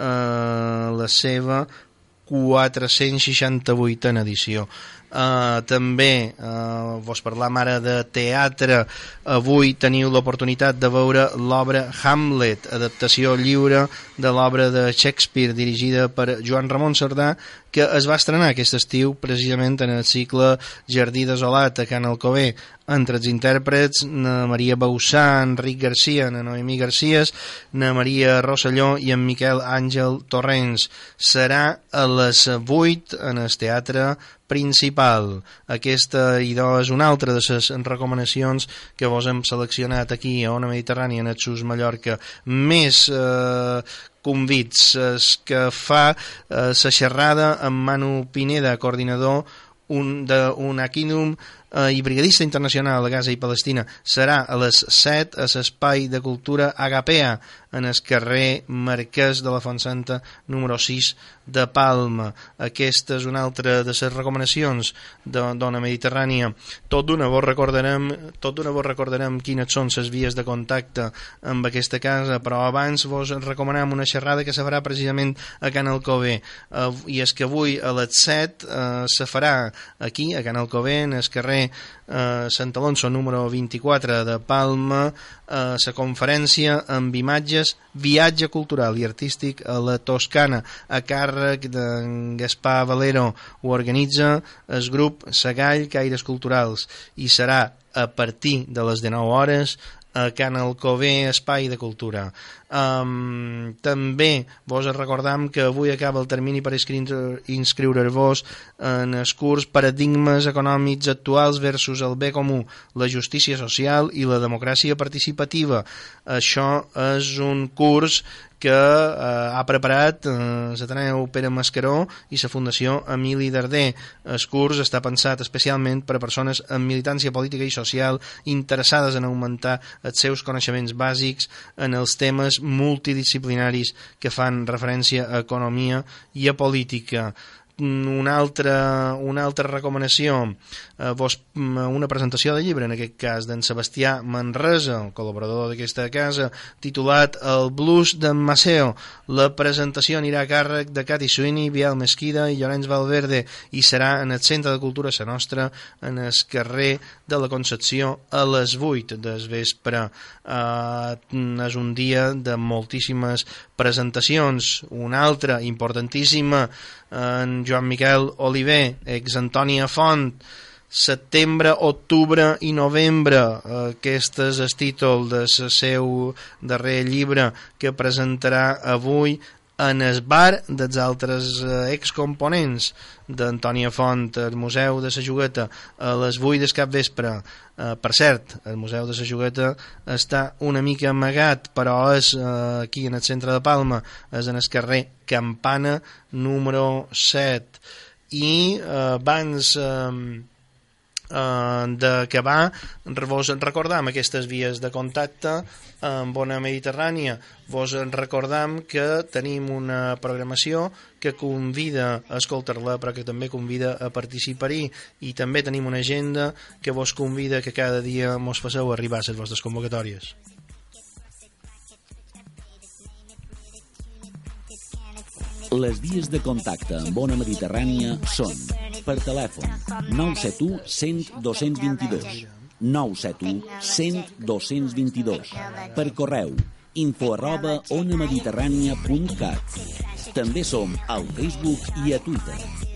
a la seva quatre-cents seixanta-vuitena edició. Uh, també uh, vos parlam ara de teatre. Avui teniu l'oportunitat de veure l'obra Hamlet, adaptació lliure de l'obra de Shakespeare dirigida per Joan Ramon Cerdà, que es va estrenar aquest estiu precisament en el cicle Jardí Desolat a Can Alcover, entre els intèrprets na Maria Bausà, Enric Garcia, na Noemí Garcies, na Maria Rosselló i en Miquel Àngel Torrents. Serà a les vuit en el teatre principal. Aquesta, idò, és una altra de les recomanacions que vos hem seleccionat aquí a Ona Mediterrània, en el Sus Mallorca. Més eh, convits es que fa eh, la xerrada amb Manu Pineda, coordinador un, d'un Aquínum eh, i brigadista internacional a Gaza i Palestina. Serà a les set a l'Espai de Cultura Agapea, en el carrer Marquès de la Fontsanta número sis de Palma. Aquesta és una altra de les recomanacions de Ona Mediterrània. Tot d'una vos recordarem, tot d'una vos recordarem quines són les vies de contacte amb aquesta casa, però abans vos recomanem una xerrada que se farà precisament a Can Alcover. Uh, I és que avui a les set uh, se farà aquí, a Can Alcover, en el carrer uh, Sant Alonso número vint-i-quatre de Palma, uh, la conferència amb imatges Viatge cultural i artístic a la Toscana, a càrrec d'en Gaspar Valero. Ho organitza el grup Sagall Caires Culturals i serà a partir de les dinou hores a Can Alcover, Espai de Cultura. Um, també vos recordam que avui acaba el termini per inscriure-vos en el curs Paradigmes econòmics actuals versus el bé comú, la justícia social i la democràcia participativa. Això és un curs que eh, ha preparat eh, l'Ateneu Pere Mascaró i la Fundació Emili Darder. El curs està pensat especialment per a persones amb militància política i social interessades en augmentar els seus coneixements bàsics en els temes multidisciplinaris que fan referència a economia i a política. Una altra, una altra recomanació, eh, vos, una presentació de llibre, en aquest cas d'en Sebastià Manresa, el col·laborador d'aquesta casa, titulat El blues d'en Maceo. La presentació anirà a càrrec de Cati Sweeney, Biel Mesquida i Llorenç Valverde i serà en el Centre de Cultura Sa Nostra, en el carrer de la Concepció, a les vuit del vespre. Eh, és un dia de moltíssimes presentacions. Una altra importantíssima, en Joan Miquel Oliver, ex Antònia Font, setembre, octubre i novembre. Aquest és el títol del seu darrer llibre que presentarà avui en el bar dels altres excomponents d'Antònia Font, al Museu de la Jugueta, a les vuit del capvespre. Uh, per cert, el Museu de la Jugueta està una mica amagat, però és uh, aquí en el centre de Palma, és en el carrer Campana número set. I uh, abans uh, uh, d'acabar, vos recordam aquestes vies de contacte amb Ona Mediterrània. Vos recordam que tenim una programació que convida a escoltar-la, però que també convida a participar-hi, i també tenim una agenda que vos convida que cada dia mos faceu arribar les vostres convocatòries. Les vies de contacte amb Ona Mediterrània són per telèfon nou set u cent dos cents vint-i-dos, nou set u cent dos cents vint-i-dos, per correu info arroba onamediterrània punt cat. També som al Facebook i a Twitter.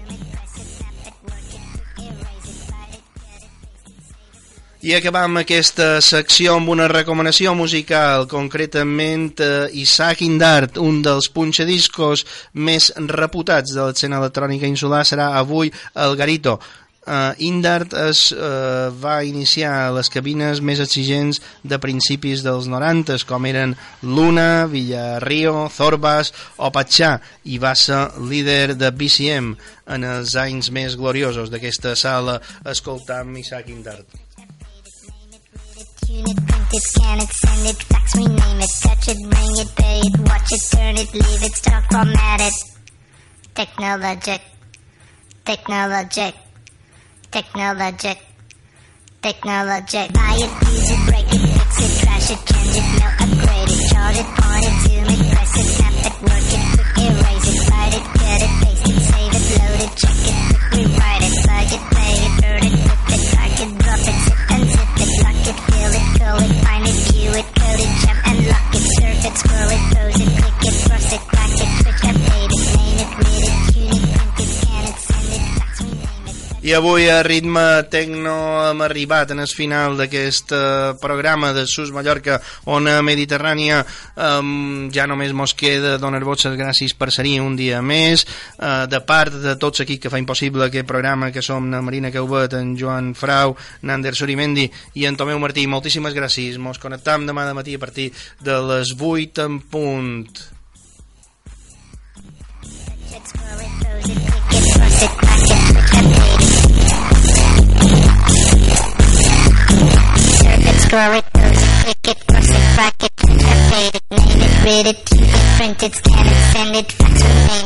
I acabam aquesta secció amb una recomanació musical, concretament eh, Isaac Indart, un dels punxadiscos més reputats de l'escena electrònica insular, serà avui al Garito. Uh, Indart es uh, va iniciar a les cabines més exigents de principis dels noranta, com eren Luna, Villarrío, Zorbas o Patxà, i va ser líder de B C M en els anys més gloriosos d'aquesta sala escoltant Isaac Indart. Unit, print it, scan it, send it, fax, rename it, touch it, bring it, pay it, watch it, turn it, leave it, stop, format it. Technologic, technologic, technologic, technologic. Buy it, use it, break it, fix it, trash it, change it, mail, upgrade it, chart it, point it, zoom it, press it, snap it, work it, quick erase it, write it, cut it, paste it, save it, load it, check it, quick rewrite it, plug it, play it, burn it, rip it, drag it, drop it, zip and zip it, lock it, fill it, call it, find it, view it, code it, jump and lock it, surf it, scroll it, pose it, click it, cross it, crack it, switch, update it, name it, read it, tune it, print it, scan it, send it, fax, rename it. I avui a ritme tecno hem arribat en el final d'aquest uh, programa de Sus Mallorca, Ona Mediterrània. Um, ja només mos queda donar-vos les gràcies per ser-hi un dia més, uh, de part de tots aquí que fa impossible aquest programa, que som na Marina Cauvet, en Joan Frau, n'Ander Sorimendi i en Tomeu Martí. Moltíssimes gràcies. Mos connectam demà de matí a partir de les vuit en punt. Scroll it, pose it, click it, cross it, crack it, update it, name it, read it, print it, scan it, send it, fax, rename